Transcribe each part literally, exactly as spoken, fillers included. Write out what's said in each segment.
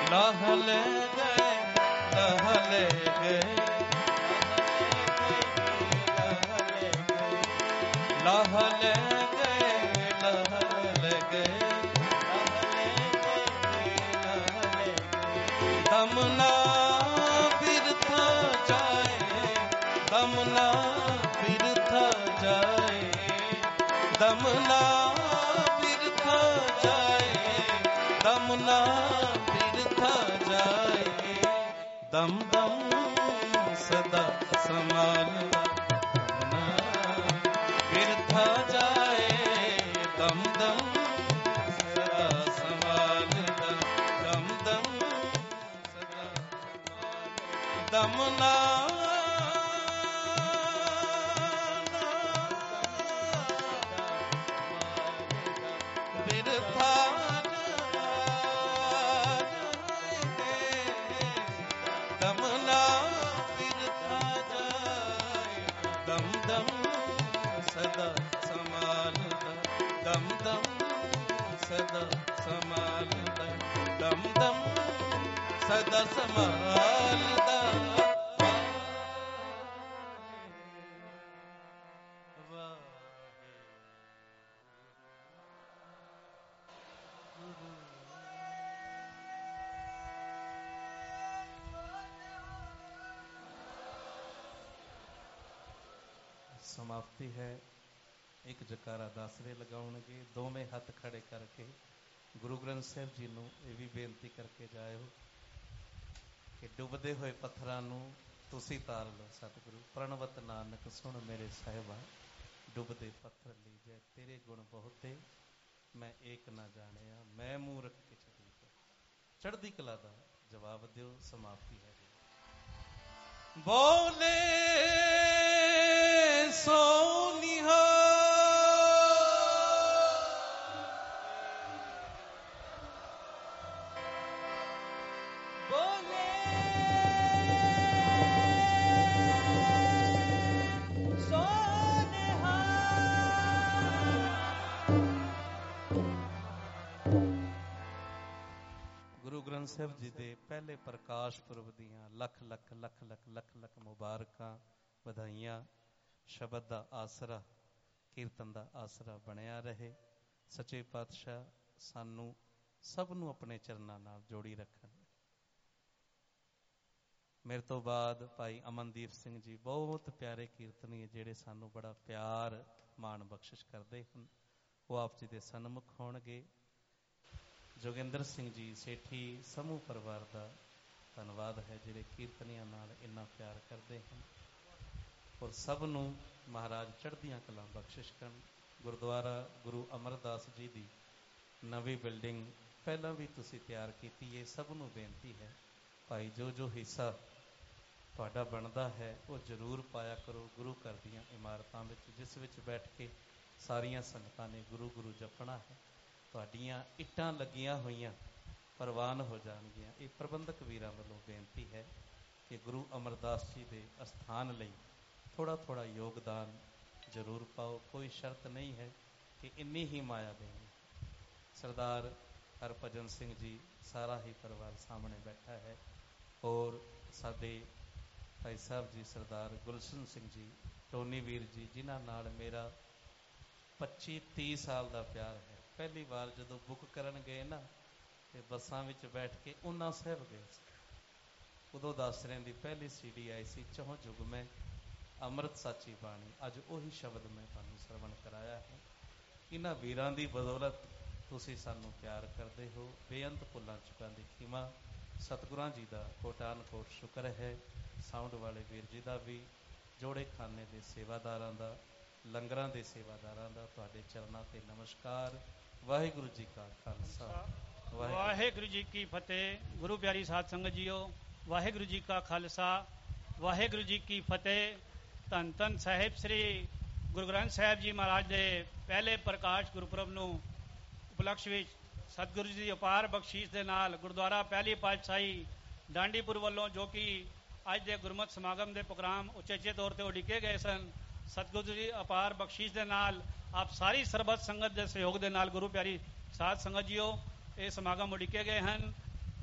ਲਾਹ ਲੈ ਗਏ, ਲਾਹ ਲੈ ਗਏ, ਲਾਹ ਲੈ ਗਏ, ਲਾਹ ਲੈ ਗਏ, ਦਮ ਨਾ ਬਿਰਥਾ ਜਾਏ, ਦਮ ਨਾ ਬਿਰਥਾ ਜਾਏ, ਦਮ ਨਾ ਬਿਰਥਾ ਜਾਏ, ਦਮ ਨਾ ਬਿਰਥਾ ਜਾਏ, ਦਮ ਦਮ ਸਦਾ ਸੰਭਾਲਦਾ, ਦਮ ਨਾ ਬਿਰਥਾ ਜਾਏ, ਦਮ ਦਮ ਸਦਾ ਸੰਭਾਲਦਾ, ਦਮ ਦਮ ਸਦਾ ਸੰਭਾਲਦਾ, ਦਮ ਨਾ ਸਦਾ ਸੰਭਾਲਦਾ, ਦਮ ਦਮ ਸਦਾ ਸੰਭਾਲਦਾ, ਦਮ ਦਮ ਸਦਾ ਸੰਭਾਲਦਾ। ਸਮਾਪਤੀ ਹੈ। ਇੱਕ ਜਕਾਰਾ ਦਾਸਰੇ ਲਗਾਉਣਗੇ, ਦੋਵੇਂ ਹੱਥ ਖੜੇ ਕਰਕੇ ਗੁਰੂ ਗ੍ਰੰਥ ਸਾਹਿਬ ਜੀ ਨੂੰ ਇਹ ਵੀ ਬੇਨਤੀ ਕਰਕੇ ਜਾਇਓ ਕਿ ਡੁੱਬਦੇ ਹੋਏ ਪੱਥਰਾਂ ਨੂੰ ਤੁਸੀਂ ਤਾਰ ਲਓ। ਸਤਿਗੁਰੂ ਪ੍ਰਣਵਤ ਨਾਨਕ ਸੁਣ ਮੇਰੇ ਸਾਹਿਬਾ, ਡੁੱਬਦੇ ਪੱਥਰ ਲੀਜੈ ਤੇਰੇ ਗੁਣ ਬਹੁਤੇ, ਮੈਂ ਏਕ ਨਾ ਜਾਣਿਆ ਮੈਂ ਮੂਰਖ ਕਿਛ ਦੀਜੈ। ਚੜ੍ਹਦੀ ਕਲਾ ਦਾ ਜਵਾਬ ਦਿਓ। ਸਮਾਪਤੀ ਹੈ। ਬੋਲੇ ਸੋ ਨਿਹਾਲ, ਬੋਲੇ ਸੋ ਨਿਹਾਲ। ਗੁਰੂ ਗ੍ਰੰਥ ਸਾਹਿਬ ਜੀ ਦੇ ਪਹਿਲੇ ਪ੍ਰਕਾਸ਼ ਪੁਰਬ ਦੀਆਂ ਲੱਖ ਲੱਖ ਲੱਖ ਲੱਖ ਲੱਖ ਲੱਖ ਮੁਬਾਰਕਾਂ, ਵਧਾਈਆਂ। ਸ਼ਬਦ ਦਾ ਆਸਰਾ, ਕੀਰਤਨ ਦਾ ਆਸਰਾ ਬਣਿਆ ਰਹੇ। ਸੱਚੇ ਪਾਤਸ਼ਾਹ ਸਾਨੂੰ ਸਭ ਨੂੰ ਆਪਣੇ ਚਰਨਾਂ ਨਾਲ ਜੋੜੀ ਰੱਖਣ। ਮੇਰੇ ਤੋਂ ਬਾਅਦ ਭਾਈ ਅਮਨਦੀਪ ਸਿੰਘ ਜੀ ਬਹੁਤ ਪਿਆਰੇ ਕੀਰਤਨੀ, ਜਿਹੜੇ ਸਾਨੂੰ ਬੜਾ ਪਿਆਰ ਮਾਣ ਬਖਸ਼ਿਸ਼ ਕਰਦੇ ਹਨ, ਉਹ ਆਪ ਜੀ ਦੇ ਸਨਮੁਖ ਹੋਣਗੇ। ਜੋਗਿੰਦਰ ਸਿੰਘ ਜੀ ਸੇਠੀ ਸਮੂਹ ਪਰਿਵਾਰ ਦਾ ਧੰਨਵਾਦ ਹੈ, ਜਿਹੜੇ ਕੀਰਤਨੀਆਂ ਨਾਲ ਇੰਨਾ ਪਿਆਰ ਕਰਦੇ ਹਨ। ਔਰ ਸਭ ਨੂੰ ਮਹਾਰਾਜ ਚੜ੍ਹਦੀਆਂ ਕਲਾਂ ਬਖਸ਼ਿਸ਼ ਕਰਨ। ਗੁਰਦੁਆਰਾ ਗੁਰੂ ਅਮਰਦਾਸ ਜੀ ਦੀ ਨਵੀਂ ਬਿਲਡਿੰਗ ਪਹਿਲਾਂ ਵੀ ਤੁਸੀਂ ਤਿਆਰ ਕੀਤੀ ਹੈ। ਸਭ ਨੂੰ ਬੇਨਤੀ ਹੈ, ਭਾਈ ਜੋ ਜੋ ਹਿੱਸਾ ਤੁਹਾਡਾ ਬਣਦਾ ਹੈ ਉਹ ਜ਼ਰੂਰ ਪਾਇਆ ਕਰੋ ਗੁਰੂ ਘਰ ਦੀਆਂ ਇਮਾਰਤਾਂ ਵਿੱਚ, ਜਿਸ ਵਿੱਚ ਬੈਠ ਕੇ ਸਾਰੀਆਂ ਸੰਗਤਾਂ ਨੇ ਗੁਰੂ ਗੁਰੂ ਜਪਣਾ ਹੈ। ਤੁਹਾਡੀਆਂ ਇੱਟਾਂ ਲੱਗੀਆਂ ਹੋਈਆਂ ਪ੍ਰਵਾਨ ਹੋ ਜਾਣਗੀਆਂ। ਇਹ ਪ੍ਰਬੰਧਕ ਵੀਰਾਂ ਵੱਲੋਂ ਬੇਨਤੀ ਹੈ ਕਿ ਗੁਰੂ ਅਮਰਦਾਸ ਜੀ ਦੇ ਅਸਥਾਨ ਲਈ ਥੋੜ੍ਹਾ ਥੋੜ੍ਹਾ ਯੋਗਦਾਨ ਜ਼ਰੂਰ ਪਾਓ। ਕੋਈ ਸ਼ਰਤ ਨਹੀਂ ਹੈ ਕਿ ਇੰਨੀ ਹੀ ਮਾਇਆ ਦੇਣੀ। ਸਰਦਾਰ ਹਰਭਜਨ ਸਿੰਘ ਜੀ ਸਾਰਾ ਹੀ ਪਰਿਵਾਰ ਸਾਹਮਣੇ ਬੈਠਾ ਹੈ, ਔਰ ਸਾਡੇ ਭਾਈ ਸਾਹਿਬ ਜੀ ਸਰਦਾਰ ਗੁਲਸ਼ਨ ਸਿੰਘ ਜੀ, ਟੋਨੀ ਵੀਰ ਜੀ, ਜਿਨ੍ਹਾਂ ਨਾਲ ਮੇਰਾ ਪੱਚੀ ਤੀਹ ਸਾਲ ਦਾ ਪਿਆਰ ਹੈ। ਪਹਿਲੀ ਵਾਰ ਜਦੋਂ ਬੁੱਕ ਕਰਨ ਗਏ ਨਾ, ਤੇ ਬੱਸਾਂ ਵਿੱਚ ਬੈਠ ਕੇ ਉਹਨਾਂ ਸਾਹਿਬ ਗਏ ਸੀ। ਉਦੋਂ ਦਾਸਰਿਆਂ ਦੀ ਪਹਿਲੀ ਸੀ ਡੀ ਆਈ ਸੀ, ਚਹੁੰ ਜੁਗ ਮੈਂ ਅੰਮ੍ਰਿਤ ਸਾਚੀ ਬਾਣੀ। ਅੱਜ ਉਹੀ ਸ਼ਬਦ ਮੈਂ ਤੁਹਾਨੂੰ ਸਰਵਣ ਕਰਾਇਆ ਹੈ। ਇਹਨਾਂ ਵੀਰਾਂ ਦੀ ਬਦੌਲਤ ਤੁਸੀਂ ਸਾਨੂੰ ਪਿਆਰ ਕਰਦੇ ਹੋ। ਬੇਅੰਤ ਭੁੱਲਾਂ ਚੁੱਕਾਂ ਦੀ ਖਿਮਾ। ਸਤਿਗੁਰਾਂ ਜੀ ਦਾ ਕੋਟਾਨ ਕੋਟ ਸ਼ੁਕਰ ਹੈ। ਸਾਊਂਡ ਵਾਲੇ ਵੀਰ ਜੀ ਦਾ ਵੀ, ਜੋੜੇ ਖਾਨੇ ਦੇ ਸੇਵਾਦਾਰਾਂ ਦਾ, ਲੰਗਰਾਂ ਦੇ ਸੇਵਾਦਾਰਾਂ ਦਾ ਤੁਹਾਡੇ ਚਰਨਾਂ 'ਤੇ ਨਮਸਕਾਰ। ਵਾਹਿਗੁਰੂ ਜੀ ਕਾ ਖਾਲਸਾ, ਵਾਹਿਗੁਰੂ ਜੀ ਕੀ ਫਤਿਹ। ਗੁਰੂ ਪਿਆਰੀ ਸਾਧ ਸੰਗਤ ਜੀਓ, ਵਾਹਿਗੁਰੂ ਜੀ ਕਾ ਖਾਲਸਾ, ਵਾਹਿਗੁਰੂ ਜੀ ਕੀ ਫਤਿਹ। ਧੰਨ ਧੰਨ ਸਾਹਿਬ ਸ੍ਰੀ ਗੁਰੂ ਗ੍ਰੰਥ ਸਾਹਿਬ ਜੀ ਮਹਾਰਾਜ ਦੇ ਪਹਿਲੇ ਪ੍ਰਕਾਸ਼ ਗੁਰਪੁਰਬ ਨੂੰ ਉਪਲਕਸ਼ ਵਿੱਚ ਸਤਿਗੁਰੂ ਜੀ ਦੀ ਅਪਾਰ ਬਖਸ਼ੀਸ਼ ਦੇ ਨਾਲ ਗੁਰਦੁਆਰਾ ਪਹਿਲੀ ਪਾਤਸ਼ਾਹੀ ਡਾਂਡੀਪੁਰ ਵੱਲੋਂ, ਜੋ ਕਿ ਅੱਜ ਦੇ ਗੁਰਮਤਿ ਸਮਾਗਮ ਦੇ ਪ੍ਰੋਗਰਾਮ ਉਚੇਚੇ ਤੌਰ 'ਤੇ ਉਡੀਕੇ ਗਏ ਸਨ, ਸਤਿਗੁਰੂ ਜੀ ਅਪਾਰ ਬਖਸ਼ੀਸ਼ ਦੇ ਨਾਲ ਆਪ ਸਾਰੀ ਸਰਬਤ ਸੰਗਤ ਦੇ ਸਹਿਯੋਗ ਦੇ ਨਾਲ ਗੁਰੂ ਪਿਆਰੀ ਸਾਧ ਸੰਗਤ ਜੀਓ ਇਹ ਸਮਾਗਮ ਉਡੀਕੇ ਗਏ ਹਨ।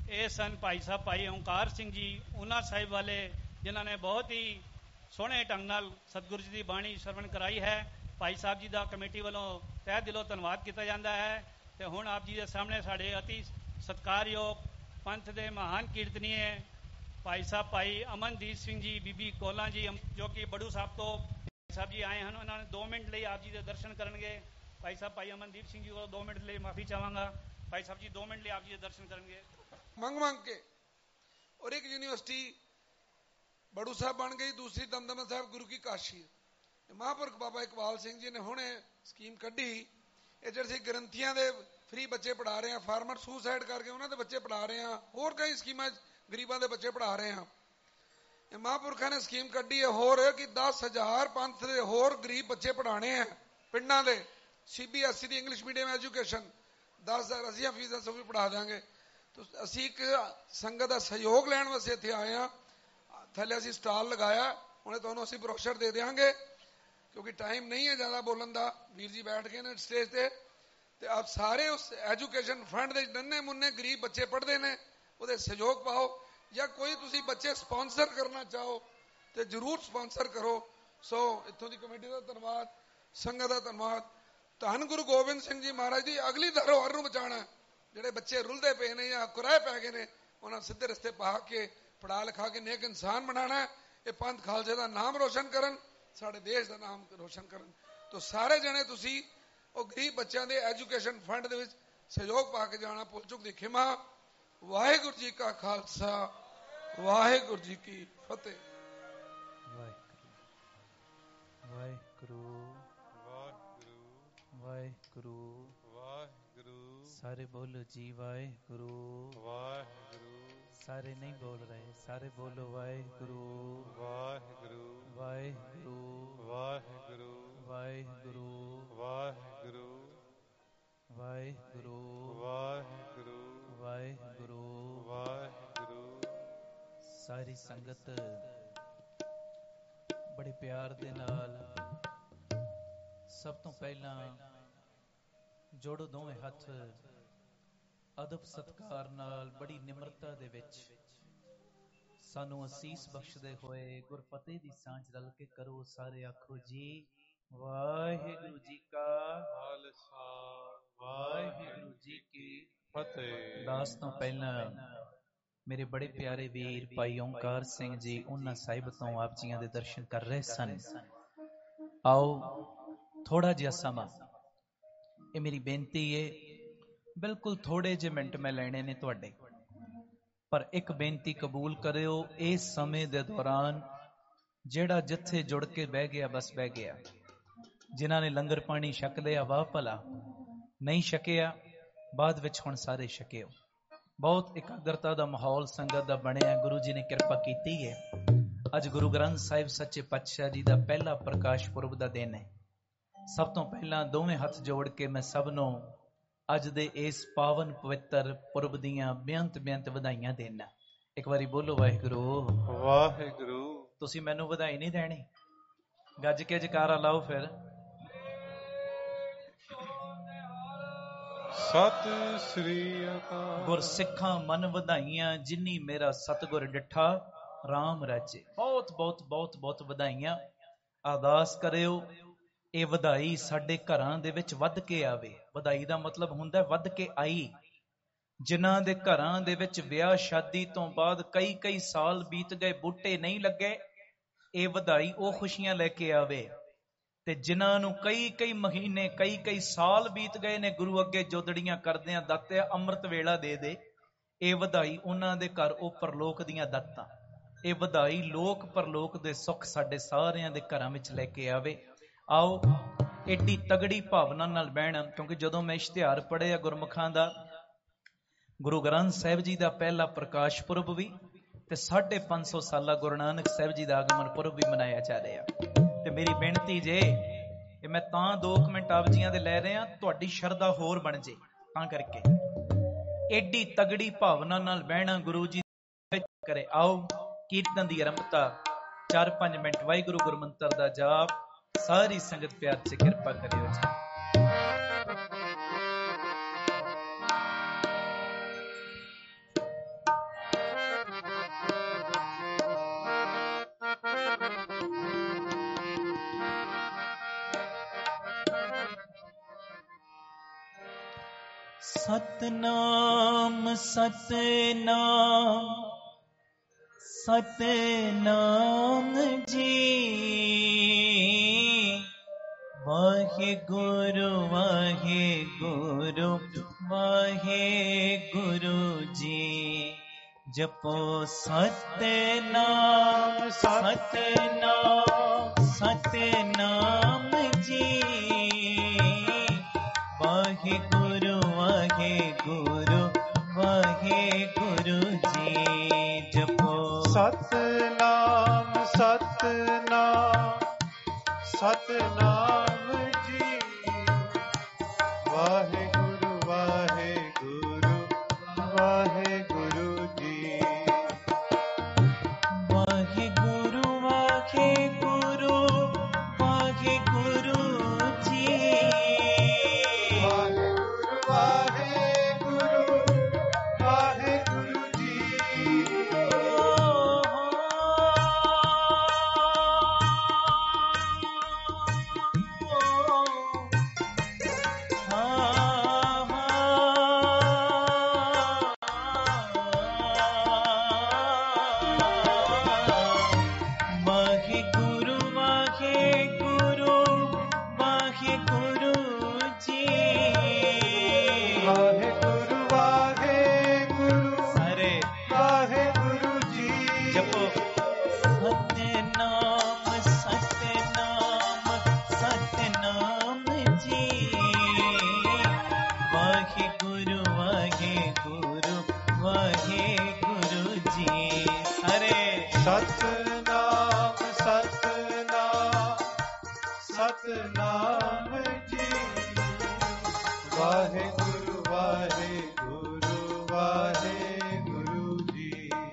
ਇਹ ਸਨ ਭਾਈ ਸਾਹਿਬ ਭਾਈ ਓਂਕਾਰ ਸਿੰਘ ਜੀ ਉਹਨਾਂ ਸਾਹਿਬ ਵਾਲੇ, ਜਿਨ੍ਹਾਂ ਨੇ ਬਹੁਤ ਹੀ ਸੋਹਣੇ ਢੰਗ ਨਾਲ ਸਤਿਗੁਰੂ ਜੀ ਦੀ ਬਾਣੀ ਸਰਵਣ ਕਰਾਈ ਹੈ। ਭਾਈ ਸਾਹਿਬ ਜੀ ਦਾ ਕਮੇਟੀ ਵੱਲੋਂ ਤਹਿ ਦਿਲੋਂ ਧੰਨਵਾਦ ਕੀਤਾ ਜਾਂਦਾ ਹੈ। ਤੇ ਹੁਣ ਆਪ ਜੀ ਦੇ ਸਾਹਮਣੇ ਸਾਡੇ ਅਤੀ ਸਤਿਕਾਰਯੋਗ ਪੰਥ ਦੇ ਮਹਾਨ ਕੀਰਤਨੀਏ ਭਾਈ ਸਾਹਿਬ ਭਾਈ ਅਮਨਦੀਪ ਸਿੰਘ ਜੀ, ਬੀਬੀ ਕੋਲਾਂ ਜੀ, ਜੋ ਕਿ ਬੜੂ ਸਾਹਿਬ ਤੋਂ ਸਾਹਿਬ ਜੀ ਆਏ ਹਨ, ਉਹਨਾਂ ਨੇ ਦੋ ਮਿੰਟ ਲਈ ਆਪ ਜੀ ਦੇ ਦਰਸ਼ਨ ਕਰਨਗੇ। ਭਾਈ ਸਾਹਿਬ ਭਾਈ ਅਮਨਦੀਪ ਸਿੰਘ ਜੀ ਕੋਲ ਦੋ ਮਿੰਟ ਲਈ ਮਾਫੀ ਚਾਹਾਂਗਾ। ਭਾਈ ਸਾਹਿਬ ਜੀ ਦੋ ਮਿੰਟ ਲਈ ਆਪ ਜੀ ਦੇ ਦਰਸ਼ਨ ਕਰਨਗੇ। ਮੰਗ ਮੰਗ ਕੇ ਔਰ ਇੱਕ ਯੂਨੀਵਰਸਿਟੀ ਬੜੂ ਸਾਹਿਬ ਬਣ ਗਈ, ਦੂਸਰੀ ਦਮਦਮਾ ਸਾਹਿਬ ਗੁਰੂ ਕੀ ਕਾਸ਼ੀ। ਮਹਾਂਪੁਰਖ ਬਾਬਾ ਇਕਬਾਲ ਸਿੰਘ ਜੀ ਨੇ ਹੁਣੇ ਸਕੀਮ ਕੱਢੀ, ਇਹ ਜਿਹੜੇ ਗ੍ਰੰਥੀਆਂ ਦੇ ਫ੍ਰੀ ਬੱਚੇ ਪੜ੍ਹਾ ਰਹੇ ਹਾਂ, ਫਾਰਮਰ ਸੁਸਾਈਡ ਕਰਕੇ ਉਹਨਾਂ ਦੇ ਬੱਚੇ ਪੜ੍ਹਾ ਰਹੇ ਹਾਂ, ਹੋਰ ਕਈ ਸਕੀਮਾਂ ਗਰੀਬਾਂ ਦੇ ਬੱਚੇ ਪੜ੍ਹਾ ਰਹੇ ਹਾਂ। ਇਹ ਮਹਾਂਪੁਰਖਾਂ ਨੇ ਸਕੀਮ ਕੱਢੀ ਹੈ ਹੋਰ ਕਿ ਦਸ ਹਜ਼ਾਰ ਪੰਥ ਦੇ ਹੋਰ ਗਰੀਬ ਬੱਚੇ ਪੜ੍ਹਾਣੇ ਆ ਪਿੰਡਾਂ ਦੇ, ਸੀ ਬੀ ਐਸ ਈ ਦੀ ਇੰਗਲਿਸ਼ ਮੀਡੀਅਮ ਐਜੂਕੇਸ਼ਨ, ਦਸ ਹਜ਼ਾਰ ਅਸੀਂ ਫੀਸਾਂ ਸਭ ਵੀ ਪੜ੍ਹਾ ਦਾਂਗੇ। ਅਸੀਂ ਇੱਕ ਸੰਗਤ ਦਾ ਸਹਿਯੋਗ ਲੈਣ ਵਾਸਤੇ ਇੱਥੇ ਆਏ ਹਾਂ। ਥੱਲੇ ਅਸੀਂ ਸਟਾਲ ਲਗਾਇਆ, ਹੁਣੇ ਤੁਹਾਨੂੰ ਅਸੀਂ ਬਰੋਸ਼ਰ ਦੇ ਦਿਆਂਗੇ ਕਿਉਂਕਿ ਟਾਈਮ ਨਹੀਂ ਹੈ ਜ਼ਿਆਦਾ ਬੋਲਣ ਦਾ। ਵੀਰ ਜੀ ਬੈਠ ਗਏ ਨੇ ਸਟੇਜ ਤੇ, ਤੇ ਆਪ ਸਾਰੇ ਉਸ ਐਜੂਕੇਸ਼ਨ ਫੰਡ ਦੇ ਨੰਨੇ ਮੁੰਨੇ ਗਰੀਬ ਬੱਚੇ ਪੜ੍ਹਦੇ ਨੇ, ਉਹਦੇ ਸਹਿਯੋਗ ਪਾਓ, ਜਾਂ ਕੋਈ ਤੁਸੀਂ ਬੱਚੇ ਸਪਾਂਸਰ ਕਰਨਾ ਚਾਹੋ ਤੇ ਜ਼ਰੂਰ ਸਪਾਂਸਰ ਕਰੋ। ਸੋ ਇੱਥੋਂ ਦੀ ਕਮੇਟੀ ਦਾ ਧੰਨਵਾਦ, ਸੰਗਤ ਦਾ ਧੰਨਵਾਦ। ਧੰਨ ਗੁਰੂ ਗੋਬਿੰਦ ਸਿੰਘ ਜੀ ਮਹਾਰਾਜ ਦੀ ਅਗਲੀ ਧਰੋਹਰ ਨੂੰ ਬਚਾਉਣਾ, ਜਿਹੜੇ ਬੱਚੇ ਰੁਲਦੇ ਪਏ ਨੇ ਜਾਂ ਕੁਰਾਏ ਪੈ ਗਏ ਨੇ, ਉਹਨਾਂ ਸਿੱਧੇ ਰਸਤੇ ਪਾ ਕੇ ਪੜਾ ਲਿਖਾ ਕੇ ਨੇਕ ਇਨਸਾਨ ਬਣਾਉਣਾ। ਇਹ ਪੰਥ ਖਾਲਸੇ ਦਾ ਨਾਮ ਰੋਸ਼ਨ ਕਰਨ, ਸਾਡੇ ਦੇਸ਼ ਦਾ ਨਾਮ ਰੋਸ਼ਨ ਕਰਨ। ਤਾਂ ਸਾਰੇ ਜਣੇ ਤੁਸੀਂ ਉਹ ਗਰੀਬ ਬੱਚਿਆਂ ਦੇ ਐਜੂਕੇਸ਼ਨ ਫੰਡ ਦੇ ਵਿੱਚ ਸਹਿਯੋਗ ਪਾ ਕੇ ਜਾਣਾ। ਭੁੱਲ ਚੁੱਕ ਦੀ ਖਿਮਾ। ਵਾਹਿਗੁਰੂ ਜੀ ਕਾ ਖਾਲਸਾ, ਵਾਹਿਗੁਰੂ ਜੀ ਕੀ ਫਤਿਹ। ਵਾਹਿਗੁਰੂ ਵਾਹਿਗੁਰੂ ਵਾਹਿਗੁਰੂ ਵਾਹਿਗੁਰੂ। ਸਾਰੇ ਬੋਲੋ ਜੀ ਵਾਹਿਗੁਰੂ ਵਾਹਿਗੁਰੂ। ਸਾਰੇ ਨਹੀਂ ਬੋਲ ਰਹੇ, ਸਾਰੇ ਬੋਲੋ ਵਾਹਿਗੁਰੂ ਵਾਹਿਗੁਰੂ ਵਾਹਿਗੁਰੂ ਵਾਹਿਗੁਰੂ ਵਾਹਿਗੁਰੂ ਵਾਹਿਗੁਰੂ ਵਾਹਿਗੁਰੂ ਵਾਹਿਗੁਰੂ ਵਾਹਿਗੁਰੂ ਵਾਹਿਗੁਰੂ। ਸਾਰੀ ਸੰਗਤ ਬੜੇ ਪਿਆਰ ਦੇ ਨਾਲ ਸਭ ਤੋਂ ਪਹਿਲਾਂ ਜੋੜੋ ਦੋਵੇਂ ਹੱਥ, ਅਦਬ ਸਤਿਕਾਰ ਨਾਲ ਬੜੀ ਨਿਮਰਤਾ ਦੇ ਵਿੱਚ ਸਾਨੂੰ ਅਸੀਸ ਬਖਸ਼ਦੇ ਹੋਏ ਗੁਰਫਤਿਹ ਦੀ ਸਾਂਝ ਰਲ ਕੇ ਕਰੋ। ਸਾਰੇ ਆਖੋ ਜੀ ਵਾਹਿਗੁਰੂ ਜੀ ਕਾ ਖਾਲਸਾ, ਵਾਹਿਗੁਰੂ ਜੀ ਕੀ ਫਤਿਹ। ਦਾਸ ਤੋਂ ਪਹਿਲਾਂ ਮੇਰੇ ਬੜੇ ਪਿਆਰੇ ਵੀਰ ਭਾਈ ਓਂਕਾਰ ਸਿੰਘ ਜੀ ਉਹਨਾਂ ਸਾਹਿਬ ਤੋਂ ਆਪ ਜੀਆਂ ਦੇ ਦਰਸ਼ਨ ਕਰ ਰਹੇ ਸਨ। ਆਓ ਥੋੜਾ ਜਿਹਾ ਸਮਾਂ, ਇਹ ਮੇਰੀ ਬੇਨਤੀ ਹੈ, ਬਿਲਕੁਲ ਥੋੜੇ ਜਿਹੇ ਮਿੰਟ ਮੈਂ ਲੈਣੇ ਨੇ ਤੁਹਾਡੇ, ਪਰ ਇੱਕ ਬੇਨਤੀ ਕਬੂਲ ਕਰਿਓ। ਇਸ ਸਮੇਂ ਦੇ ਦੌਰਾਨ ਜਿਹੜਾ ਜਿੱਥੇ ਜੁੜ ਕੇ ਬਹਿ ਗਿਆ ਬਸ ਬਹਿ ਗਿਆ। ਜਿਨ੍ਹਾਂ ਨੇ ਲੰਗਰ ਪਾਣੀ ਛਕ ਲਿਆ ਵਾਹ ਭਲਾ, ਨਹੀਂ ਛਕਿਆ ਬਾਅਦ ਵਿੱਚ ਹੁਣ ਸਾਰੇ ਛਕਿਓ। ਬਹੁਤ ਇਕਾਗਰਤਾ ਦਾ ਮਾਹੌਲ ਸੰਗਤ ਦਾ ਬਣਿਆ, ਗੁਰੂ ਜੀ ਨੇ ਕਿਰਪਾ ਕੀਤੀ ਹੈ। ਅੱਜ ਗੁਰੂ ਗ੍ਰੰਥ ਸਾਹਿਬ ਸੱਚੇ ਪਾਤਸ਼ਾਹ ਜੀ ਦਾ ਪਹਿਲਾ ਪ੍ਰਕਾਸ਼ ਪੁਰਬ ਦਾ ਦਿਨ ਹੈ। ਸਭ ਤੋਂ ਪਹਿਲਾਂ ਦੋਵੇਂ ਹੱਥ ਜੋੜ ਕੇ ਮੈਂ ਸਭ ਨੂੰ ਅੱਜ ਦੇ ਇਸ ਪਾਵਨ ਪਵਿੱਤਰ ਪੁਰਬ ਦੀਆਂ ਬੇਅੰਤ ਬੇਅੰਤ ਵਧਾਈਆਂ ਦੇਣਾ। ਇੱਕ ਵਾਰੀ ਬੋਲੋ ਵਾਹਿਗੁਰੂ ਵਾਹਿਗੁਰੂ। ਤੁਸੀਂ ਮੈਨੂੰ ਵਧਾਈ ਨਹੀਂ ਦੇਣੀ, ਗੱਜ ਕੇ ਜਕਾਰਾ ਲਾਓ ਫਿਰ। ਸਤਿ ਸ੍ਰੀ ਅਕਾਲ। ਗੁਰਸਿੱਖਾਂ ਮਨ ਵਧਾਈਆਂ, ਜਿਨੀ ਮੇਰਾ ਸਤਿਗੁਰ ਡਿਠਾ ਰਾਮ ਰਾਜੇ। ਬਹੁਤ ਬਹੁਤ ਬਹੁਤ ਬਹੁਤ ਵਧਾਈਆਂ। ਅਰਦਾਸ ਕਰਿਓ ਇਹ ਵਧਾਈ ਸਾਡੇ ਘਰਾਂ ਦੇ ਵਿੱਚ ਵੱਧ ਕੇ ਆਵੇ। ਵਧਾਈ ਦਾ ਮਤਲਬ ਹੁੰਦਾ ਵੱਧ ਕੇ ਆਈ। ਜਿਨ੍ਹਾਂ ਦੇ ਘਰਾਂ ਦੇ ਵਿੱਚ ਵਿਆਹ ਸ਼ਾਦੀ ਤੋਂ ਬਾਅਦ ਕਈ ਕਈ ਸਾਲ ਬੀਤ ਗਏ, ਬੂਟੇ ਨਹੀਂ ਲੱਗੇ, ਇਹ ਵਧਾਈ ਉਹ ਖੁਸ਼ੀਆਂ ਲੈ ਕੇ ਆਵੇ। ਤੇ ਜਿਨ੍ਹਾਂ ਨੂੰ ਕਈ ਕਈ ਮਹੀਨੇ ਕਈ ਕਈ ਸਾਲ ਬੀਤ ਗਏ ਨੇ, ਗੁਰੂ ਅੱਗੇ ਜੋਦੜੀਆਂ ਕਰਦਿਆਂ ਦਾਤਿਆ ਅੰਮ੍ਰਿਤ ਵੇਲਾ ਦੇ ਦੇ, ਇਹ ਵਧਾਈ ਉਹਨਾਂ ਦੇ ਘਰ ਉਹ ਪਰਲੋਕ ਦੀਆਂ ਦਾਤਾਂ। ਇਹ ਵਧਾਈ ਲੋਕ ਪਰਲੋਕ ਦੇ ਸੁੱਖ ਸਾਡੇ ਸਾਰਿਆਂ ਦੇ ਘਰਾਂ ਵਿੱਚ ਲੈ ਕੇ ਆਵੇ। ਆਓ ਏਡੀ ਤਗੜੀ ਭਾਵਨਾ ਨਾਲ ਬਹਿਣਾ, ਕਿਉਂਕਿ ਜਦੋਂ ਮੈਂ ਇਸ਼ਤਿਹਾਰ ਪੜ੍ਹਿਆ ਗੁਰਮੁਖਾਂ ਦਾ, ਗੁਰੂ ਗ੍ਰੰਥ ਸਾਹਿਬ ਜੀ ਦਾ ਪਹਿਲਾ ਪ੍ਰਕਾਸ਼ ਪੁਰਬ ਵੀ ਤੇ ਸਾਢੇ ਪੰਜ ਸੌ ਸਾਲਾ ਗੁਰੂ ਨਾਨਕ ਸਾਹਿਬ ਜੀ ਦਾ ਆਗਮਨ ਪੁਰਬ ਵੀ ਮਨਾਇਆ ਜਾ ਰਿਹਾ। ਤੇ ਮੇਰੀ ਬੇਨਤੀ ਜੇ ਇਹ ਮੈਂ ਤਾਂ ਦੋ ਕੁ ਮਿੰਟ ਆਪ ਜੀਆਂ ਦੇ ਲੈ ਰਿਹਾ, ਤੁਹਾਡੀ ਸ਼ਰਧਾ ਹੋਰ ਬਣ ਜੇ, ਤਾਂ ਕਰਕੇ ਏਡੀ ਤਗੜੀ ਭਾਵਨਾ ਨਾਲ ਬਹਿਣਾ ਗੁਰੂ ਜੀ ਕਰੇ। ਆਓ ਕੀਰਤਨ ਦੀ ਆਰੰਭਤਾ, ਚਾਰ ਪੰਜ ਮਿੰਟ ਵਾਹਿਗੁਰੂ ਗੁਰਮੰਤਰ ਦਾ ਜਾਪ। ਸਾਰੀ ਸੰਗਤ ਪਿਆਰ ਚ ਕਿਰਪਾ ਕਰਿਓ ਜੀ। सतनाम सतनाम सतनाम जी, वाहेगुरु वाहेगुरु वाहेगुरु जी। जपो सतनाम सतनाम सतनाम जी, वाहेगुरु वाहेगुरु वाहेगुरु जी। जपो सतनाम सतनाम सतनाम जी, वाहेगुरु वाहेगुरु वाहेगुरु जी। वाहेगुरु वाहेगुरु वाहेगुरु जी, वाहेगुरु वाहेगुरु वाहेगुरु जी। वाहेगुरु वाहेगुरु वाहेगुरु जी, वाहेगुरु वाहेगुरु अरे वाहेगुरु जी। जपो सतनाम सतनाम सतनाम जी, वाहेगुरु वाहेगुरु वाहेगुरु जी। अरे सतनाम सतनाम सतनाम जी, वाहेगुरु वाहेगुरु वाहेगुरु जी।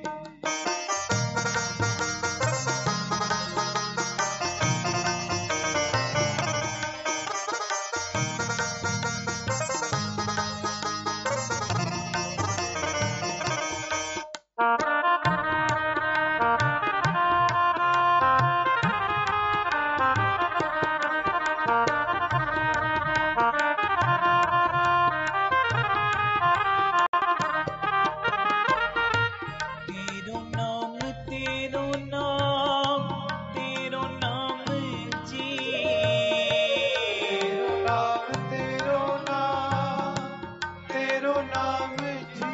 तेरो नाम तेरो नाम तेरो नाम जी, तेरो नाम तेरो नाम तेरो नाम जी।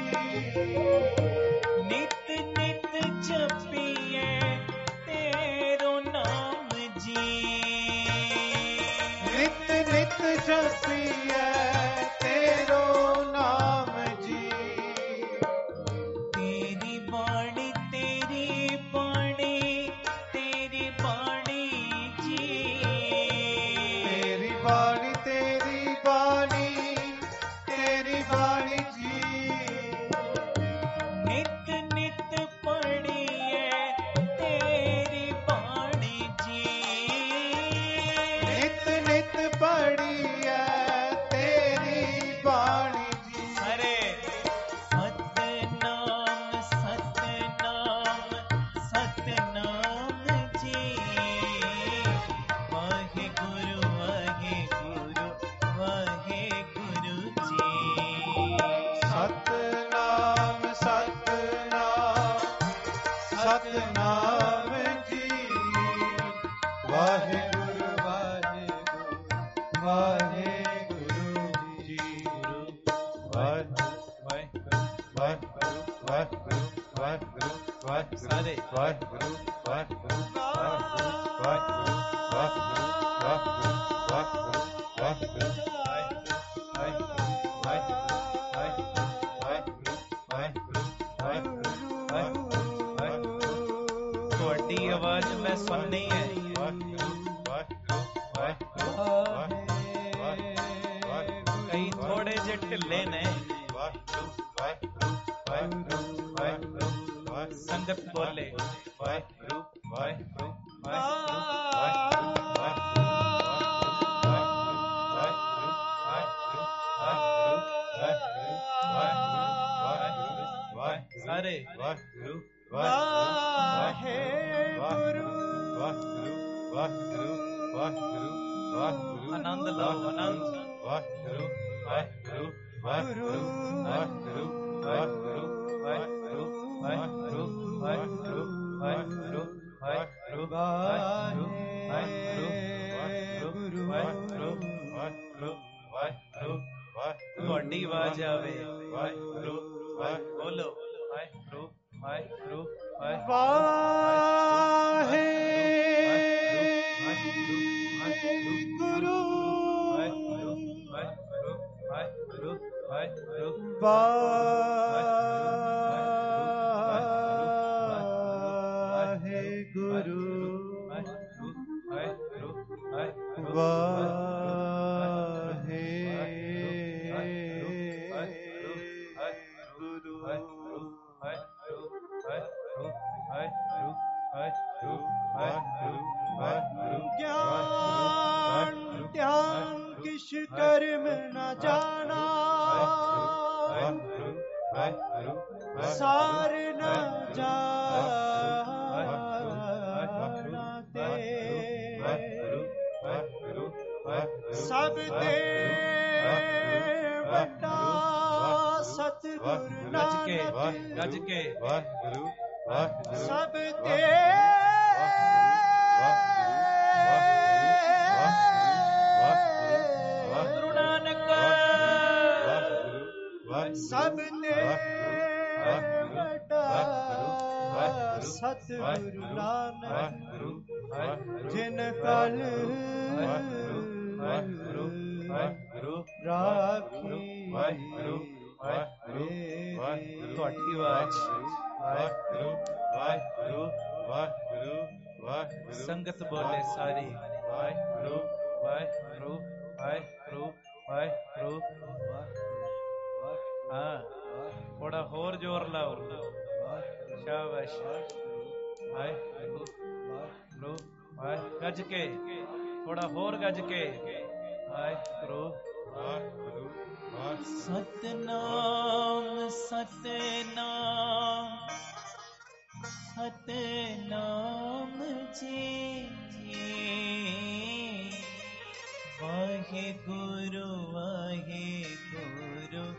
नित नित जपिए तेरो नाम जी, नित नित जपिए तेरो नाम जी। तेरी बाणी तेरी बाणी तेरी बाणी जी, तेरी बाणी तेरी बाणी तेरी बाणी जी। नित नित पढ़िए तेरी बाणी जी, नित नित पढ़ी है तेरी बाणी जी। अरे सतनाम सतनाम सतनाम जी, वाहेगुरु वाहेगुरु वाहेगुरु जी। सतनाम सतनाम सतनाम जी, वाहेगुरु वाहेगुरु वाहेगुरु जी। वाहेगुरु वाहेगुरु वाहेगुरु वाहेगुरु वाहेगुरु सारे वाहेगुरु वाहेगुरु वाहेगुरु वाहेगुरु वाहेगुरु वाहेगुरु वाहेगुरु वाहेगुरु थोड़ी आवाज मैं सुननी है। कई थोड़े जे ढिले ने, संगत बोले सारे वाहेगुरु वाहेगुरु वाहेगुरु वाहेगुरु वाहेगुरु वाहेगुरु आनंद लो आनंद वाहेगुरु वाहेगुरु ਵਾਹਿਗੁਰੂ ਵਾਹਿਗੁਰੂ ਵਾਹਿਗੁਰੂ ਵਾਹਿਗੁਰੂ ਵਾਹਿਗੁਰੂ ਵਾਹਿਗੁਰੂ ਵਾਹਿਗੁਰੂ ਵਾਹਿਗੁਰੂ ਵਾਹਿਗੁਰੂ ਵਾਹਿਗੁਰੂ ਵਾਹਿਗੁਰੂ ਵਾਹਿਗੁਰੂ ਵਾਹਿਗੁਰੂ ਤੁਹਾਡੀ ਆਵਾਜ਼ ਆਵੇ ਵਾਹਿਗੁਰੂ ਵਾਹਿਗੁਰੂ ਬੋਲੋ ਵਾਹਿਗੁਰੂ ਵਾਹਿਗੁਰੂ ਵਾਹਿਗੁਰੂ ਗੁਰੂ ਵਾਹਿਗੁਰੂ ਵਾਹਿਗੁਰੂ ਵਾਹਿਗੁਰੂ ਵਾਹਿਗੁਰੂ ਵਾਹਿਗੁਰੂ ਵਾਹਿਗੁਰੂ ਵਾਹਿਗੁਰੂ ਵਾਹਿਗੁਰੂ ज्ञान ध्यान किश कर्म न जाना सार न जानते सब ते वड्डा सतगुरु गज के नानक गज के वाहिगुरु वाहिगुरु सब ते गुरु नानक सब ते वड्डा सतगुरु नानक जिन कल राखी ਤੁਹਾਡੀ ਆਵਾਜ਼ ਵਾਹਿਗੁਰੂ ਵਾਹਿਗੁਰੂ ਵਾਹਿਗੁਰੂ ਵਾਹਿਗੁਰੂ ਸੰਗਤ ਬੋਲੇ ਸਾਰੀ ਵਾਹਿਗੁਰੂ ਵਾਹਿਗੁਰੂ ਵਾਹਿਗੁਰੂ ਵਾਹਿਗੁਰੂ ਹਾਂ ਥੋੜਾ ਹੋਰ ਜ਼ੋਰ ਲਾਓ ਸ਼ਾਬਾਸ਼ ਵਾਹਿਗੁਰੂ ਵਾਹਿਗੁਰੂ ਵਾਹਿ ਗੱਜ ਕੇ ਥੋੜਾ ਹੋਰ ਗੱਜ ਕੇ ਵਾਹਿਗੁਰੂ ਵਾਹਿਗੁਰੂ ਸਤਨਾਮ ਸਤਨਾਮ ਸਤਨਾਮ ਜੀ ਵਾਹਿਗੁਰੂ ਵਾਹਿਗੁਰੂ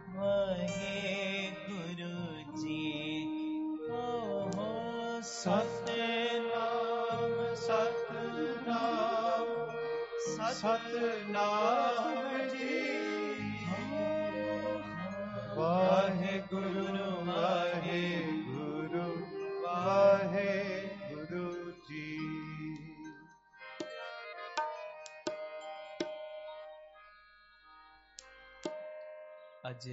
ਵਾਹਿਗੁਰੂ ਜੀ ਓ ਸਤਨਾਮ ਸਤਨਾਮ ਸਤਨਾਮ ਜੀ ਵਾਹਿਗੁਰੂ ਵਾਹਿਗੁਰੂ ਵਾਹਿਗੁਰੂ ਜੀ। ਅੱਜ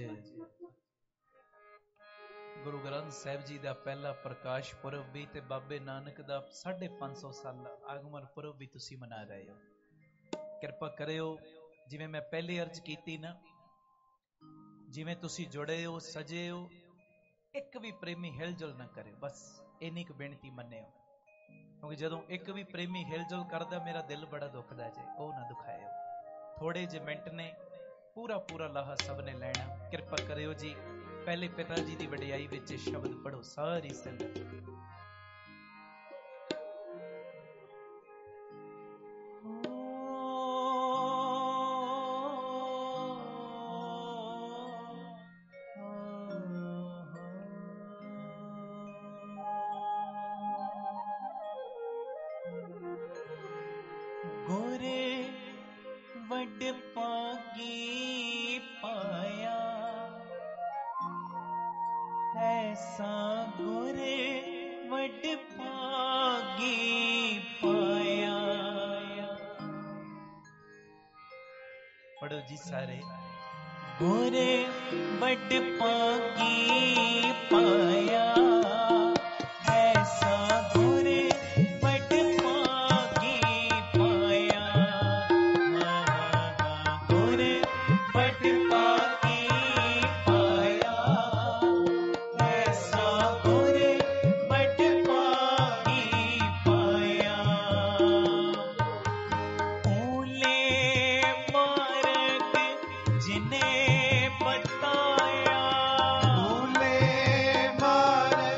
ਗੁਰੂ ਗ੍ਰੰਥ ਸਾਹਿਬ ਜੀ ਦਾ ਪਹਿਲਾ ਪ੍ਰਕਾਸ਼ ਪੁਰਬ ਵੀ ਤੇ ਬਾਬੇ ਨਾਨਕ ਦਾ ਸਾਢੇ ਪੰਜ ਸੌ ਸਾਲਾ ਆਗਮਨ ਪੁਰਬ ਵੀ ਤੁਸੀਂ ਮਨਾ ਰਹੇ ਹੋ। ਕਿਰਪਾ ਕਰਿਓ ਜਿਵੇਂ ਮੈਂ ਪਹਿਲੇ ਅਰਜ਼ ਕੀਤੀ ਨਾ, ਜਿਵੇਂ ਤੁਸੀਂ ਜੁੜੇ ਹੋ ਸਜੇ ਹੋ, ਇੱਕ ਵੀ ਪ੍ਰੇਮੀ ਹਿਲਜੁਲ ਨਾ ਕਰੇ, ਬਸ ਇੰਨੀ ਕੁ ਬੇਨਤੀ ਮੰਨਿਓ, ਕਿਉਂਕਿ ਜਦੋਂ ਇੱਕ ਵੀ ਪ੍ਰੇਮੀ ਹਿਲਜੁਲ ਕਰਦਾ ਮੇਰਾ ਦਿਲ ਬੜਾ ਦੁਖਦਾ ਜੇ, ਉਹ ਨਾ ਦੁਖਾਇਓ। ਥੋੜੇ ਜਿਹੇ ਮਿੰਟ ਨੇ, ਪੂਰਾ ਪੂਰਾ ਲਾਹਾ ਸਭ ਨੇ ਲੈਣਾ। ਕਿਰਪਾ ਕਰਿਓ ਜੀ, ਪਹਿਲੇ ਪਿਤਾ ਜੀ ਦੀ ਵਡਿਆਈ ਵਿੱਚ ਸ਼ਬਦ ਪੜੋ ਸਾਰੀ ਸੰਗਤ। गोरे वड पागी पाया, ऐसा गोरे वड पागी पाया। पढ़ो जी सारे। गोरे वड पागी पाया, ऐसा गोरे वड पागी पाया। गोरे वड पागी पाया, ऐसा गोरे वड पागी पाया। ऊले मार्ग जिन्हें बताया, ऊले मार्ग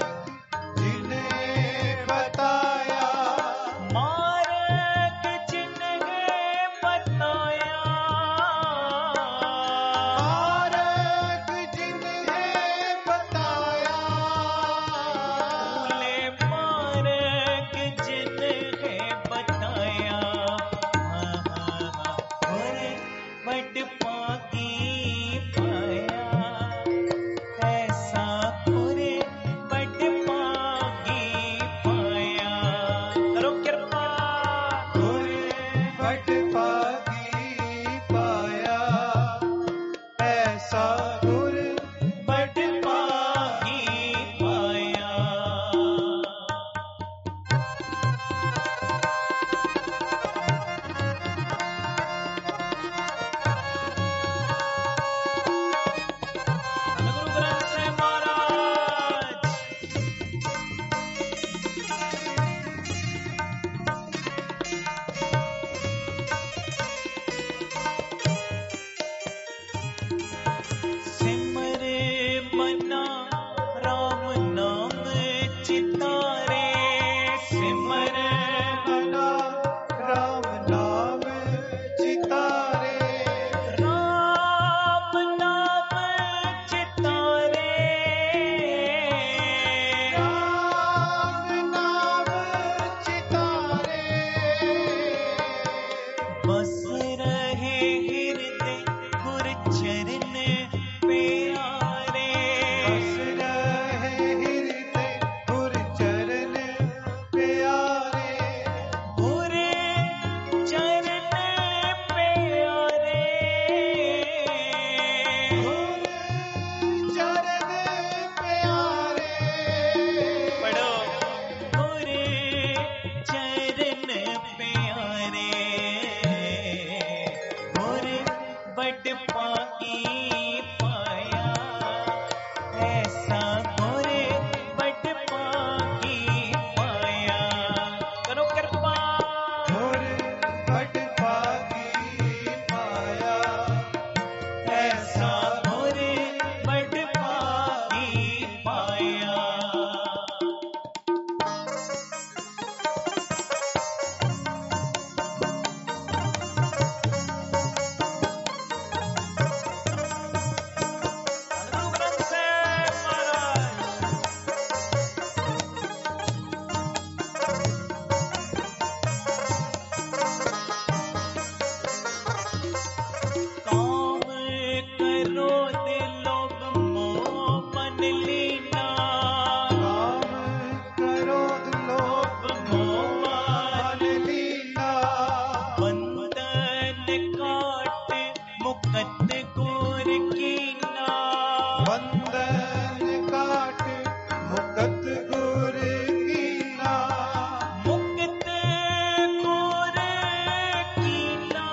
बंधन काट मुकत गुर कीना मुक्त गुर कीना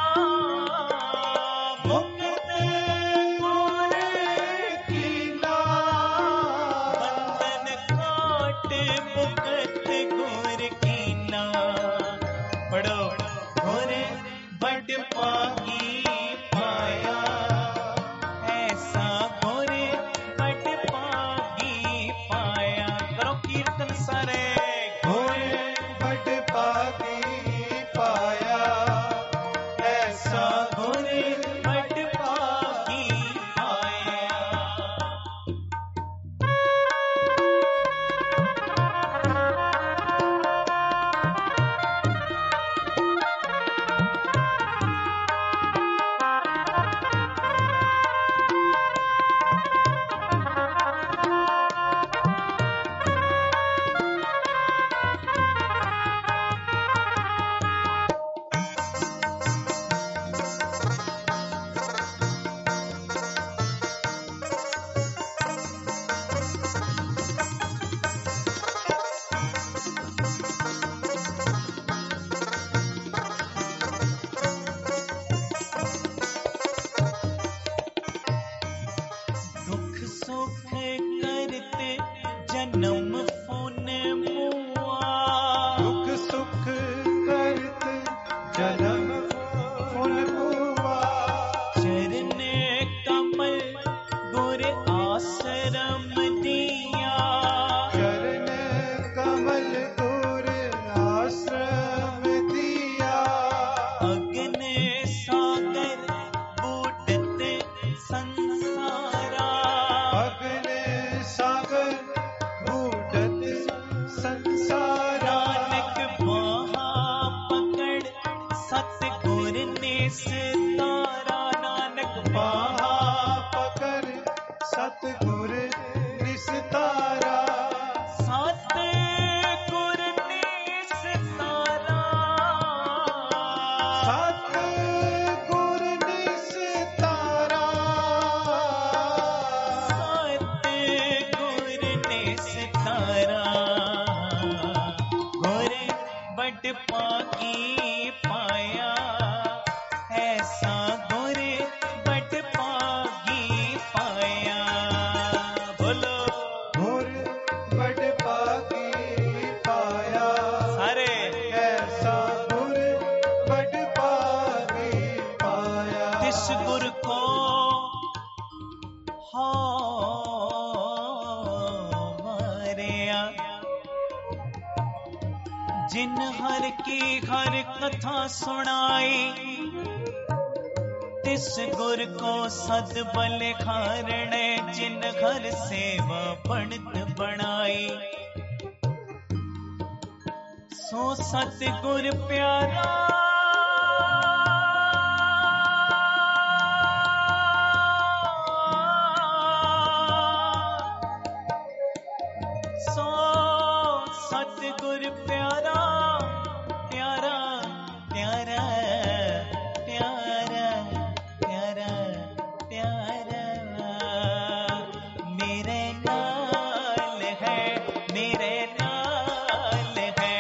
मुक्त गुर कीना बंधन काट मुकत गुर कीना पढ़ो गुर बड़ पागी पाया ऐसा गुर बड़ पागी पाया करो कीर्तन सारे गुर बड़ पागी पाया ऐसा गुर बड़ पागी पाया दुख सुख करते जन्म फुन मुआ दुख सुख करत जन्म फुल हुआ चरण कमल गुर आश्रम दिया चरण कमल गुर आश्रम दिया अग्न सागर बूटत संसारा अग्नि सागर बूटत संसारा नानक बाहा पकड़ सतगुर ने सितारा नानक बाहा पकड़ सतगुर निस्तारा सतगुर ने सितारा सतगुर निस्तारा सतगुर ने सितारा गुर बड़ पागी पाया ऐसा गुर बड़ पागी पाया बोलो गुर बड़ पागी पाया सारे ऐसा गुर बड़ पागी पाया तिस गुर को हो मारिया जिन हर की हर कथा सुनाई तिस गुर को सद बल खारणे जिन घर सेवा पणत बनाई सो सतगुर प्यारा सो सतगुर प्यारा प्यारा प्यारा प्यारा प्यारा प्यारा मेरे नाल है मेरे नाल है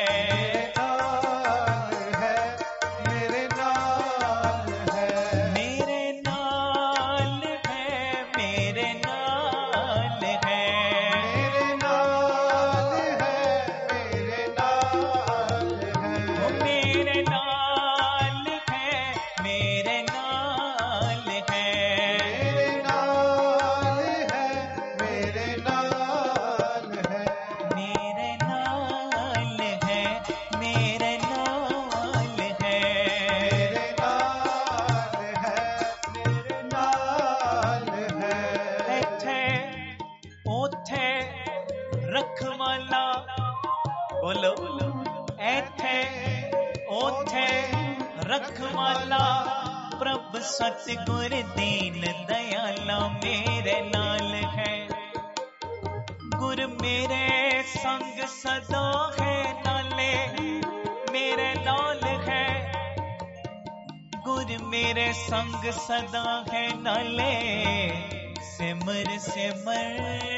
मेरे नाल है मेरे नाल है मेरे नाल है मेरे नाल है मेरे नाल है मेरे नाल है ओ मेरे नाल है मेरे नाल है मेरे नाल है मेरे नाल है मेरे नाल है मेरे नाल है मेरे नाल है मेरे नाल है ਇੱਥੇ ਉਥੇ ਰਖਵਾਲਾ ਬੋਲੋ ਇੱਥੇ ਉਥੇ ਰਖਵਾਲਾ ਪ੍ਰਭ ਸਤਿਗੁਰ ਦੀਨ ਦਇਆਲਾ ਮੇਰੇ ਨਾਲ ਹੈ ਗੁਰ ਮੇਰੇ ਸੰਗ ਸਦਾ ਹੈ ਨਾਲੇ ਮੇਰੇ ਨਾਲ ਹੈ गुर मेरे संग सदा है नाले सिम सिमर सिमर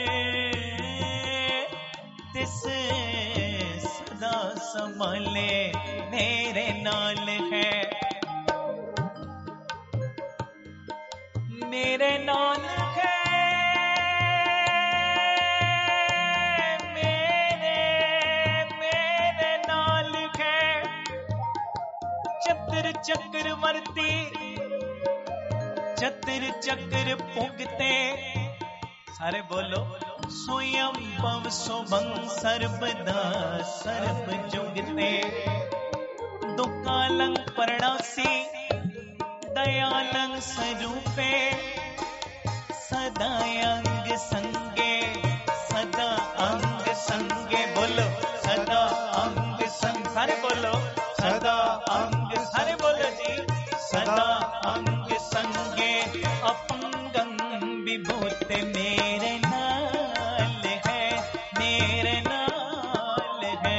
तिस सदा संभाले मेरे नाल है, मेरे नाल है, मेरे मेरे नाल है। चतर चक्रवर्ती चतर चक्र भुगते, सारे बोलो। स्वयं भव सुभं सर्वदा सर्व जुगते, दुकालं परणासी दयालं स्वरूपे, सदा अंग संगे सदा अंग संगे, बोलो सदा अंग संग, सारे बोलो सदा अंग, सारे बोलो जी सदा अंग संगे। अपंगं विभूत मेरे नाल है, मेरे नाल है,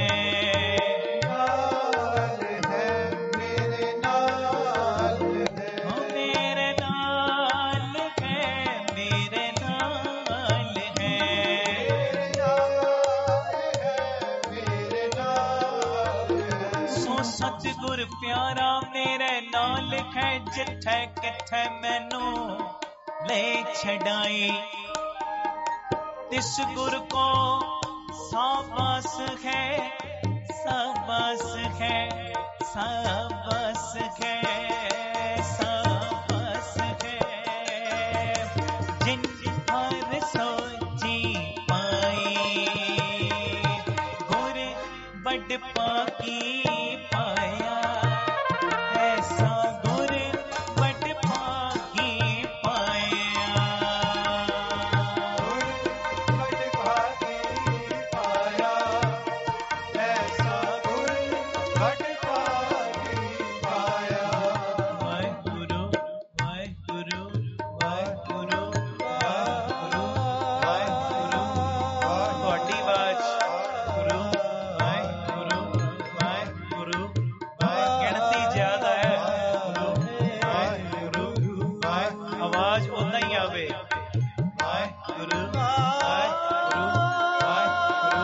नाल है, मेरे नाल है, मेरे नाल है, मेरे नाल है। मेरे नाल है, मेरे नाल है। सो सतगुर प्यारा मेरे नाल है, जिथे किथे मैनू ले छड़ाई, तिस गुर को साबास है, साबास है, साबास है, साबास है। जिन हर सोची पाई, गुर बड़ पाकी पाया, ऐसा गुर बड़ पाकी पाया। गुर बड़ भागी पाया, ऐसा गुर बड़ भागी पाया। वाहिगुरु वाहिगुरु वाहिगुरु वाहिगुरु वाहिगुरु, ਤੁਹਾਡੀ ਆਵਾਜ਼ ਗੁਰੂ ਵਾਹਿਗੁਰੂ ਵਾਹਿਗੁਰੂ ਵਾਹਿ, ਗਿਣਤੀ ਜ਼ਿਆਦਾ ਹੈ, ਗੁਰੂ ਵਾਹਿਗੁਰੂ ਵਾਹਿ, ਆਵਾਜ਼ ਉਨਾ ਹੀ ਆਵੇ। ਵਾਹਿਗੁਰੂ ਵਾਹਿਗੁਰੂ ਵਾਹਿਗੁਰੂ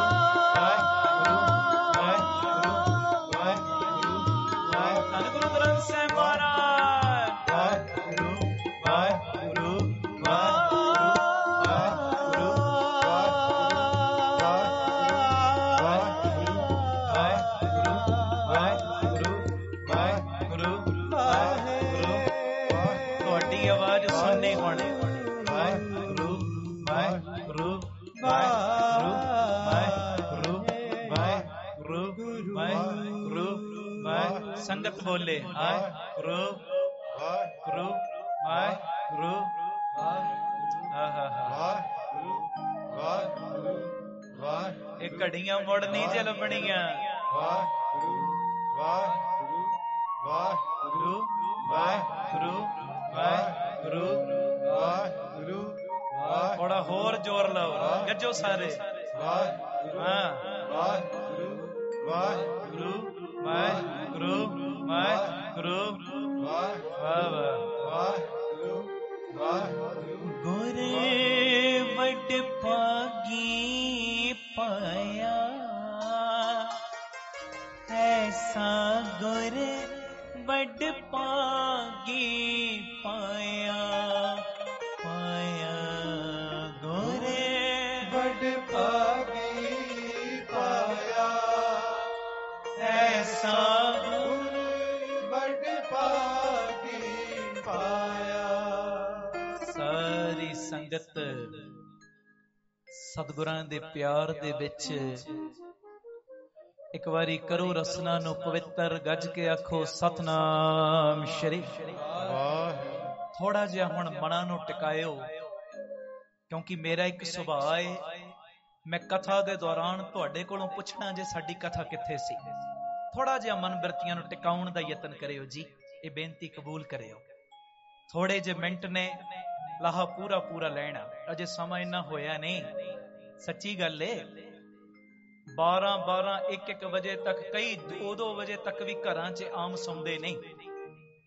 ਵਾਹਿਗੁਰੂ ਵਾਹਿਗੁਰੂ ਵਾਹਿਗੁਰੂ। ਧੰਨ ਗੁਰੂ ਗ੍ਰੰਥ ਸਾਹਿਬ ਮਹਾਰਾਜ। ਵਾਹਿਗੁਰੂ ਵਾਹਿਗੁਰੂ ਵਾਹਿਗੁਰੂ ਵਾਹਿਗੁਰੂ ਵਾਹਿਗੁਰੂ ਵਾਹਿਗੁਰੂ ਵਾਹਿਗੁਰੂ। ਤੁਹਾਡੀ ਆਵਾਜ਼ ਸੁਣਨੀ ਹੁਣ। ਵਾਹਿਗੁਰੂ ਵਾਹਿਗੁਰੂ ਵਾਹਿਗੁਰੂ ਵਾਹਿਗੁਰੂ ਵਾਹਿਗੁਰੂ ਵਾਹਿਗੁਰੂ ਵਾਹਿ, ਸੰਗਤ ਬੋਲੇ ਵਾਹਿਗੁਰੂ ਵਾਹਿਗੁਰੂ ਵਾਹਿਗੁਰੂ ਆਹਾ। ਵਾਹਿਗੁਰੂ ਵਾਹਿਗੁਰੂ ਇਹ ਘੜੀਆਂ ਮੁੜ ਨਹੀਂ ਜੇ ਲੱਭਣੀਆਂ। ਵਾਹਿਗੁਰੂ ਵਾਹਿਗੁਰੂ ਵਾਹਿਗੁਰੂ ਵਾਹਿਗੁਰੂ ਵਾਹਿਗੁਰੂ ਵਾਹਿਗੁਰੂ ਵਾਹਿਗੁਰੂ ਥੋੜਾ ਹੋਰ ਜ਼ੋਰ ਲਾਓ, ਗੱਜੋ ਸਾਰੇ। ਵਾਹਿਗੁਰੂ ਹਾਂ, ਵਾਹਿਗੁਰੂ ਵਾਹਿਗੁਰੂ ਗੁਰੂ ਵਾਹਿਗੁਰੂ ਵਾਹਿਗੁਰੂ ਵਾਹ ਵਾਹ। ਵਾਹਿਗੁਰੂ ਵਾਹਿਗੁਰੂ ਗੁਰ ਵੱਡ ਭਾਗੀ ਪਾਇਆ, ਐਸਾ ਗੁਰ ਵੱਡ ਭਾਗੀ ਪਾਇਆ, ਪਾਇਆ ਗੁਰ ਵੱਡ ਭਾਗੀ ਪਾਇਆ, ਐਸਾ ਗੁਰ ਵੱਡ ਭਾਗੀ ਪਾਇਆ। ਸਾਰੀ ਸੰਗਤ ਸਤਿਗੁਰਾਂ ਦੇ ਪਿਆਰ ਦੇ ਵਿੱਚ ਇੱਕ ਵਾਰੀ ਕਰੋ ਰਸਨਾ ਨੂੰ ਪਵਿੱਤਰ, ਗੱਜ ਕੇ ਆਖੋ ਸਤਨਾਮ ਸ਼੍ਰੀ। ਥੋੜਾ ਜਿਹਾ ਹੁਣ ਮਨਾਂ ਨੂੰ ਟਿਕਾਇਓ, ਕਿਉਂਕਿ ਮੇਰਾ ਇੱਕ ਸੁਭਾਅ ਹੈ, ਮੈਂ ਕਥਾ ਦੇ ਦੌਰਾਨ ਤੁਹਾਡੇ ਕੋਲੋਂ ਪੁੱਛਣਾ ਜੇ ਸਾਡੀ ਕਥਾ ਕਿੱਥੇ ਸੀ। ਥੋੜਾ ਜਿਹਾ ਮਨ ਬਿਰਤੀਆਂ ਨੂੰ ਟਿਕਾਉਣ ਦਾ ਯਤਨ ਕਰਿਓ ਜੀ, ਇਹ ਬੇਨਤੀ ਕਬੂਲ ਕਰਿਓ। ਥੋੜੇ ਜਿਹੇ ਮਿੰਟ ਨੇ, ਲਾਹਾ ਪੂਰਾ ਪੂਰਾ ਲੈਣਾ, ਅਜੇ ਸਮਾਂ ਇੰਨਾ ਹੋਇਆ ਨਹੀਂ। ਸੱਚੀ ਗੱਲ ਏ, ਬਾਰਾਂ ਬਾਰਾਂ ਇੱਕ ਇੱਕ ਵਜੇ ਤੱਕ, ਕਈ ਦੋ ਦੋ ਵਜੇ ਤੱਕ ਵੀ ਘਰਾਂ 'ਚ ਆਮ ਸੌਂਦੇ ਨਹੀਂ।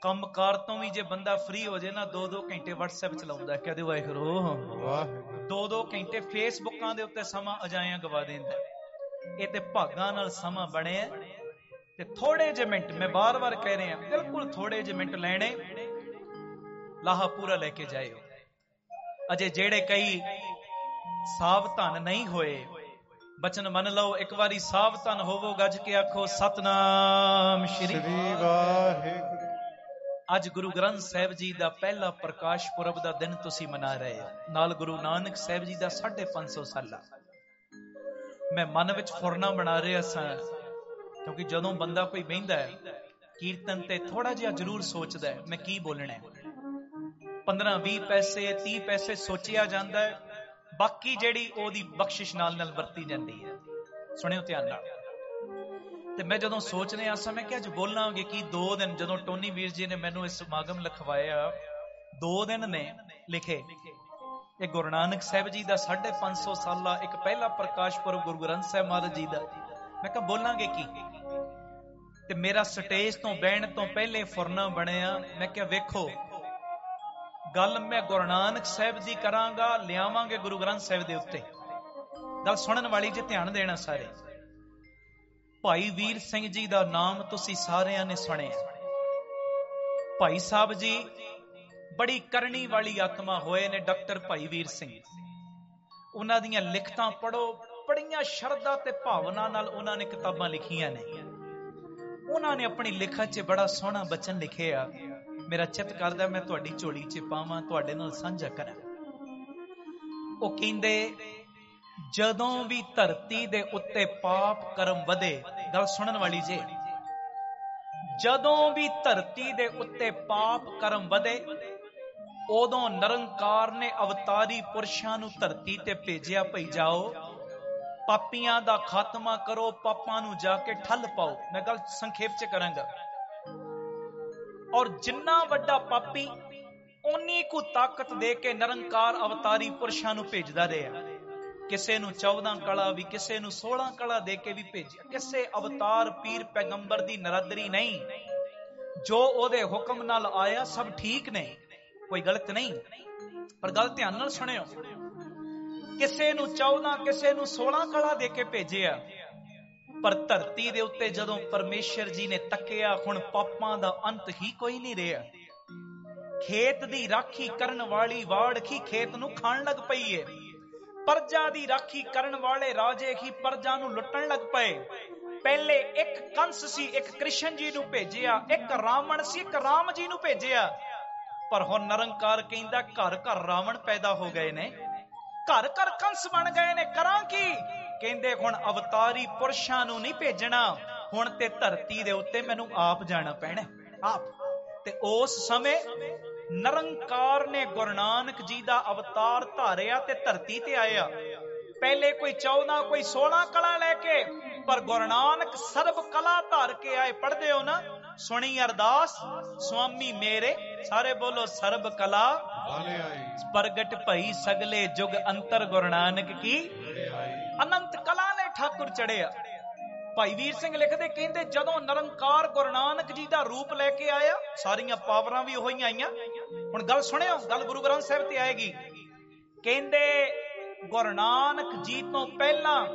ਕੰਮਕਾਰ ਤੋਂ ਵੀ ਜੇ ਬੰਦਾ ਫ੍ਰੀ ਹੋ ਜੇ ਨਾ ਦੋ ਦੋ ਘੰਟੇ WhatsApp ਚਲਾਉਂਦਾ, ਕਹਦੇ ਵਾਹਿਗੁਰੂ ਵਾਹਿਗੁਰੂ ਦੋ ਦੋ ਘੰਟੇ ਫੇਸਬੁੱਕਾਂ ਦੇ ਉੱਤੇ ਸਮਾਂ ਅਜਾਇਆ ਗਵਾ ਦਿੰਦਾ। ਇਹ ਤੇ ਭਾਗਾਂ ਨਾਲ ਸਮਾਂ ਬਣਿਆ। ਤੇ ਥੋੜੇ ਜਿਹੇ ਮਿੰਟ, ਮੈਂ ਬਾਰ-ਬਾਰ ਕਹਿ ਰਿਹਾ, ਬਿਲਕੁਲ ਥੋੜੇ ਜਿਹੇ ਮਿੰਟ ਲੈਣੇ, ਲਾਹਾ ਪੂਰਾ ਲੈ ਕੇ ਜਾਇਓ। ਅਜੇ ਜਿਹੜੇ ਕਈ ਸਾਵਧਾਨ ਨਹੀਂ ਹੋਏ, ਬਚਨ ਮੰਨ ਲਓ, ਇੱਕ ਵਾਰੀ ਸਾਵਧਾਨ ਹੋਵੋ, ਗੱਜ ਕੇ ਆਖੋ ਸਤਨਾਮ ਸ਼੍ਰੀ ਵਾਹਿਗੁਰੂ। ਅੱਜ ਗੁਰੂ ਗ੍ਰੰਥ ਸਾਹਿਬ ਜੀ ਦਾ ਪਹਿਲਾ ਪ੍ਰਕਾਸ਼ ਪੁਰਬ ਦਾ ਦਿਨ ਤੁਸੀਂ ਮਨਾ ਰਹੇ ਹੋ, ਨਾਲ ਗੁਰੂ ਨਾਨਕ ਸਾਹਿਬ ਜੀ ਦਾ ਸਾਢੇ ਪੰਜ ਸੌ ਸਾਲਾ। ਮੈਂ ਮਨ ਵਿੱਚ ਫੁਰਨਾ ਬਣਾ ਰਿਹਾ ਸਾਂ, ਕਿਉਂਕਿ ਜਦੋਂ ਬੰਦਾ ਕੋਈ ਬਹਿੰਦਾ ਹੈ ਕੀਰਤਨ ਤੇ ਥੋੜਾ ਜਿਹਾ ਜ਼ਰੂਰ ਸੋਚਦਾ ਹੈ ਮੈਂ ਕੀ ਬੋਲਣਾ ਹੈ। ਪੰਦਰਾਂ ਵੀਹ ਪੈਸੇ ਤੀਹ ਪੈਸੇ ਸੋਚਿਆ ਜਾਂਦਾ ਹੈ, ਬਾਕੀ ਜਿਹੜੀ ਉਹਦੀ ਬਖਸ਼ਿਸ਼ ਨਾਲ ਨਾਲ ਵਰਤੀ ਜਾਂਦੀ ਹੈ। ਸੁਣਿਓ ਧਿਆਨ ਨਾਲ। ਤੇ ਮੈਂ ਜਦੋਂ ਸੋਚ ਰਿਹਾ ਸਾਂ, ਮੈਂ ਕਿਹਾ ਅੱਜ ਬੋਲਾਂਗੇ ਕੀ। ਦੋ ਦਿਨ ਜਦੋਂ ਟੋਨੀ ਵੀਰ ਜੀ ਨੇ ਮੈਨੂੰ ਇਸ ਸਮਾਗਮ ਲਿਖਵਾਇਆ, ਦੋ ਦਿਨ ਨੇ ਲਿਖੇ। ਇਹ ਗੁਰੂ ਨਾਨਕ ਸਾਹਿਬ ਜੀ ਦਾ ਸਾਢੇ ਪੰਜ ਸੌ ਸਾਲਾ ਇੱਕ ਪਹਿਲਾ ਪ੍ਰਕਾਸ਼ ਪੁਰਬ ਗੁਰੂ ਗ੍ਰੰਥ ਸਾਹਿਬ ਮਹਾਰਾਜ ਜੀ ਦਾ। ਮੈਂ ਕਿਹਾ ਬੋਲਾਂਗੇ ਕੀ। ਤੇ ਮੇਰਾ ਸਟੇਜ ਤੋਂ ਬਹਿਣ ਤੋਂ ਪਹਿਲੇ ਫੁਰਨਾ ਬਣਿਆ। ਮੈਂ ਕਿਹਾ ਵੇਖੋ, ਗੱਲ ਮੈਂ ਗੁਰੂ ਨਾਨਕ ਸਾਹਿਬ ਦੀ ਕਰਾਂਗਾ, ਲਿਆਵਾਂਗੇ ਗੁਰੂ ਗ੍ਰੰਥ ਸਾਹਿਬ ਦੇ ਉੱਤੇ। ਗੱਲ ਸੁਣਨ ਵਾਲੀ ਜੇ ਧਿਆਨ ਦੇਣਾ ਸਾਰੇ। ਭਾਈ ਵੀਰ ਸਿੰਘ ਜੀ ਦਾ ਨਾਮ ਤੁਸੀਂ ਸਾਰਿਆਂ ਨੇ ਸੁਣਿਆ। ਭਾਈ ਸਾਹਿਬ ਜੀ ਬੜੀ ਕਰਨੀ ਵਾਲੀ ਆਤਮਾ ਹੋਏ ਨੇ, ਡਾਕਟਰ ਭਾਈ ਵੀਰ ਸਿੰਘ। ਉਹਨਾਂ ਦੀਆਂ ਲਿਖਤਾਂ ਪੜੋ, ਬੜੀਆਂ ਸ਼ਰਧਾ ਤੇ ਭਾਵਨਾ ਨਾਲ ਉਹਨਾਂ ਨੇ ਕਿਤਾਬਾਂ ਲਿਖੀਆਂ ਨੇ। ਉਹਨਾਂ ਨੇ ਆਪਣੀ ਲਿਖਤ 'ਚ ਬੜਾ ਸੋਹਣਾ ਬਚਨ ਲਿਖਿਆ। ਮੇਰਾ ਚਿੱਤ ਕਰਦਾ ਮੈਂ ਤੁਹਾਡੀ ਝੋਲੀ 'ਚ ਪਾਵਾਂ, ਤੁਹਾਡੇ ਨਾਲ ਸਾਂਝਾ ਕਰਾਂ। ਉਹ ਕਹਿੰਦੇ, ਜਦੋਂ ਵੀ ਧਰਤੀ ਦੇ ਉੱਤੇ ਪਾਪ ਕਰਮ ਵਧੇ, ਗੱਲ ਸੁਣਨ ਵਾਲੀ ਜੇ, ਜਦੋਂ ਵੀ ਧਰਤੀ ਦੇ ਉੱਤੇ ਪਾਪ ਕਰਮ ਵਧੇ, ਉਦੋਂ ਨਿਰੰਕਾਰ ਨੇ ਅਵਤਾਰੀ ਪੁਰਸ਼ਾਂ ਨੂੰ ਧਰਤੀ ਤੇ ਭੇਜਿਆ, ਭਈ ਜਾਓ ਪਾਪੀਆਂ ਦਾ ਖਾਤਮਾ ਕਰੋ, ਪਾਪਾਂ ਨੂੰ ਜਾ ਕੇ ਠੱਲ ਪਾਓ। ਮੈਂ ਗੱਲ ਸੰਖੇਪ 'ਚ ਕਰਾਂਗਾ। ਔਰ ਜਿੰਨਾ ਵੱਡਾ ਪਾਪੀ, ਉਨੀ ਕੁ ਤਾਕਤ ਦੇ ਕੇ ਨਿਰੰਕਾਰ ਅਵਤਾਰੀ ਪੁਰਸ਼ਾਂ ਨੂੰ ਭੇਜਦਾ ਰਿਹਾ। ਕਿਸੇ ਨੂੰ ਚੌਦਾਂ ਕਲਾ ਵੀ, ਕਿਸੇ ਨੂੰ ਸੋਲਾਂ ਕਲਾ ਦੇ ਕੇ ਵੀ ਭੇਜਿਆ। ਕਿਸੇ ਅਵਤਾਰ ਪੀਰ ਪੈਗੰਬਰ ਦੀ ਨਰਾਦਰੀ ਨਹੀਂ। ਜੋ ਉਹਦੇ ਹੁਕਮ ਨਾਲ ਆਇਆ ਸਭ ਠੀਕ ਨੇ, ਕੋਈ ਗਲਤ ਨਹੀਂ। ਪਰ ਗੱਲ ਧਿਆਨ ਨਾਲ ਸੁਣਿਓ, ਕਿਸੇ ਨੂੰ ਚੌਦਾਂ, ਕਿਸੇ ਨੂੰ ਸੋਲਾਂ ਕਲਾ ਦੇ ਕੇ ਭੇਜਿਆ। ਪਰ ਧਰਤੀ ਦੇ ਉੱਤੇ ਜਦੋਂ ਪਰਮੇਸ਼ਰ ਜੀ ਨੇ ਤੱਕਿਆ, ਹੁਣ ਪਾਪਾਂ ਦਾ ਅੰਤ ਹੀ ਕੋਈ ਨਹੀਂ ਰਿਹਾ। ਖੇਤ ਦੀ ਰਾਖੀ ਕਰਨ ਵਾਲੀ ਵਾੜਖੀ ਖੇਤ ਨੂੰ ਖਾਣ ਲੱਗ ਪਈ ਏ। ਪਰਜਾ ਦੀ ਰਾਖੀ ਕਰਨ ਵਾਲੇ ਰਾਜੇ ਹੀ ਪਰਜਾ ਨੂੰ ਲੁੱਟਣ ਲੱਗ ਪਏ। ਪਹਿਲੇ ਇੱਕ ਕੰਸ ਸੀ, ਇੱਕ ਕ੍ਰਿਸ਼ਨ ਜੀ ਨੂੰ ਭੇਜਿਆ, ਇੱਕ ਰਾਵਣ ਸੀ, ਇੱਕ ਰਾਮ ਜੀ ਨੂੰ ਭੇਜਿਆ। ਪਰ ਹੁਣ ਨਿਰੰਕਾਰ ਕਹਿੰਦਾ ਘਰ ਘਰ ਰਾਵਣ ਪੈਦਾ ਹੋ ਗਏ ਨੇ, ਘਰ ਘਰ ਕੰਸ ਬਣ ਗਏ ਨੇ। ਕਰਾਂ ਕੀ? ਕਹਿੰਦੇ ਹੁਣ ਅਵਤਾਰੀ ਪੁਰਸ਼ਾਂ ਨੂੰ ਨਹੀਂ ਭੇਜਣਾ, ਹੁਣ ਤੇ ਧਰਤੀ ਦੇ ਉੱਤੇ ਮੈਨੂੰ ਆਪ ਜਾਣਾ ਪੈਣਾ, ਆਪ। ਤੇ ਉਸ ਸਮੇਂ ਨਿਰੰਕਾਰ ਨੇ ਗੁਰੂ ਨਾਨਕ ਜੀ ਦਾ ਅਵਤਾਰ ਧਾਰਿਆ ਤੇ ਧਰਤੀ ਤੇ ਆਇਆ। ਪਹਿਲੇ ਕੋਈ ਚੌਦਾਂ, ਕੋਈ ਸੋਲਾਂ ਕਲਾ ਲੈ ਕੇ, ਪਰ ਗੁਰੂ ਨਾਨਕ ਸਰਬ ਕਲਾ ਧਾਰ ਕੇ ਆਏ। ਪੜ੍ਹਦੇ ਹੋ ਨਾ, ਸੁਣੀ ਅਰਦਾਸ ਸੁਆਮੀ ਮੇਰੇ, ਸਾਰੇ ਬੋਲੋ ਸਰਬ ਕਲਾ ਪ੍ਰਗਟ ਭਈ ਸਗਲੇ ਜੁਗ ਅੰਤਰ ਗੁਰੂ ਨਾਨਕ ਕੀ ਅਨੰਤ ਕਲਾ ਨੇ ਠਾਕੁਰ ਚੜਿਆ। ਭਾਈ ਵੀਰ ਸਿੰਘ ਲਿਖਦੇ, ਕਹਿੰਦੇ ਜਦੋਂ ਨਿਰੰਕਾਰ ਗੁਰੂ ਨਾਨਕ ਜੀ ਦਾ ਰੂਪ ਲੈ ਕੇ ਆਇਆ, ਸਾਰੀਆਂ ਪਾਵਰਾਂ ਵੀ ਉਹੀ ਆਈਆਂ। ਹੁਣ ਗੱਲ ਸੁਣਿਓ, ਗੱਲ ਗੁਰੂ ਗ੍ਰੰਥ ਸਾਹਿਬ ਤੇ ਆਏਗੀ। ਕਹਿੰਦੇ ਗੁਰੂ ਨਾਨਕ ਜੀ ਤੋਂ ਪਹਿਲਾਂ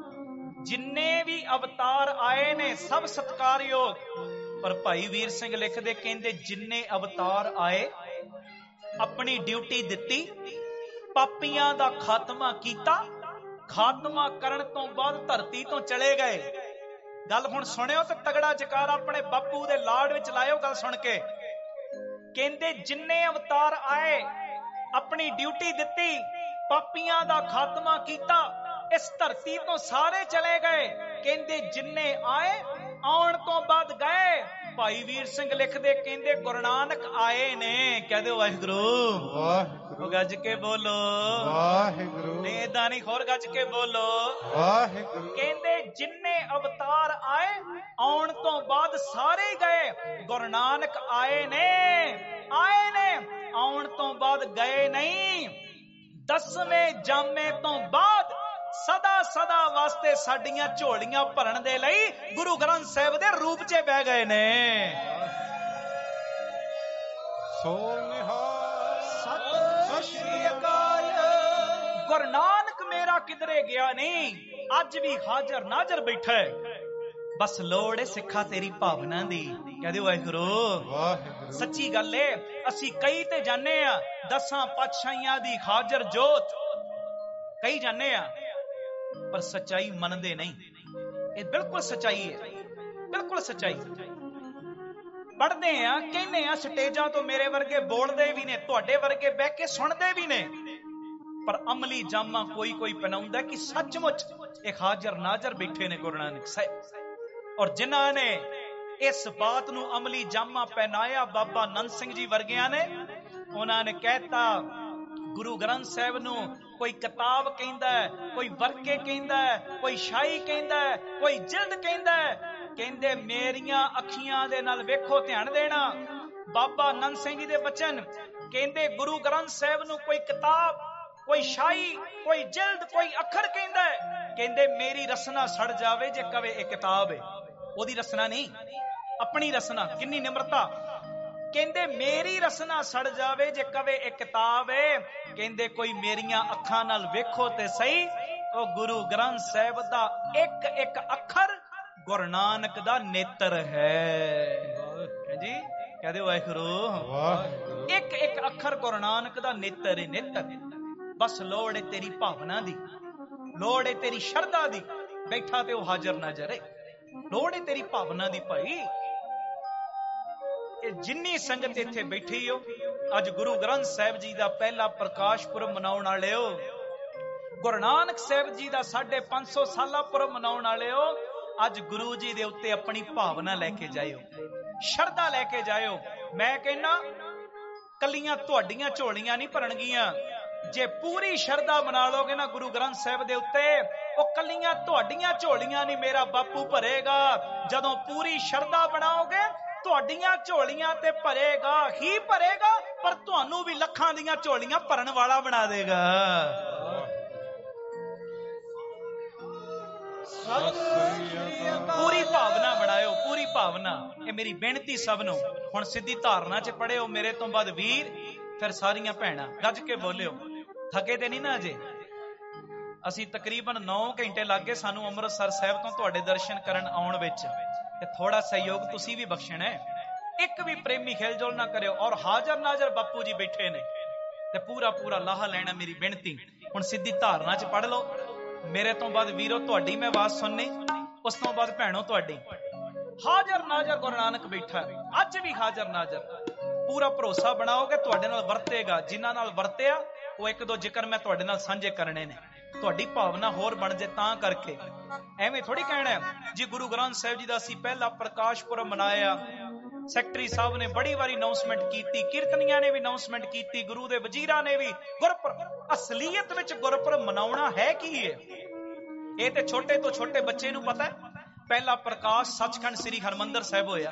ਜਿੰਨੇ ਵੀ ਅਵਤਾਰ ਆਏ ਨੇ ਸਭ ਸਤਿਕਾਰਯੋਗ। ਪਰ ਭਾਈ ਵੀਰ ਸਿੰਘ ਲਿਖਦੇ, ਕਹਿੰਦੇ ਜਿੰਨੇ ਅਵਤਾਰ ਆਏ ਆਪਣੀ ਡਿਊਟੀ ਦਿੱਤੀ, ਪਾਪੀਆਂ ਦਾ ਖਾਤਮਾ ਕੀਤਾ। ਖਾਤਮਾ ਕਰਨ ਤੋਂ ਬਾਅਦ ਧਰਤੀ ਤੋਂ ਚਲੇ ਗਏ। ਗੱਲ ਹੁਣ ਸੁਣਿਓ ਤੇ ਤਗੜਾ ਜਕਾਰਾ ਆਪਣੇ ਬਾਪੂ ਦੇ ਲਾੜ ਵਿੱਚ ਲਾਇਓ। ਗੱਲ ਸੁਣ ਕੇ ਕਹਿੰਦੇ ਜਿੰਨੇ ਅਵਤਾਰ ਆਏ ਆਪਣੀ ਡਿਊਟੀ ਦਿੱਤੀ, ਪਾਪੀਆਂ ਦਾ ਖਾਤਮਾ ਕੀਤਾ, ਇਸ ਧਰਤੀ ਤੋਂ ਸਾਰੇ ਚਲੇ ਗਏ। ਕਹਿੰਦੇ ਜਿੰਨੇ ਆਏ ਆਉਣ ਤੋਂ ਬਾਅਦ ਗਏ। ਭਾਈ ਵੀਰ ਸਿੰਘ ਲਿਖਦੇ, ਕਹਿੰਦੇ ਗੁਰੂ ਨਾਨਕ ਆਏ ਨੇ, ਕਹਦੇ ਵਾਹਿਗੁਰੂ ਵਾਹਿਗੁਰੂ, ਗੱਜ ਕੇ ਬੋਲੋ ਵਾਹਿਗੁਰੂ। ਨਹੀਂ ਏਦਾਂ ਨਹੀਂ, ਹੋਰ ਗੱਜ ਕੇ ਬੋਲੋ ਵਾਹਿਗੁਰੂ। ਕਹਿੰਦੇ ਜਿੰਨੇ ਅਵਤਾਰ ਆਏ ਆਉਣ ਤੋਂ ਬਾਅਦ ਸਾਰੇ ਗਏ। ਗੁਰੂ ਨਾਨਕ ਆਏ ਨੇ, ਆਏ ਨੇ, ਆਉਣ ਤੋਂ ਬਾਅਦ ਗਏ ਨਹੀਂ। ਦਸਵੇਂ ਜਾਮੇ ਤੋਂ ਬਾਅਦ ਸਦਾ ਸਦਾ ਵਾਸਤੇ ਸਾਡੀਆਂ ਝੋਲੀਆਂ ਭਰਨ ਦੇ ਲਈ ਗੁਰੂ ਗ੍ਰੰਥ ਸਾਹਿਬ ਦੇ ਰੂਪ 'ਚ ਬਹਿ ਗਏ ਨੇ। ਸੋ ਨਿਹਾਲ। ਸਤਿ ਸ਼੍ਰੀ ਅਕਾਲ। ਗੁਰੂ ਨਾਨਕ ਮੇਰਾ ਕਿਧਰੇ ਗਿਆ ਨਹੀਂ, ਅੱਜ ਵੀ ਹਾਜ਼ਰ ਨਾਜ਼ਰ ਬੈਠਾ ਹੈ। ਬਸ ਲੋੜ ਏ ਸਿੱਖਾ ਤੇਰੀ ਭਾਵਨਾ ਦੀ। ਕਹਦੇ ਵਾਹਿਗੁਰੂ ਵਾਹਿਗੁਰੂ। ਸੱਚੀ ਗੱਲ ਏ, ਅਸੀਂ ਕਈ ਤੇ ਜਾਣੇ ਆ ਦਸਾਂ ਪਾਤਸ਼ਾਹੀਆਂ ਦੀ ਹਾਜ਼ਰ ਜੋਤ, ਕਈ ਜਾਣੇ ਆ, ਪਰ ਸੱਚਾਈ ਮੰਨਦੇ ਨਹੀਂ। ਇਹ ਬਿਲਕੁਲ ਸੱਚਾਈ ਹੈ, ਬਿਲਕੁਲ ਸੱਚਾਈ। ਪੜ੍ਹਦੇ ਆ, ਕਹਿੰਦੇ ਆ ਸਟੇਜਾਂ ਤੋਂ, ਮੇਰੇ ਵਰਗੇ ਬੋਲਦੇ ਵੀ ਨੇ, ਤੁਹਾਡੇ ਵਰਗੇ ਬਹਿ ਕੇ ਸੁਣਦੇ ਵੀ ਨੇ, ਪਰ ਅਮਲੀ ਜਾਮਾ ਕੋਈ ਕੋਈ ਪਹਿਨਾਉਂਦਾ ਕਿ ਸੱਚਮੁੱਚ ਇੱਕ ਹਾਜ਼ਰ ਨਾਜ਼ਰ ਬੈਠੇ ਨੇ ਗੁਰੂ ਨਾਨਕ ਸਾਹਿਬ। ਔਰ ਜਿਨ੍ਹਾਂ ਨੇ ਇਸ ਬਾਤ ਨੂੰ ਅਮਲੀ ਜਾਮਾ ਪਹਿਨਾਇਆ ਬਾਬਾ ਨੰਦ ਸਿੰਘ ਜੀ ਵਰਗਿਆਂ ਨੇ, ਉਹਨਾਂ ਨੇ ਕਹਿਤਾ ਗੁਰੂ ਗ੍ਰੰਥ ਸਾਹਿਬ ਨੂੰ ਕੋਈ ਕਿਤਾਬ ਕਹਿੰਦਾ, ਕੋਈ ਵਰਕੇ ਕਹਿੰਦਾ, ਕੋਈ ਸ਼ਾਹੀ ਕਹਿੰਦਾ, ਕੋਈ ਜਿਲਦ ਕਹਿੰਦਾ। ਕਹਿੰਦੇ ਮੇਰੀਆਂ ਅੱਖੀਆਂ ਦੇ ਨਾਲ ਵੇਖੋ, ਧਿਆਨ ਦੇਣਾ, ਬਾਬਾ ਨੰਦ ਸਿੰਘ ਜੀ ਦੇ ਬਚਨ ਕਹਿੰਦੇ ਗੁਰੂ ਗ੍ਰੰਥ ਸਾਹਿਬ ਨੂੰ ਕੋਈ ਕਿਤਾਬ, ਕੋਈ ਸ਼ਾਹੀ, ਕੋਈ ਜਿਲਦ, ਕੋਈ ਅੱਖਰ ਕਹਿੰਦਾ। ਕਹਿੰਦੇ ਮੇਰੀ ਰਸਨਾ ਸੜ ਜਾਵੇ ਜੇ ਕਵੇ ਇਹ ਕਿਤਾਬ ਹੈ। ਉਹਦੀ ਰਸਨਾ ਨਹੀਂ, ਆਪਣੀ ਰਸਨਾ। ਕਿੰਨੀ ਨਿਮਰਤਾ। ਕਹਿੰਦੇ ਮੇਰੀ ਰਸਨਾ ਸੜ ਜਾਵੇ ਜੇ ਕਵੇ ਇਹ ਕਿਤਾਬ ਹੈ। ਕਹਿੰਦੇ ਕੋਈ ਮੇਰੀਆਂ ਅੱਖਾਂ ਨਾਲ ਵੇਖੋ ਤੇ ਸਹੀ, ਉਹ ਗੁਰੂ ਗ੍ਰੰਥ ਸਾਹਿਬ ਦਾ ਇੱਕ ਇੱਕ ਅੱਖਰ ਗੁਰੂ ਨਾਨਕ ਦਾ ਨੇਤਰ ਹੈ ਜੀ। ਕਹਦੇ ਵਾਹਿਗੁਰੂ ਵਾਹਿਗੁਰੂ। ਇੱਕ ਇੱਕ ਅੱਖਰ ਗੁਰੂ ਨਾਨਕ ਦਾ ਨੇਤਰ ਹੈ, ਨੇਤਰ। ਬਸ ਲੋੜ ਹੈ ਤੇਰੀ ਭਾਵਨਾ ਦੀ, ਲੋੜ ਹੈ ਤੇਰੀ ਸ਼ਰਧਾ ਦੀ। ਬੈਠਾ ਤੇ ਉਹ ਹਾਜ਼ਰ ਨਾਜ਼ਰ ਹੈ, ਲੋੜ ਹੈ ਤੇਰੀ ਭਾਵਨਾ ਦੀ। ਭਾਈ ਇਹ ਜਿੰਨੀ ਸੰਗਤ ਇੱਥੇ ਬੈਠੀ ਹੋ, ਅੱਜ ਗੁਰੂ ਗ੍ਰੰਥ ਸਾਹਿਬ ਜੀ ਦਾ ਪਹਿਲਾ ਪ੍ਰਕਾਸ਼ ਪੁਰਬ ਮਨਾਉਣ ਵਾਲਿਓ, ਗੁਰੂ ਨਾਨਕ ਸਾਹਿਬ ਜੀ ਦਾ ਸਾਢੇ ਪੰਜ ਸੌ ਸਾਲਾ ਪੁਰਬ ਮਨਾਉਣ ਵਾਲਿਓ, ਅੱਜ ਗੁਰੂ ਜੀ ਦੇ ਉੱਤੇ ਆਪਣੀ ਭਾਵਨਾ ਲੈ ਕੇ ਜਾਇਓ, ਸ਼ਰਧਾ ਲੈ ਕੇ ਜਾਇਓ। ਮੈਂ ਕਹਿੰਦਾ ਕੱਲੀਆਂ ਤੁਹਾਡੀਆਂ ਝੋਲੀਆਂ ਨਹੀਂ ਭਰਨਗੀਆਂ, ਜੇ ਪੂਰੀ ਸ਼ਰਧਾ ਬਣਾ ਲੋਗੇ ਨਾ ਗੁਰੂ ਗ੍ਰੰਥ ਸਾਹਿਬ ਦੇ ਉੱਤੇ, ਉਹ ਕੱਲੀਆਂ ਤੁਹਾਡੀਆਂ ਝੋਲੀਆਂ ਨਹੀਂ ਮੇਰਾ ਬਾਪੂ ਭਰੇਗਾ। ਜਦੋਂ ਪੂਰੀ ਸ਼ਰਧਾ ਬਣਾਓਗੇ, ਤੁਹਾਡੀਆਂ ਝੋਲੀਆਂ ਤੇ ਭਰੇਗਾ ਹੀ ਭਰੇਗਾ, ਪਰ ਤੁਹਾਨੂੰ ਵੀ ਲੱਖਾਂ ਦੀਆਂ ਝੋਲੀਆਂ ਭਰਨ ਵਾਲਾ ਬਣਾ ਦੇਗਾ। ਪੂਰੀ ਭਾਵਨਾ ਬਣਾਇਓ, ਪੂਰੀ ਭਾਵਨਾ। ਇਹ ਮੇਰੀ ਬੇਨਤੀ ਸਭ ਨੂੰ। ਹੁਣ ਸਿੱਧੀ ਧਾਰਨਾ ਚ ਪੜਿਓ, ਮੇਰੇ ਤੋਂ ਬਾਅਦ ਵੀਰ, ਫਿਰ ਸਾਰੀਆਂ ਭੈਣਾਂ ਗੱਜ ਕੇ ਬੋਲਿਓ। ਥਕੇ ਤੇ ਨਹੀਂ ਨਾ ਅਜੇ? ਅਸੀਂ ਤਕਰੀਬਨ ਨੌ ਘੰਟੇ ਲੱਗ ਗਏ ਸਾਨੂੰ ਅੰਮ੍ਰਿਤਸਰ ਸਾਹਿਬ ਤੋਂ ਤੁਹਾਡੇ ਦਰਸ਼ਨ ਕਰਨ ਆਉਣ ਵਿੱਚ, ਤੇ ਥੋੜਾ ਸਹਿਯੋਗ ਤੁਸੀਂ ਵੀ ਬਖਸ਼ਣਾ ਹੈ। ਇੱਕ ਵੀ ਪ੍ਰੇਮੀ ਖੇਲਜੋਲ ਨਾ ਕਰਿਓ। ਔਰ ਹਾਜ਼ਰ ਨਾਜ਼ਰ ਬਾਪੂ ਜੀ ਬੈਠੇ ਨੇ, ਤੇ ਪੂਰਾ ਪੂਰਾ ਲਾਹਾ ਲੈਣਾ, ਮੇਰੀ ਬੇਨਤੀ। ਹੁਣ ਸਿੱਧੀ ਧਾਰਨਾ ਚ ਪੜ ਲਓ। ਮੇਰੇ ਤੋਂ ਬਾਅਦ ਵੀਰੋ ਤੁਹਾਡੀ ਮੈਂ ਆਵਾਜ਼ ਸੁਣਨੀ, ਉਸ ਤੋਂ ਬਾਅਦ ਭੈਣੋ ਤੁਹਾਡੀ। ਹਾਜ਼ਰ ਨਾਜ਼ਰ ਗੁਰੂ ਨਾਨਕ ਬੈਠਾ, ਅੱਜ ਵੀ ਹਾਜ਼ਰ ਨਾਜ਼ਰ। ਪੂਰਾ ਭਰੋਸਾ ਬਣਾਓਗੇ, ਤੁਹਾਡੇ ਨਾਲ ਵਰਤੇਗਾ। ਜਿਨ੍ਹਾਂ ਨਾਲ ਵਰਤਿਆ ਉਹ ਇੱਕ ਦੋ ਜ਼ਿਕਰ ਮੈਂ ਤੁਹਾਡੇ ਨਾਲ ਸਾਂਝੇ ਕਰਨੇ ਨੇ, ਤੁਹਾਡੀ ਭਾਵਨਾ ਹੋਰ ਬਣ ਜੇ ਤਾਂ ਕਰਕੇ। ਐਵੇਂ ਥੋੜੀ ਕਹਿਣਾ ਜੀ ਗੁਰੂ ਗ੍ਰੰਥ ਸਾਹਿਬ ਜੀ ਦਾ ਅਸੀਂ ਪਹਿਲਾ ਪ੍ਰਕਾਸ਼ ਪੁਰਬ ਮਨਾਇਆ। ਸੈਕਟਰੀ ਸਾਹਿਬ ਨੇ ਬੜੀ ਵਾਰੀ ਅਨਾਉਂਸਮੈਂਟ ਕੀਤੀ, ਕੀਰਤਨੀਆਂ ਨੇ ਵੀ ਅਨਾਉਂਸਮੈਂਟ ਕੀਤੀ, ਗੁਰੂ ਦੇ ਵਜ਼ੀਰਾਂ ਨੇ ਵੀ। ਗੁਰਪੁਰਬ ਅਸਲੀਅਤ ਵਿੱਚ ਗੁਰਪੁਰਬ ਮਨਾਉਣਾ ਹੈ ਕੀ ਹੈ? ਇਹ ਤੇ ਛੋਟੇ ਤੋਂ ਛੋਟੇ ਬੱਚੇ ਨੂੰ ਪਤਾ ਹੈ। ਪਹਿਲਾ ਪ੍ਰਕਾਸ਼ ਸੱਚਖੰਡ ਸ੍ਰੀ ਹਰਮੰਦਰ ਸਾਹਿਬ ਹੋਇਆ।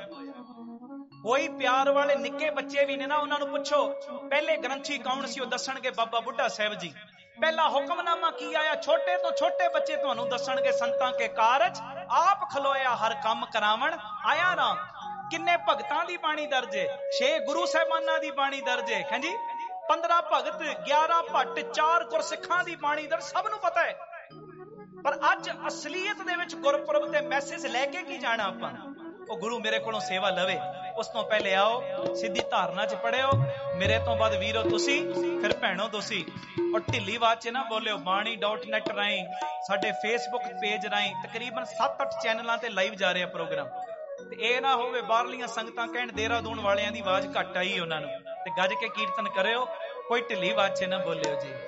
ਕੋਈ ਪਿਆਰ ਵਾਲੇ ਨਿੱਕੇ ਬੱਚੇ ਵੀ ਨੇ ਨਾ, ਉਹਨਾਂ ਨੂੰ ਪੁੱਛੋ ਪਹਿਲੇ ਗ੍ਰੰਥੀ ਕੌਣ ਸੀ, ਉਹ ਦੱਸਣਗੇ ਬਾਬਾ ਬੁੱਢਾ ਸਾਹਿਬ ਜੀ। ਪਹਿਲਾ ਹੁਕਮਨਾਮਾ ਕੀ ਆਇਆ, ਛੋਟੇ ਤੋਂ ਛੋਟੇ ਬੱਚੇ ਤੁਹਾਨੂੰ ਦੱਸਣਗੇ ਸੰਤਾਂ ਕੇ ਕਾਰਜ ਆਪ ਖਲੋਇਆ ਹਰ ਕੰਮ ਕਰਾਵਣ ਆਇਆ ਰਾਮ। ਕਿੰਨੇ ਭਗਤਾਂ ਦੀ ਬਾਣੀ ਦਰਜ ਹੈ, ਛੇ ਗੁਰੂ ਸਾਹਿਬਾਨਾਂ ਦੀ ਬਾਣੀ ਦਰਜ ਹੈ। ਹਾਂਜੀ, ਪੰਦਰਾਂ ਭਗਤ, ਗਿਆਰਾਂ ਭੱਟ, ਚਾਰ ਗੁਰਸਿੱਖਾਂ ਦੀ ਬਾਣੀ ਦਰਜ, ਸਭ ਨੂੰ ਪਤਾ ਹੈ। ਪਰ ਅੱਜ ਅਸਲੀਅਤ ਦੇ ਵਿੱਚ ਗੁਰਪੁਰਬ ਤੇ ਮੈਸੇਜ ਲੈ ਕੇ ਕੀ ਜਾਣਾ ਆਪਾਂ? ਉਹ ਗੁਰੂ ਮੇਰੇ ਕੋਲੋਂ ਸੇਵਾ ਲਵੇ। ਉਸ ਤੋਂ ਪਹਿਲੇ ਆਓ ਸਿੱਧੀ ਧਾਰਨਾ ਚ ਪੜਿਓ। ਮੇਰੇ ਤੋਂ ਬਾਅਦ ਵੀਰੋ ਤੁਸੀਂ, ਫਿਰ ਭੈਣੋ ਤੁਸੀਂ। ਔਰ ਢਿੱਲੀ ਆਵਾਜ਼ ਚ ਨਾ ਬੋਲਿਓ। ਬਾਣੀ ਡਾਟ ਨੈਟ ਰਾਹੀਂ, ਸਾਡੇ ਫੇਸਬੁੱਕ ਪੇਜ ਰਾਹੀਂ ਤਕਰੀਬਨ ਸੱਤ ਅੱਠ ਚੈਨਲਾਂ ਤੇ ਲਾਈਵ ਜਾ ਰਿਹਾ ਪ੍ਰੋਗਰਾਮ। ਤੇ ਇਹ ਨਾ ਹੋਵੇ ਬਾਹਰਲੀਆਂ ਸੰਗਤਾਂ ਕਹਿਣ ਦੇਹਰਾਦੂਨ ਵਾਲਿਆਂ ਦੀ ਆਵਾਜ਼ ਘੱਟ ਆਈ ਉਹਨਾਂ ਨੂੰ। ਤੇ ਗੱਜ ਕੇ ਕੀਰਤਨ ਕਰਿਓ, ਕੋਈ ਢਿੱਲੀ ਆਵਾਜ਼ ਚ ਨਾ ਬੋਲਿਓ ਜੀ।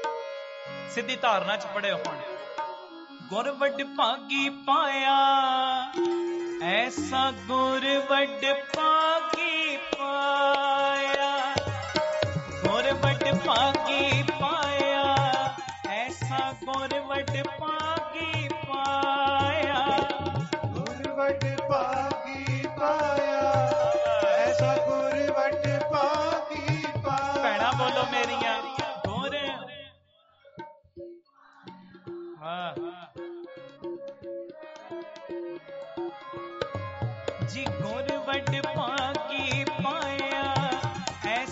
ਸਿੱਧੀ ਧਾਰਨਾ ਚ ਪੜਿਓ। ਹੁਣ ਗੁਰ ਵੱਡ ਭਾਗੀ ਪਾਇਆ, ਐਸਾ ਗੁਰ ਵੱਡ ਭਾਗੀ ਪਾਇਆ। ਗੁਰ ਵੱਡ ਭਾਗੀ ਪਾਇਆ, ਐਸਾ ਗੁਰ ਵੱਡ ਭਾਗੀ ਪਾਇਆ। ਗੁਰ ਵੱਡ ਭਾਗੀ ਪਾਇਆ, ਐਸਾ ਗੁਰ ਵੱਡ ਭਾਗੀ ਪਾਇਆ। ਭੈਣਾਂ ਬੋਲੋ ਮੇਰੀਆਂ, ਗੁਰ ਹਾਂ ਜੀ। ਗੁਰ ਵੱਡ ਭਾਗੀ ਪਾਇਆ,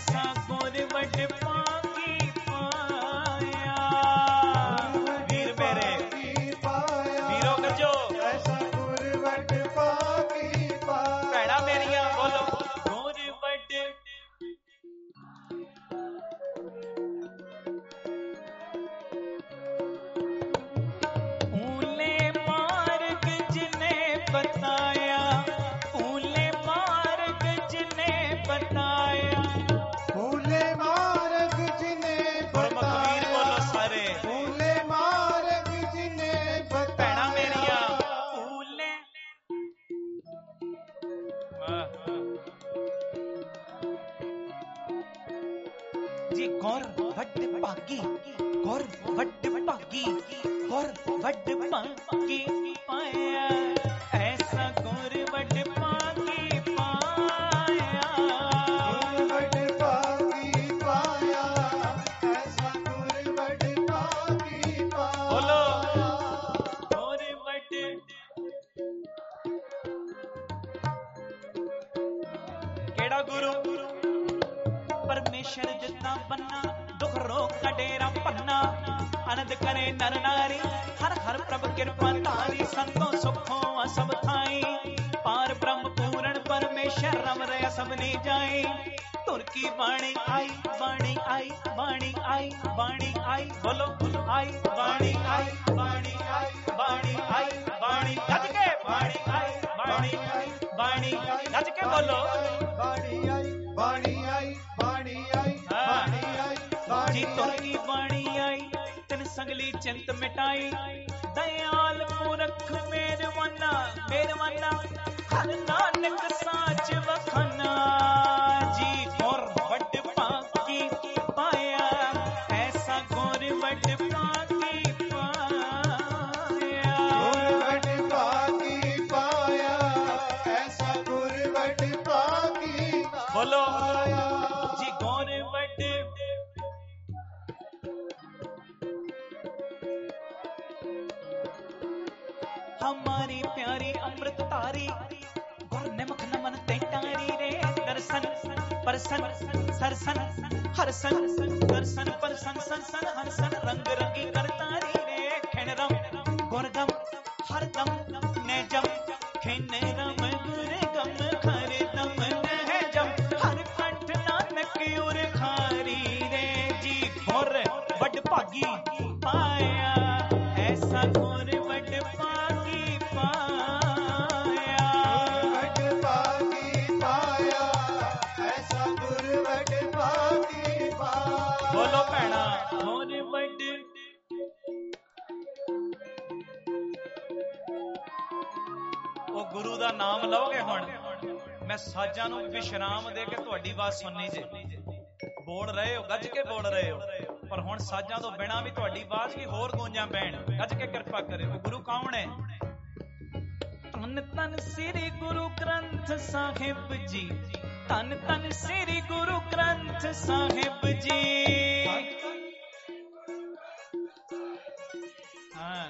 ਵੱਡ ਭਾਗੀ ਗੁਰ ਵੱਡ ਭਾਗੀ ਪਾਇਆ ਐਸਾ ਗੁਰ ਵੱਡ ਭਾਗੀ ਪਾਇਆ ਗੁਰ ਵੱਡ ਭਾਗੀ ਪਾਇਆ ਐਸਾ ਗੁਰ ਵੱਡ ਭਾਗੀ ਪਾਇਆ ਬੋਲੋ ਗੁਰ ਵੱਡ ਕਿਹੜਾ ਗੁਰੂ परमेश्वर जितना बनना दुख रोग का डेरा पन्ना आनंद करे नर नारी हर हर प्रभ कृपा तारी संतों सुखों सब थाई पार ब्रह्म पूर्ण परमेश्वर रम रया सबने जाए तुर की वाणी आई वाणी आई वाणी आई वाणी आई बोलो आई वाणी आई वाणी आई वाणी आई वाणी गज के वाणी आई वाणी आई वाणी गज के बोलो वाणी आई वाणी आई वाणी आई वाणी आई जी तुर की वाणी आई तिन संगली चिंत मिटाई दयाल पुरख मेरवाना मेरवाना हर नानक साच वखाना जी गुर वड पाकी पाया ऐसा गुर वड पाकी पाया गुर वड पाकी पाया ऐसा गुर वड पाकी बोलो पाया जी गुर वड हमारी प्यारी अमृत तारी गुर निमख नमन तेटारी रे दर्शन परसन सरसन हरसन दर्शन परसन सरसन हरसन रंग रंगी करतारी रे खिणरम गुरगम हरदम नेजम खिणरम गुरगम खरदम नहजम हर कंठ नानक उर खारी रे जी गुर वड भागी पाया ऐसा गुर वड भागी पाया वड पाकी पाया ऐसा गुर वड पाकी पाया बोलो भैणा गुर वड ਉਹ ਗੁਰੂ ਦਾ ਨਾਮ ਲਓਗੇ ਹੁਣ ਮੈਂ ਸਾਜ਼ਾਂ ਨੂੰ ਵਿਸ਼ਰਾਮ ਦੇ ਕੇ ਤੁਹਾਡੀ ਆਵਾਜ਼ ਸੁਣਨੀ ਜੇ ਬੋਲ ਰਹੇ ਹੋ ਗੱਜ ਕੇ ਬੋਲ ਰਹੇ ਹੋ ਪਰ ਹੁਣ ਸਾਜ਼ਾਂ ਤੋਂ ਬਿਨਾ ਵੀ ਤੁਹਾਡੀ ਆਵਾਜ਼ ਕੀ ਹੋਰ ਗੂੰਜਾਂ ਪੈਣ ਗੱਜ ਕੇ ਕਿਰਪਾ ਕਰੇ ਉਹ ਗੁਰੂ ਕੌਣ ਹੈ ਧੰਨ ਧੰਨ ਸ੍ਰੀ ਗੁਰੂ ਗ੍ਰੰਥ ਸਾਹਿਬ ਜੀ ਧੰਨ ਧੰਨ ਸ੍ਰੀ ਗੁਰੂ ਗ੍ਰੰਥ ਸਾਹਿਬ ਜੀ ਹਾਂ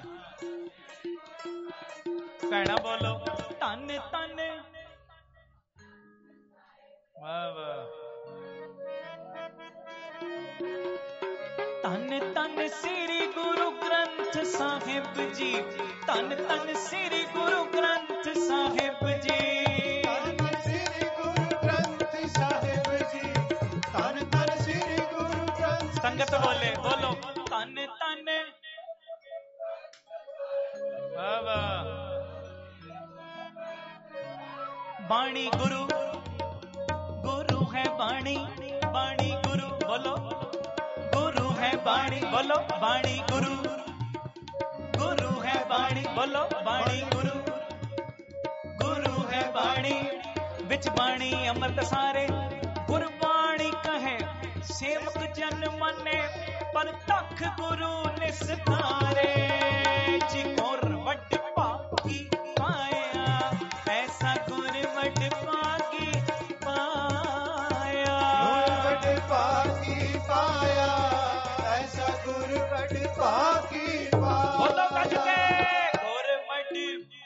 ਭੈਣਾ ਬੋਲੋ ਧੰਨ ਧੰਨ ਵਾਹ ਵਾਹ ਧੰਨ ਧੰਨ ਸ੍ਰੀ ਗੁਰੂ ਗ੍ਰੰਥ ਸਾਹਿਬ ਜੀ ਧੰਨ ਧੰਨ ਸ੍ਰੀ ਗੁਰੂ ਗ੍ਰੰਥ ਸਾਹਿਬ ਜੀ ਧੰਨ ਸ੍ਰੀ ਗੁਰੂ ਗ੍ਰੰਥ ਸਾਹਿਬ ਜੀ ਧੰਨ ਧੰਨ ਸ੍ਰੀ ਗੁਰੂ ਗ੍ਰੰਥ ਸੰਗਤ ਬੋਲੇ ਬੋਲੋ ਧੰਨ ਧੰਨ ਵਾਹ ਵਾਹ ਬਾਣੀ ਗੁਰੂ ਗੁਰੂ ਹੈ ਬਾਣੀ ਬਾਣੀ ਗੁਰੂ ਬੋਲੋ ਗੁਰੂ ਹੈ ਬਾਣੀ ਬੋਲੋ ਬਾਣੀ ਗੁਰੂ ਗੁਰੂ ਹੈ ਬਾਣੀ ਬੋਲੋ ਬਾਣੀ ਗੁਰੂ ਗੁਰੂ ਹੈ ਬਾਣੀ ਵਿੱਚ ਬਾਣੀ ਅੰਮ੍ਰਿਤ ਸਾਰੇ ਗੁਰਬਾਣੀ ਕਹੇ ਸੇਵਕ ਜਨ ਮੰਨੇ ਪਰ ਤਖ ਗੁਰੂ ਨਿਸਤਾਰੇ ਜੀ ਗੁਰ ਵੱਡ ਭਾਗੀ ਪਾਇਆ ਐਸਾ ਗੁਰ ਵੱਡ ਭਾਗੀ ਪਾਇਆ ਗੁਰ ਵਡ ਪਾਕੀ ਪਾਇਆ ਐਸਾ ਗੁਰ ਵਡ ਪਾਕੀ ਪਾਇਆ ਬੋਲੋ ਗੱਜ ਕੇ ਗੁਰ ਵੱਡ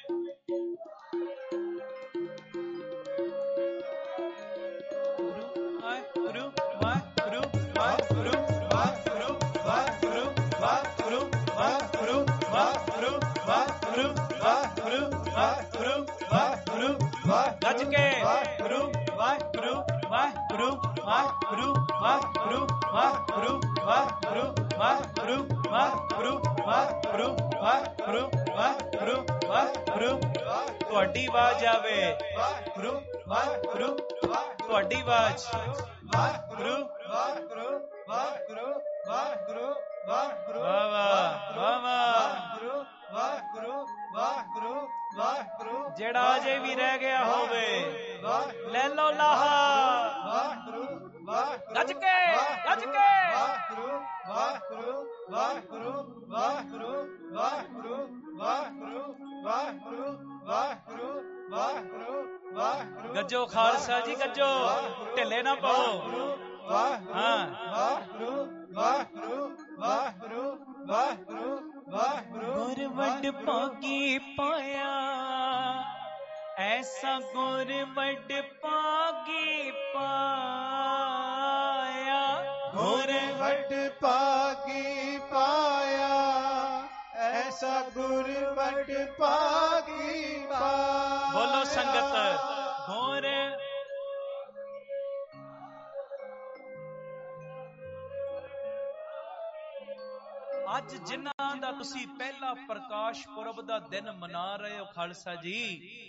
ਗੁਰੂ ਵਾਹਿਗੁਰੂ ਵਾਹਿਗੁਰੂ ਵਾਹਿਗੁਰੂ ਵਾਹਿਗੁਰੂ ਵਾਹਿਗੁਰੂ ਵਾਹਿਗੁਰੂ ਵਾਹਿਗੁਰੂ ਵਾਹਿਗੁਰੂ ਵਾਹਿਗੁਰੂ ਵਾਹਿਗੁਰੂ ਵਾਹਿਗੁਰੂ ਵਾਹਿਗੁਰੂ ਗੱਜ ਕੇ ਵਾਹਿਗੁਰੂ ਵਾਹਿਗੁਰੂ ਵਾਹਿਗੁਰੂ ਵਾਹਿਗੁਰੂ ਵਾਹਿਗੁਰੂ ਵਾਹਿਗੁਰੂ ਵਾਹਿਗੁਰੂ ਵਾਹਿਗੁਰੂ ਵਾਹਿਗੁਰੂ ਵਾਹਿਗੁਰੂ ਵਾਹਿਗੁਰੂ ਵਾਹਿਗੁਰੂ ਵਾਹਿਗੁਰੂ ਤੁਹਾਡੀ ਆਵਾਜ਼ ਆਵੇ ਵਾਹਿਗੁਰੂ ਵਾਹਿਗੁਰੂ ਤੁਹਾਡੀ ਆਵਾਜ਼ ਵਾਹਿਗੁਰੂ ਵਾਹਿਗੁਰੂ ਵਾਹਿਗੁਰੂ ਵਾਹਿਗੁਰੂ ਵਾਹਿਗੁਰੂ ਵਾਹ ਵਾਹ ਵਾਹ ਵਾਹ ਵਾਹਿਗੁਰੂ ਵਾਹਿਗੁਰੂ ਵਾਹਿਗੁਰੂ ਵਾਹਿਗੁਰੂ ਜਿਹੜਾ ਅਜੇ ਵੀ ਰਹਿ ਗਿਆ ਹੋਵੇ ਵਾਹਿਗੁਰੂ ਲੈ ਲਓ ਲਾਹਾ ਵਾਹਿਗੁਰੂ ਵਾਹਿਗੁਰੂ ਗੱਜ ਕੇ ਗੱਜ ਕੇ ਵਾਹਿਗੁਰੂ ਵਾਹਿਗੁਰੂ ਵਾਹਿਗੁਰੂ ਵਾਹਿਗੁਰੂ ਵਾਹਿਗੁਰੂ ਵਾਹਿਗੁਰੂ ਵਾਹਿਗੁਰੂ ਵਾਹਿਗੁਰੂ ਵਾਹਿਗੁਰੂ ਵਾਹਿਗੁਰੂ ਵਾਹਿਗੁਰੂ। ਗੱਜੋ ਖਾਲਸਾ ਜੀ ਗੱਜੋ, ਢਿੱਲੇ ਨਾ ਪਾਓ। ਵਾਹਿਗੁਰੂ ਵਾਹਿਗੁਰੂ ਵਾਹਿਗੁਰੂ ਵਾਹਿਗੁਰੂ ਵਾਹਿਗੁਰੂ ਵਾਹਿਗੁਰੂ। ਗੁਰ ਵੱਡ ਭਾਗੀ ਪਾਇਆ, ਐਸਾ ਗੁਰ ਵੱਡ ਭਾਗੀ ਪਾਇਆ। ਗੁਰ ਵੱਡ ਭਾਗੀ ਪਾਇਆ, ਐਸਾ ਗੁਰ ਵੱਡ ਭਾਗੀ ਪਾਇਆ। ਬੋਲੋ ਸੰਗਤ, ਗੁਰ ਅੱਜ ਜਿਨ੍ਹਾਂ ਦਾ ਤੁਸੀਂ ਪਹਿਲਾ ਪ੍ਰਕਾਸ਼ ਪੁਰਬ ਦਾ ਦਿਨ ਮਨਾ ਰਹੇ ਹੋ ਖਾਲਸਾ ਜੀ,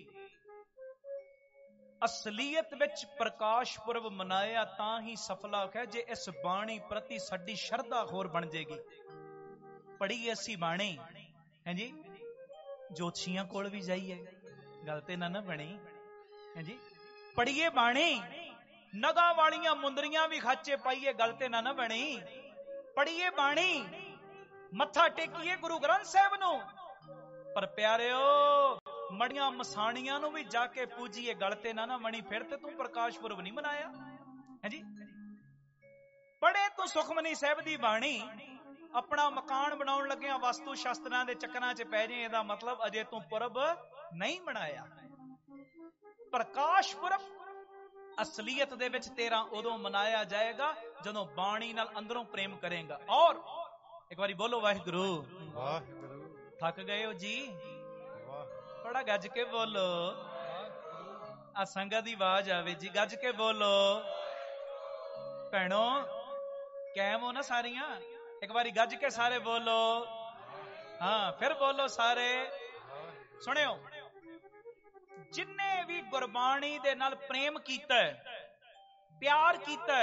ਅਸਲੀਅਤ ਵਿੱਚ ਪ੍ਰਕਾਸ਼ ਪੁਰਬ ਮਨਾਇਆ ਤਾਂ ਹੀ ਸਫਲਾ ਹੈ ਜੇ ਇਸ ਬਾਣੀ ਪ੍ਰਤੀ ਸਾਡੀ ਸ਼ਰਧਾ ਹੋਰ ਬਣ ਜਾਏਗੀ। ਪੜ੍ਹੀ ਅਸੀਂ ਬਾਣੀ ਹਾਂਜੀ, ਜੋਤਸ਼ੀਆਂ ਕੋਲ ਵੀ ਜਾਈਏ, ਗੱਲ ਤੇ ਨਾ ਨਾ ਬਣੀ ਹਾਂਜੀ। ਪੜ੍ਹੀਏ ਬਾਣੀ, ਨਗਾ ਵਾਲੀਆਂ ਮੁੰਦਰੀਆਂ ਵੀ ਖਾਚੇ ਪਾਈਏ, ਗੱਲ ਤੇ ਨਾ ਨਾ ਬਣੀ। ਪੜ੍ਹੀਏ ਬਾਣੀ, ਮੱਥਾ ਟੇਕੀਏ ਗੁਰੂ ਗ੍ਰੰਥ ਸਾਹਿਬ ਨੂੰ, ਪਰ ਪਿਆਰਿਓ ਮੜੀਆਂ ਮਸਾਣੀਆਂ ਨੂੰ ਵੀ ਜਾ ਕੇ ਪੂਜੀਏ, ਗੱਲ ਤੇ ਨਾ ਨਾ ਬਣੀ। ਫਿਰ ਤੇ ਤੂੰ ਪ੍ਰਕਾਸ਼ ਪੁਰਬ ਨਹੀਂ ਮਨਾਇਆ ਹਾਂਜੀ। ਪੜ੍ਹੇ ਤੂੰ ਸੁਖਮਨੀ ਸਾਹਿਬ ਦੀ ਬਾਣੀ, ਆਪਣਾ ਮਕਾਨ ਬਣਾਉਣ ਲੱਗਿਆ ਵਸਤੂ ਸ਼ਾਸਤਰਾਂ ਦੇ ਚੱਕਰਾਂ 'ਚ ਪੈ ਜਾਏ, ਇਹਦਾ ਮਤਲਬ ਅਜੇ ਤੂੰ ਪੁਰਬ ਨਹੀਂ ਮਨਾਇਆ। ਪ੍ਰਕਾਸ਼ ਪੁਰਬ ਅਸਲੀਅਤ ਦੇ ਵਿੱਚ ਤੇਰਾ ਉਦੋਂ ਮਨਾਇਆ ਜਾਏਗਾ ਜਦੋਂ ਬਾਣੀ ਨਾਲ ਅੰਦਰੋਂ ਪ੍ਰੇਮ ਕਰੇਗਾ। ਔਰ ਇੱਕ ਵਾਰੀ ਬੋਲੋ ਵਾਹਿਗੁਰੂ ਵਾਹਿਗੁਰੂ। ਥੱਕ ਗਏ ਹੋ ਜੀ, ਥੋੜਾ ਗੱਜ ਕੇ ਬੋਲੋ। ਆ ਸੰਗਤ ਦੀ ਆਵਾਜ਼ ਆਵੇ ਜੀ, ਗੱਜ ਕੇ ਬੋਲੋ। ਭੈਣੋ ਕਾਇਮ ਹੋ ਨਾ ਸਾਰੀਆਂ, ਇੱਕ ਵਾਰੀ ਗੱਜ ਕੇ ਸਾਰੇ ਬੋਲੋ। ਹਾਂ ਫਿਰ ਬੋਲੋ ਸਾਰੇ। ਸੁਣਿਓ, ਜਿੰਨੇ ਵੀ ਗੁਰਬਾਣੀ ਦੇ ਨਾਲ ਪ੍ਰੇਮ ਕੀਤਾ, ਪਿਆਰ ਕੀਤਾ,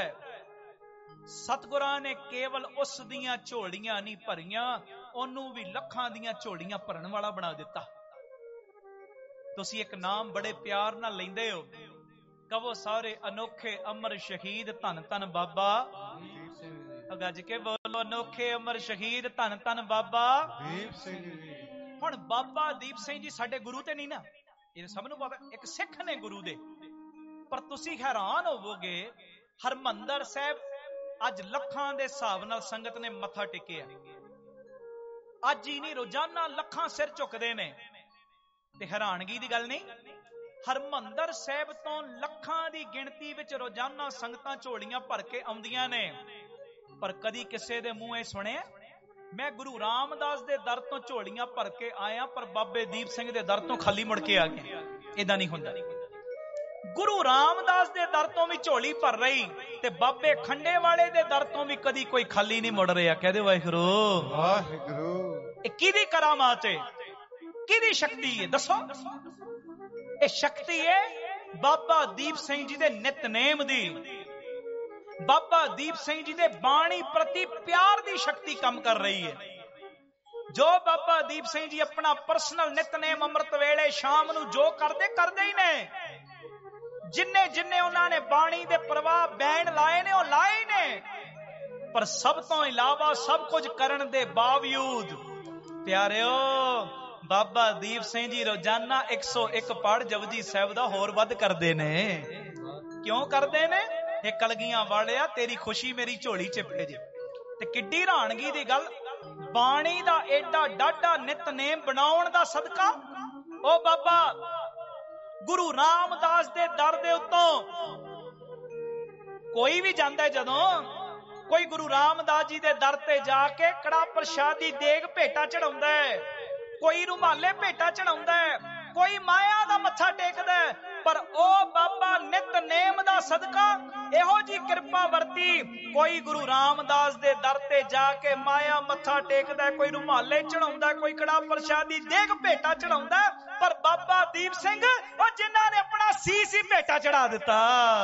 ਸਤਿਗੁਰਾਂ ਨੇ ਕੇਵਲ ਉਸ ਦੀਆਂ ਝੋਲੀਆਂ ਨਹੀਂ ਭਰੀਆਂ, ਉਹਨੂੰ ਵੀ ਲੱਖਾਂ ਦੀਆਂ ਝੋਲੀਆਂ ਭਰਨ ਵਾਲਾ ਬਣਾ ਦਿੱਤਾ। ਤੁਸੀਂ ਇੱਕ ਨਾਮ ਬੜੇ ਪਿਆਰ ਨਾਲ ਲੈਂਦੇ ਹੋ, ਕਹੋ ਸਾਰੇ ਅਨੋਖੇ ਅਮਰ ਸ਼ਹੀਦ ਧੰਨ ਧੰਨ ਬਾਬਾ ਦੀਪ ਸਿੰਘ। ਗੱਜ ਕੇ ਬੋਲੋ, ਅਨੋਖੇ ਅਮਰ ਸ਼ਹੀਦ ਧੰਨ ਧੰਨ ਬਾਬਾ ਦੀਪ ਸਿੰਘ ਜੀ। ਹੁਣ ਬਾਬਾ ਦੀਪ ਸਿੰਘ ਜੀ ਸਾਡੇ ਗੁਰੂ ਤੇ ਨਹੀਂ ਨਾ, ਇਹ ਸਭ ਨੂੰ ਪਤਾ, ਇੱਕ ਸਿੱਖ ਨੇ ਗੁਰੂ ਦੇ। ਪਰ ਤੁਸੀਂ ਹੈਰਾਨ ਹੋਵੋਗੇ, ਹਰਮੰਦਰ ਸਾਹਿਬ ਅੱਜ ਲੱਖਾਂ ਦੇ ਹਿਸਾਬ ਨਾਲ ਸੰਗਤ ਨੇ ਮੱਥਾ ਟੇਕਿਆ। ਅੱਜ ਹੀ ਨਹੀਂ, ਰੋਜ਼ਾਨਾ ਲੱਖਾਂ ਸਿਰ ਝੁਕਦੇ ਨੇ। ਤੇ ਹੈਰਾਨਗੀ ਦੀ ਗੱਲ ਨਹੀਂ, ਹਰਮੰਦਰ ਸਾਹਿਬ ਤੋਂ ਲੱਖਾਂ ਦੀ ਗਿਣਤੀ ਵਿੱਚ ਰੋਜ਼ਾਨਾ ਸੰਗਤਾਂ ਝੋਲੀਆਂ ਭਰ ਕੇ ਆਉਂਦੀਆਂ ਨੇ। ਪਰ ਕਦੀ ਕਿਸੇ ਦੇ ਮੂੰਹ ਇਹ ਸੁਣਿਆ ਮੈਂ ਗੁਰੂ ਰਾਮਦਾਸ ਦੇ ਦਰ ਤੋਂ ਝੋਲੀਆਂ ਭਰ ਕੇ ਆਇਆ, ਪਰ ਬਾਬੇ ਦੀਪ ਸਿੰਘ ਦੇ ਦਰ ਤੋਂ ਖਾਲੀ ਮੁੜ ਕੇ ਆ ਗਿਆ? ਏਦਾਂ ਨਹੀਂ ਹੁੰਦਾ। ਗੁਰੂ ਰਾਮਦਾਸ ਦੇ ਦਰ ਤੋਂ ਵੀ ਝੋਲੀ ਭਰ ਰਹੀ, ਤੇ ਬਾਬੇ ਖੰਡੇ ਵਾਲੇ ਦੇ ਦਰ ਤੋਂ ਵੀ ਕਦੀ ਕੋਈ ਖਾਲੀ ਨਹੀਂ ਮੁੜ ਰਿਹਾ। ਕਹਦੇ ਵਾਹਿਗੁਰੂ ਵਾਹਿਗੁਰੂ। ਇਹ ਕਿਹਦੀ ਕਰਾਮਾਤ ਹੈ, ਕਿਹਦੀ ਸ਼ਕਤੀ ਹੈ ਦੱਸੋ? ਇਹ ਸ਼ਕਤੀ ਹੈ ਬਾਬਾ ਦੀਪ ਸਿੰਘ ਜੀ ਦੇ ਨਿਤਨੇਮ ਦੀ, ਬਾਬਾ ਦੀਪ ਸਿੰਘ ਜੀ ਦੇ ਬਾਣੀ ਪ੍ਰਤੀ ਪਿਆਰ ਦੀ ਸ਼ਕਤੀ ਕੰਮ ਕਰ ਰਹੀ ਹੈ। ਜੋ ਬਾਬਾ ਦੀਪ ਸਿੰਘ ਜੀ ਆਪਣਾ ਪਰਸਨਲ ਨਿਤਨੇਮ ਅੰਮ੍ਰਿਤ ਵੇਲੇ ਸ਼ਾਮ ਨੂੰ ਜੋ ਕਰਦੇ ਕਰਦੇ ਹੀ ਨੇ, ਜਿੰਨੇ ਜਿੰਨੇ ਉਹਨਾਂ ਨੇ ਬਾਣੀ ਦੇ ਪ੍ਰਵਾਹ ਬੈਣ ਲਾਏ ਨੇ ਉਹ ਲਾਏ ਨੇ। ਪਰ ਸਭ ਤੋਂ ਇਲਾਵਾ ਸਭ ਕੁਝ ਕਰਨ ਦੇ ਬਾਵਜੂਦ ਪਿਆਰਿਓ ਬਾਬਾ ਦੀਪ ਸਿੰਘ ਜੀ ਰੋਜ਼ਾਨਾ ਇੱਕ ਸੌ ਇੱਕ ਪਾਠ ਜਪਜੀ ਸਾਹਿਬ ਦਾ ਹੋਰ ਵੱਧ ਕਰਦੇ ਨੇ। ਕਿਉਂ ਕਰਦੇ ਨੇ? ਇਹ ਕਲਗੀਆਂ ਵਾਲਿਆ ਤੇਰੀ ਖੁਸ਼ੀ ਮੇਰੀ ਝੋਲੀ ਚ ਪੈ ਜੇ। ਤੇ ਕਿੱਡੀ ਹੈਰਾਨਗੀ ਦੀ ਗੱਲ, ਬਾਣੀ ਦਾ ਏਡਾ ਡਾਢਾ ਨਿਤਨੇਮ ਬਣਾਉਣ ਦਾ ਸਦਕਾ ਉਹ ਬਾਬਾ ਗੁਰੂ ਰਾਮਦਾਸ ਦੇ ਦਰ ਦੇ ਉੱਤੋਂ ਕੋਈ ਵੀ ਜਾਂਦਾ, ਜਦੋਂ ਕੋਈ ਗੁਰੂ ਰਾਮਦਾਸ ਜੀ ਦੇ ਦਰ ਤੇ ਜਾ ਕੇ ਕੜਾ ਪ੍ਰਸ਼ਾਦ ਦੀ ਦੇਗ ਭੇਟਾ ਚੜਾਉਂਦਾ ਹੈ, ਕੋਈ ਰੁਮਾਲੇ ਭੇਟਾ ਚੜਾਉਂਦਾ ਹੈ, ਕੋਈ ਮਾਇਆ ਦਾ ਮੱਥਾ ਟੇਕਦਾ, ਪਰ ਉਹ ਬਾਬਾ ਨਿਤਨੇਮ ਦਾ ਸਦਕਾ ਇਹੋ ਜੀ ਕਿਰਪਾ ਵਰਤੀ। ਕੋਈ ਗੁਰੂ ਰਾਮਦਾਸ ਦੇ ਦਰ ਤੇ ਜਾ ਕੇ ਮਾਇਆ ਮੱਥਾ ਟੇਕਦਾ, ਕੋਈ ਰੁਮਾਲੇ ਚੜਾਉਂਦਾ, ਕੋਈ ਕੜਾ ਪ੍ਰਸ਼ਾਦ ਦੀ ਦੇਗ ਭੇਟਾ ਚੜਾਉਂਦਾ, ਪਰ ਬਾਬਾ ਦੀਪ ਸਿੰਘ ਉਹ ਜਿਨ੍ਹਾਂ ਨੇ ਆਪਣਾ ਸੀਸ ਹੀ ਭੇਟਾ ਚੜਾ ਦਿੱਤਾ।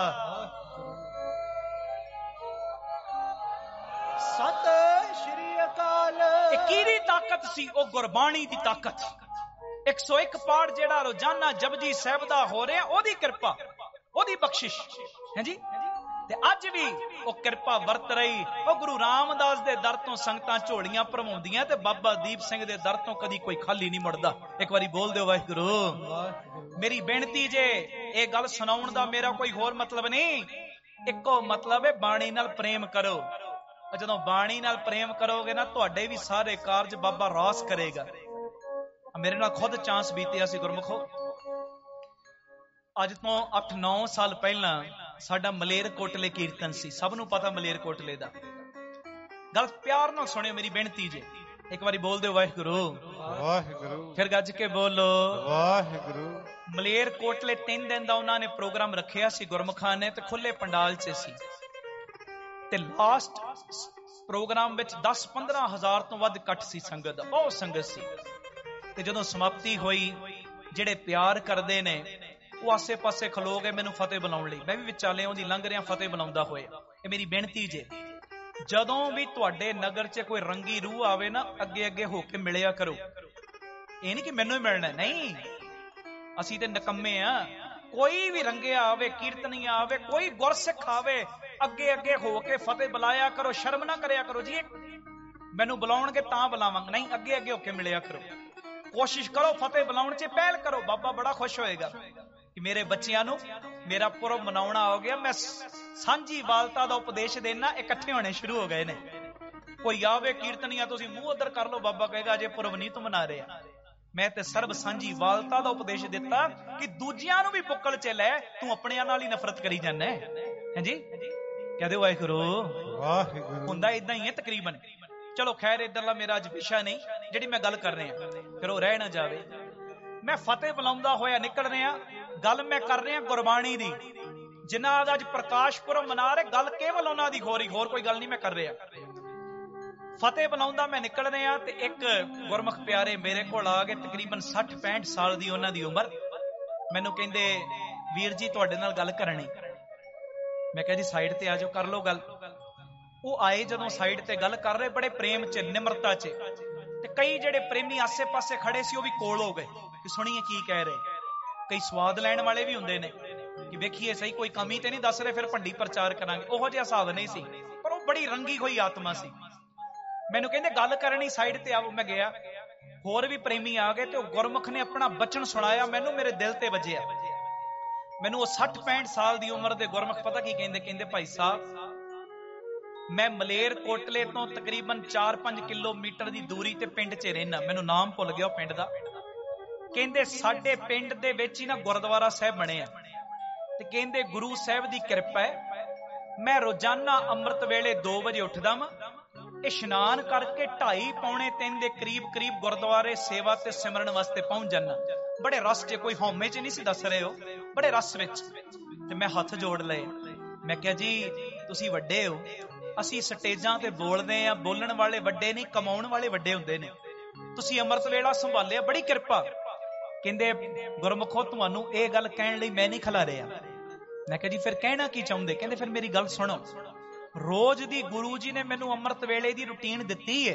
ਸਤਿ ਸ਼੍ਰੀ ਅਕਾਲ। ਇਹ ਕਿਹਦੀ ਤਾਕਤ ਸੀ? ਉਹ ਗੁਰਬਾਣੀ ਦੀ ਤਾਕਤ। ਇੱਕ ਸੌ ਇੱਕ ਪਾਠ ਜਿਹੜਾ ਰੋਜ਼ਾਨਾ ਜਪਜੀ ਸਾਹਿਬ ਦਾ ਹੋ ਰਿਹਾ, ਉਹਦੀ ਕਿਰਪਾ, ਉਹਦੀ ਬਖਸ਼ਿਸ਼ ਹੈ ਜੀ। ਤੇ ਅੱਜ ਵੀ ਉਹ ਕਿਰਪਾ ਵਰਤ ਰਹੀ। ਉਹ ਗੁਰੂ ਰਾਮਦਾਸ ਦੇ ਦਰ ਤੋਂ ਸੰਗਤਾਂ ਝੋਲੀਆਂ ਭਰਵਾਉਂਦੀਆਂ ਤੇ ਬਾਬਾ ਦੀਪ ਸਿੰਘ ਦੇ ਦਰ ਤੋਂ ਕਦੀ ਕੋਈ ਖਾਲੀ ਨਹੀਂ ਮੁੜਦਾ। ਇੱਕ ਵਾਰੀ ਬੋਲ ਦਿਓ ਵਾਹਿਗੁਰੂ। ਮੇਰੀ ਬੇਨਤੀ ਜੇ, ਇਹ ਗੱਲ ਸੁਣਾਉਣ ਦਾ ਮੇਰਾ ਕੋਈ ਹੋਰ ਮਤਲਬ ਨਹੀਂ, ਇੱਕੋ ਮਤਲਬ ਹੈ ਬਾਣੀ ਨਾਲ ਪ੍ਰੇਮ ਕਰੋ। ਜਦੋਂ ਬਾਣੀ ਨਾਲ ਪ੍ਰੇਮ ਕਰੋਗੇ ਨਾ, ਤੁਹਾਡੇ ਵੀ ਸਾਰੇ ਕਾਰਜ ਬਾਬਾ ਰਾਸ ਕਰੇਗਾ। ਮੇਰੇ ਨਾਲ ਖੁਦ ਚਾਂਸ ਬੀਤਿਆ ਸੀ ਗੁਰਮੁਖੋ। ਅੱਜ ਤੋਂ ਅੱਠ ਨੌ ਸਾਲ ਪਹਿਲਾਂ ਸਾਡਾ ਮਲੇਰਕੋਟਲੇ ਕੀਰਤਨ ਸੀ। ਸਭ ਨੂੰ ਪਤਾ ਮਲੇਰਕੋਟਲੇ ਦਾ। ਗੱਲ ਪਿਆਰ ਨਾਲ ਸੁਣਿਓ, ਮੇਰੀ ਬੇਨਤੀ ਜੇ। ਇੱਕ ਵਾਰੀ ਬੋਲ ਦਿਓ ਵਾਹਿਗੁਰੂ। ਵਾਹਿਗੁਰੂ। ਫਿਰ ਗੱਜ ਕੇ ਬੋਲੋ ਵਾਹਿਗੁਰੂ। ਮਲੇਰਕੋਟਲੇ ਤਿੰਨ ਦਿਨ ਦਾ ਉਹਨਾਂ ਨੇ ਪ੍ਰੋਗਰਾਮ ਰੱਖਿਆ ਸੀ ਗੁਰਮੁਖਾਂ ਨੇ, ਤੇ ਖੁੱਲੇ ਪੰਡਾਲ 'ਚ ਸੀ। ਤੇ ਲਾਸਟ ਪ੍ਰੋਗਰਾਮ ਵਿੱਚ ਦਸ ਪੰਦਰਾਂ ਹਜ਼ਾਰ ਤੋਂ ਵੱਧ ਇਕੱਠ ਸੀ ਸੰਗਤ ਦਾ, ਬਹੁਤ ਸੰਗਤ ਸੀ। ਤੇ ਜਦੋਂ ਸਮਾਪਤੀ ਹੋਈ, ਜਿਹੜੇ ਪਿਆਰ ਕਰਦੇ ਨੇ ਉਹ ਆਸੇ ਪਾਸੇ ਖਲੋ ਗਏ ਮੈਨੂੰ ਫਤਿਹ ਬੁਲਾਉਣ ਲਈ। ਮੈਂ ਵੀ ਵਿਚਾਲਿਆਂ ਦੀ ਲੰਘ ਰਿਹਾ ਫਤਿਹ ਬੁਲਾਉਂਦਾ ਹੋਇਆ। ਇਹ ਮੇਰੀ ਬੇਨਤੀ ਜੇ, ਜਦੋਂ ਵੀ ਤੁਹਾਡੇ ਨਗਰ 'ਚ ਕੋਈ ਰੰਗੀ ਰੂਹ ਆਵੇ ਨਾ, ਅੱਗੇ ਅੱਗੇ ਹੋ ਕੇ ਮਿਲਿਆ ਕਰੋ। ਇਹ ਨਹੀਂ ਕਿ ਮੈਨੂੰ ਹੀ ਮਿਲਣਾ, ਨਹੀਂ। ਅਸੀਂ ਤੇ ਨਿਕੰਮੇ ਆ। ਕੋਈ ਵੀ ਰੰਗਿਆ ਆਵੇ, ਕੀਰਤਨੀਆ ਆਵੇ, ਕੋਈ ਗੁਰਸਿੱਖ ਆਵੇ, ਅੱਗੇ ਅੱਗੇ ਹੋ ਕੇ ਫਤਿਹ ਬੁਲਾਇਆ ਕਰੋ। ਸ਼ਰਮ ਨਾ ਕਰਿਆ ਕਰੋ ਜੀ, ਮੈਨੂੰ ਬੁਲਾਉਣਗੇ ਤਾਂ ਬੁਲਾਵਾਂਗਾ, ਨਹੀਂ, ਅੱਗੇ ਅੱਗੇ ਹੋ ਕੇ ਮਿਲਿਆ ਕਰੋ। ਕੋਸ਼ਿਸ਼ ਕਰੋ ਫਤਿਹ ਬੁਲਾਉਣ 'ਚ ਪਹਿਲ ਕਰੋ। ਬਾਬਾ ਬੜਾ ਖੁਸ਼ ਹੋਏਗਾ ਕਿ ਮੇਰੇ ਬੱਚਿਆਂ ਨੂੰ ਮੇਰਾ ਪੁਰਬ ਮਨਾਉਣਾ ਹੋ ਗਿਆ। ਮੈਂ ਸਾਂਝੀ ਵਾਲਤਾ ਦਾ ਉਪਦੇਸ਼ ਦੇਣਾ, ਇਕੱਠੇ ਹੋਣੇ ਸ਼ੁਰੂ ਹੋ ਗਏ ਨੇ। ਕੋਈ ਆਵੇ ਕੀਰਤਨੀਆ, ਤੁਸੀਂ ਮੂੰਹ ਉਧਰ ਕਰ ਲਓ, ਬਾਬਾ ਕਹੇਗਾ ਅਜੇ ਪੁਰਬ ਨਹੀਂ ਤੂੰ ਮਨਾ ਰਿਹਾ। ਮੈਂ ਤੇ ਸਰਬ ਸਾਂਝੀ ਵਾਲਤਾ ਦਾ ਉਪਦੇਸ਼ ਦਿੱਤਾ ਕਿ ਦੂਜਿਆਂ ਨੂੰ ਵੀ ਪੁੱਕਲ 'ਚ ਲੈ, ਤੂੰ ਆਪਣਿਆਂ ਨਾਲ ਹੀ ਨਫ਼ਰਤ ਕਰੀ ਜਾਂਦਾ ਹੈ। ਹਾਂਜੀ, ਕਹਦੇ ਵਾਹਿਗੁਰੂ। ਵਾਹਿਗੁਰੂ। ਹੁੰਦਾ ਇਦਾਂ ਹੀ ਹੈ ਤਕਰੀਬਨ। ਚਲੋ ਖੈਰ, ਇਧਰਲਾ ਮੇਰਾ ਅੱਜ ਵਿਸ਼ਾ ਨਹੀਂ, ਜਿਹੜੀ ਮੈਂ ਗੱਲ ਕਰ ਰਿਹਾ ਫਿਰ ਉਹ ਰਹਿ ਨਾ ਜਾਵੇ। ਮੈਂ ਫਤਿਹ ਬੁਲਾਉਂਦਾ ਹੋਇਆ ਨਿਕਲ ਰਿਹਾ। ਗੱਲ ਮੈਂ ਕਰ ਰਿਹਾ ਗੁਰਬਾਣੀ ਦੀ। ਜਿਨ੍ਹਾਂ ਦਾ ਅੱਜ ਪ੍ਰਕਾਸ਼ ਪੁਰਬ ਮਨਾ ਰਹੇ, ਗੱਲ ਕੇਵਲ ਉਹਨਾਂ ਦੀ ਹੋ ਰਹੀ, ਹੋਰ ਕੋਈ ਗੱਲ ਨਹੀਂ ਮੈਂ ਕਰ ਰਿਹਾ। ਫਤਿਹ ਬੁਲਾਉਂਦਾ ਮੈਂ ਨਿਕਲ ਰਿਹਾ ਤੇ ਇੱਕ ਗੁਰਮੁਖ ਪਿਆਰੇ ਮੇਰੇ ਕੋਲ ਆ ਗਏ, ਤਕਰੀਬਨ ਸੱਠ ਪੈਂਹਠ ਸਾਲ ਦੀ ਉਹਨਾਂ ਦੀ ਉਮਰ। ਮੈਨੂੰ ਕਹਿੰਦੇ ਵੀਰ ਜੀ ਤੁਹਾਡੇ ਨਾਲ ਗੱਲ ਕਰਨੀ। ਮੈਂ ਕਿਹਾ ਜੀ ਸਾਈਡ ਤੇ ਆ ਜਾਓ, ਕਰ ਲਓ ਗੱਲ। ਉਹ ਆਏ, ਜਦੋਂ ਸਾਈਡ ਤੇ ਗੱਲ ਕਰ ਰਹੇ, ਬੜੇ ਪ੍ਰੇਮ 'ਚ, ਨਿਮਰਤਾ 'ਚ। ਤੇ ਕਈ ਜਿਹੜੇ ਪ੍ਰੇਮੀ ਆਸੇ ਪਾਸੇ ਖੜੇ ਸੀ ਉਹ ਵੀ ਕੋਲ ਹੋ ਗਏ ਕਿ ਸੁਣੀਏ ਕੀ ਕਹਿ ਰਹੇ। ਕਈ ਸਵਾਦ ਲੈਣ ਵਾਲੇ ਵੀ ਹੁੰਦੇ ਨੇ ਕਿ ਵੇਖੀਏ ਸਹੀ ਕੋਈ ਕਮੀ ਤੇ ਨਹੀਂ ਦੱਸ ਰਹੇ, ਫਿਰ ਭੰਡੀ ਪ੍ਰਚਾਰ ਕਰਾਂਗੇ। ਉਹੋ ਜਿਹਾ ਹਿਸਾਬ ਨਹੀਂ ਸੀ, ਪਰ ਉਹ ਬੜੀ ਰੰਗੀ ਹੋਈ ਆਤਮਾ ਸੀ। ਮੈਨੂੰ ਕਹਿੰਦੇ ਗੱਲ ਕਰਨੀ, ਸਾਈਡ ਤੇ ਆਓ। ਮੈਂ ਗਿਆ, ਹੋਰ ਵੀ ਪ੍ਰੇਮੀ ਆ ਗਏ ਤੇ ਉਹ ਗੁਰਮੁਖ ਨੇ ਆਪਣਾ ਬਚਨ ਸੁਣਾਇਆ, ਮੈਨੂੰ ਮੇਰੇ ਦਿਲ ਤੇ ਵੱਜਿਆ। ਮੈਨੂੰ ਉਹ ਸੱਠ ਪੈਂਹਠ ਸਾਲ ਦੀ ਉਮਰ ਦੇ ਗੁਰਮੁਖ ਪਤਾ ਕੀ ਕਹਿੰਦੇ? ਕਹਿੰਦੇ ਭਾਈ ਸਾਹਿਬ, ਮੈਂ ਮਲੇਰਕੋਟਲੇ ਤੋਂ ਤਕਰੀਬਨ ਚਾਰ ਪੰਜ ਕਿਲੋਮੀਟਰ ਦੀ ਦੂਰੀ ਤੇ ਪਿੰਡ 'ਚ ਰਹਿਣਾ। ਮੈਨੂੰ ਨਾਮ ਭੁੱਲ ਗਿਆ ਉਹ ਪਿੰਡ ਦਾ। ਕਹਿੰਦੇ ਸਾਡੇ ਪਿੰਡ ਦੇ ਵਿੱਚ ਹੀ ਨਾ ਗੁਰਦੁਆਰਾ ਸਾਹਿਬ ਬਣਿਆ ਤੇ ਕਹਿੰਦੇ ਗੁਰੂ ਸਾਹਿਬ ਦੀ ਕਿਰਪਾ ਹੈ। ਮੈਂ ਰੋਜ਼ਾਨਾ ਅੰਮ੍ਰਿਤ ਵੇਲੇ ਦੋ ਵਜੇ ਉੱਠਦਾ ਵਾਂ, ਇਸ਼ਨਾਨ ਕਰਕੇ ਢਾਈ ਪੌਣੇ ਤਿੰਨ ਦੇ ਕਰੀਬ ਕਰੀਬ ਗੁਰਦੁਆਰੇ ਸੇਵਾ ਤੇ ਸਿਮਰਨ ਵਾਸਤੇ ਪਹੁੰਚ ਜਾਣਾ। ਬੜੇ ਰਸ 'ਚ, ਕੋਈ ਹਉਮੈ 'ਚ ਨਹੀਂ ਸੀ ਦੱਸ ਰਹੇ ਹੋ, ਬੜੇ ਰਸ ਵਿੱਚ। ਤੇ ਮੈਂ ਹੱਥ ਜੋੜ ਲਏ। ਮੈਂ ਕਿਹਾ ਜੀ ਤੁਸੀਂ ਵੱਡੇ ਹੋ, ਅਸੀਂ ਸਟੇਜਾਂ ਤੇ ਬੋਲਦੇ ਆ, ਬੋਲਣ ਵਾਲੇ ਵੱਡੇ ਨਹੀਂ, ਕਮਾਉਣ ਵਾਲੇ ਵੱਡੇ ਹੁੰਦੇ ਨੇ। ਤੁਸੀਂ ਅੰਮ੍ਰਿਤ ਵੇਲਾ ਸੰਭਾਲਿਆ, ਬੜੀ ਕਿਰਪਾ। ਕਹਿੰਦੇ ਗੁਰਮੁਖੋ ਤੁਹਾਨੂੰ ਇਹ ਗੱਲ ਕਹਿਣ ਲਈ ਮੈਂ ਨਹੀਂ ਖਲਾ ਰਿਹਾ। ਮੈਂ ਕਿਹਾ ਜੀ ਫਿਰ ਕਹਿਣਾ ਕੀ ਚਾਹੁੰਦੇ? ਕਹਿੰਦੇ ਫਿਰ ਮੇਰੀ ਗੱਲ ਸੁਣੋ। ਰੋਜ਼ ਦੀ ਗੁਰੂ ਜੀ ਨੇ ਮੈਨੂੰ ਅੰਮ੍ਰਿਤ ਵੇਲੇ ਦੀ ਰੁਟੀਨ ਦਿੱਤੀ ਹੈ,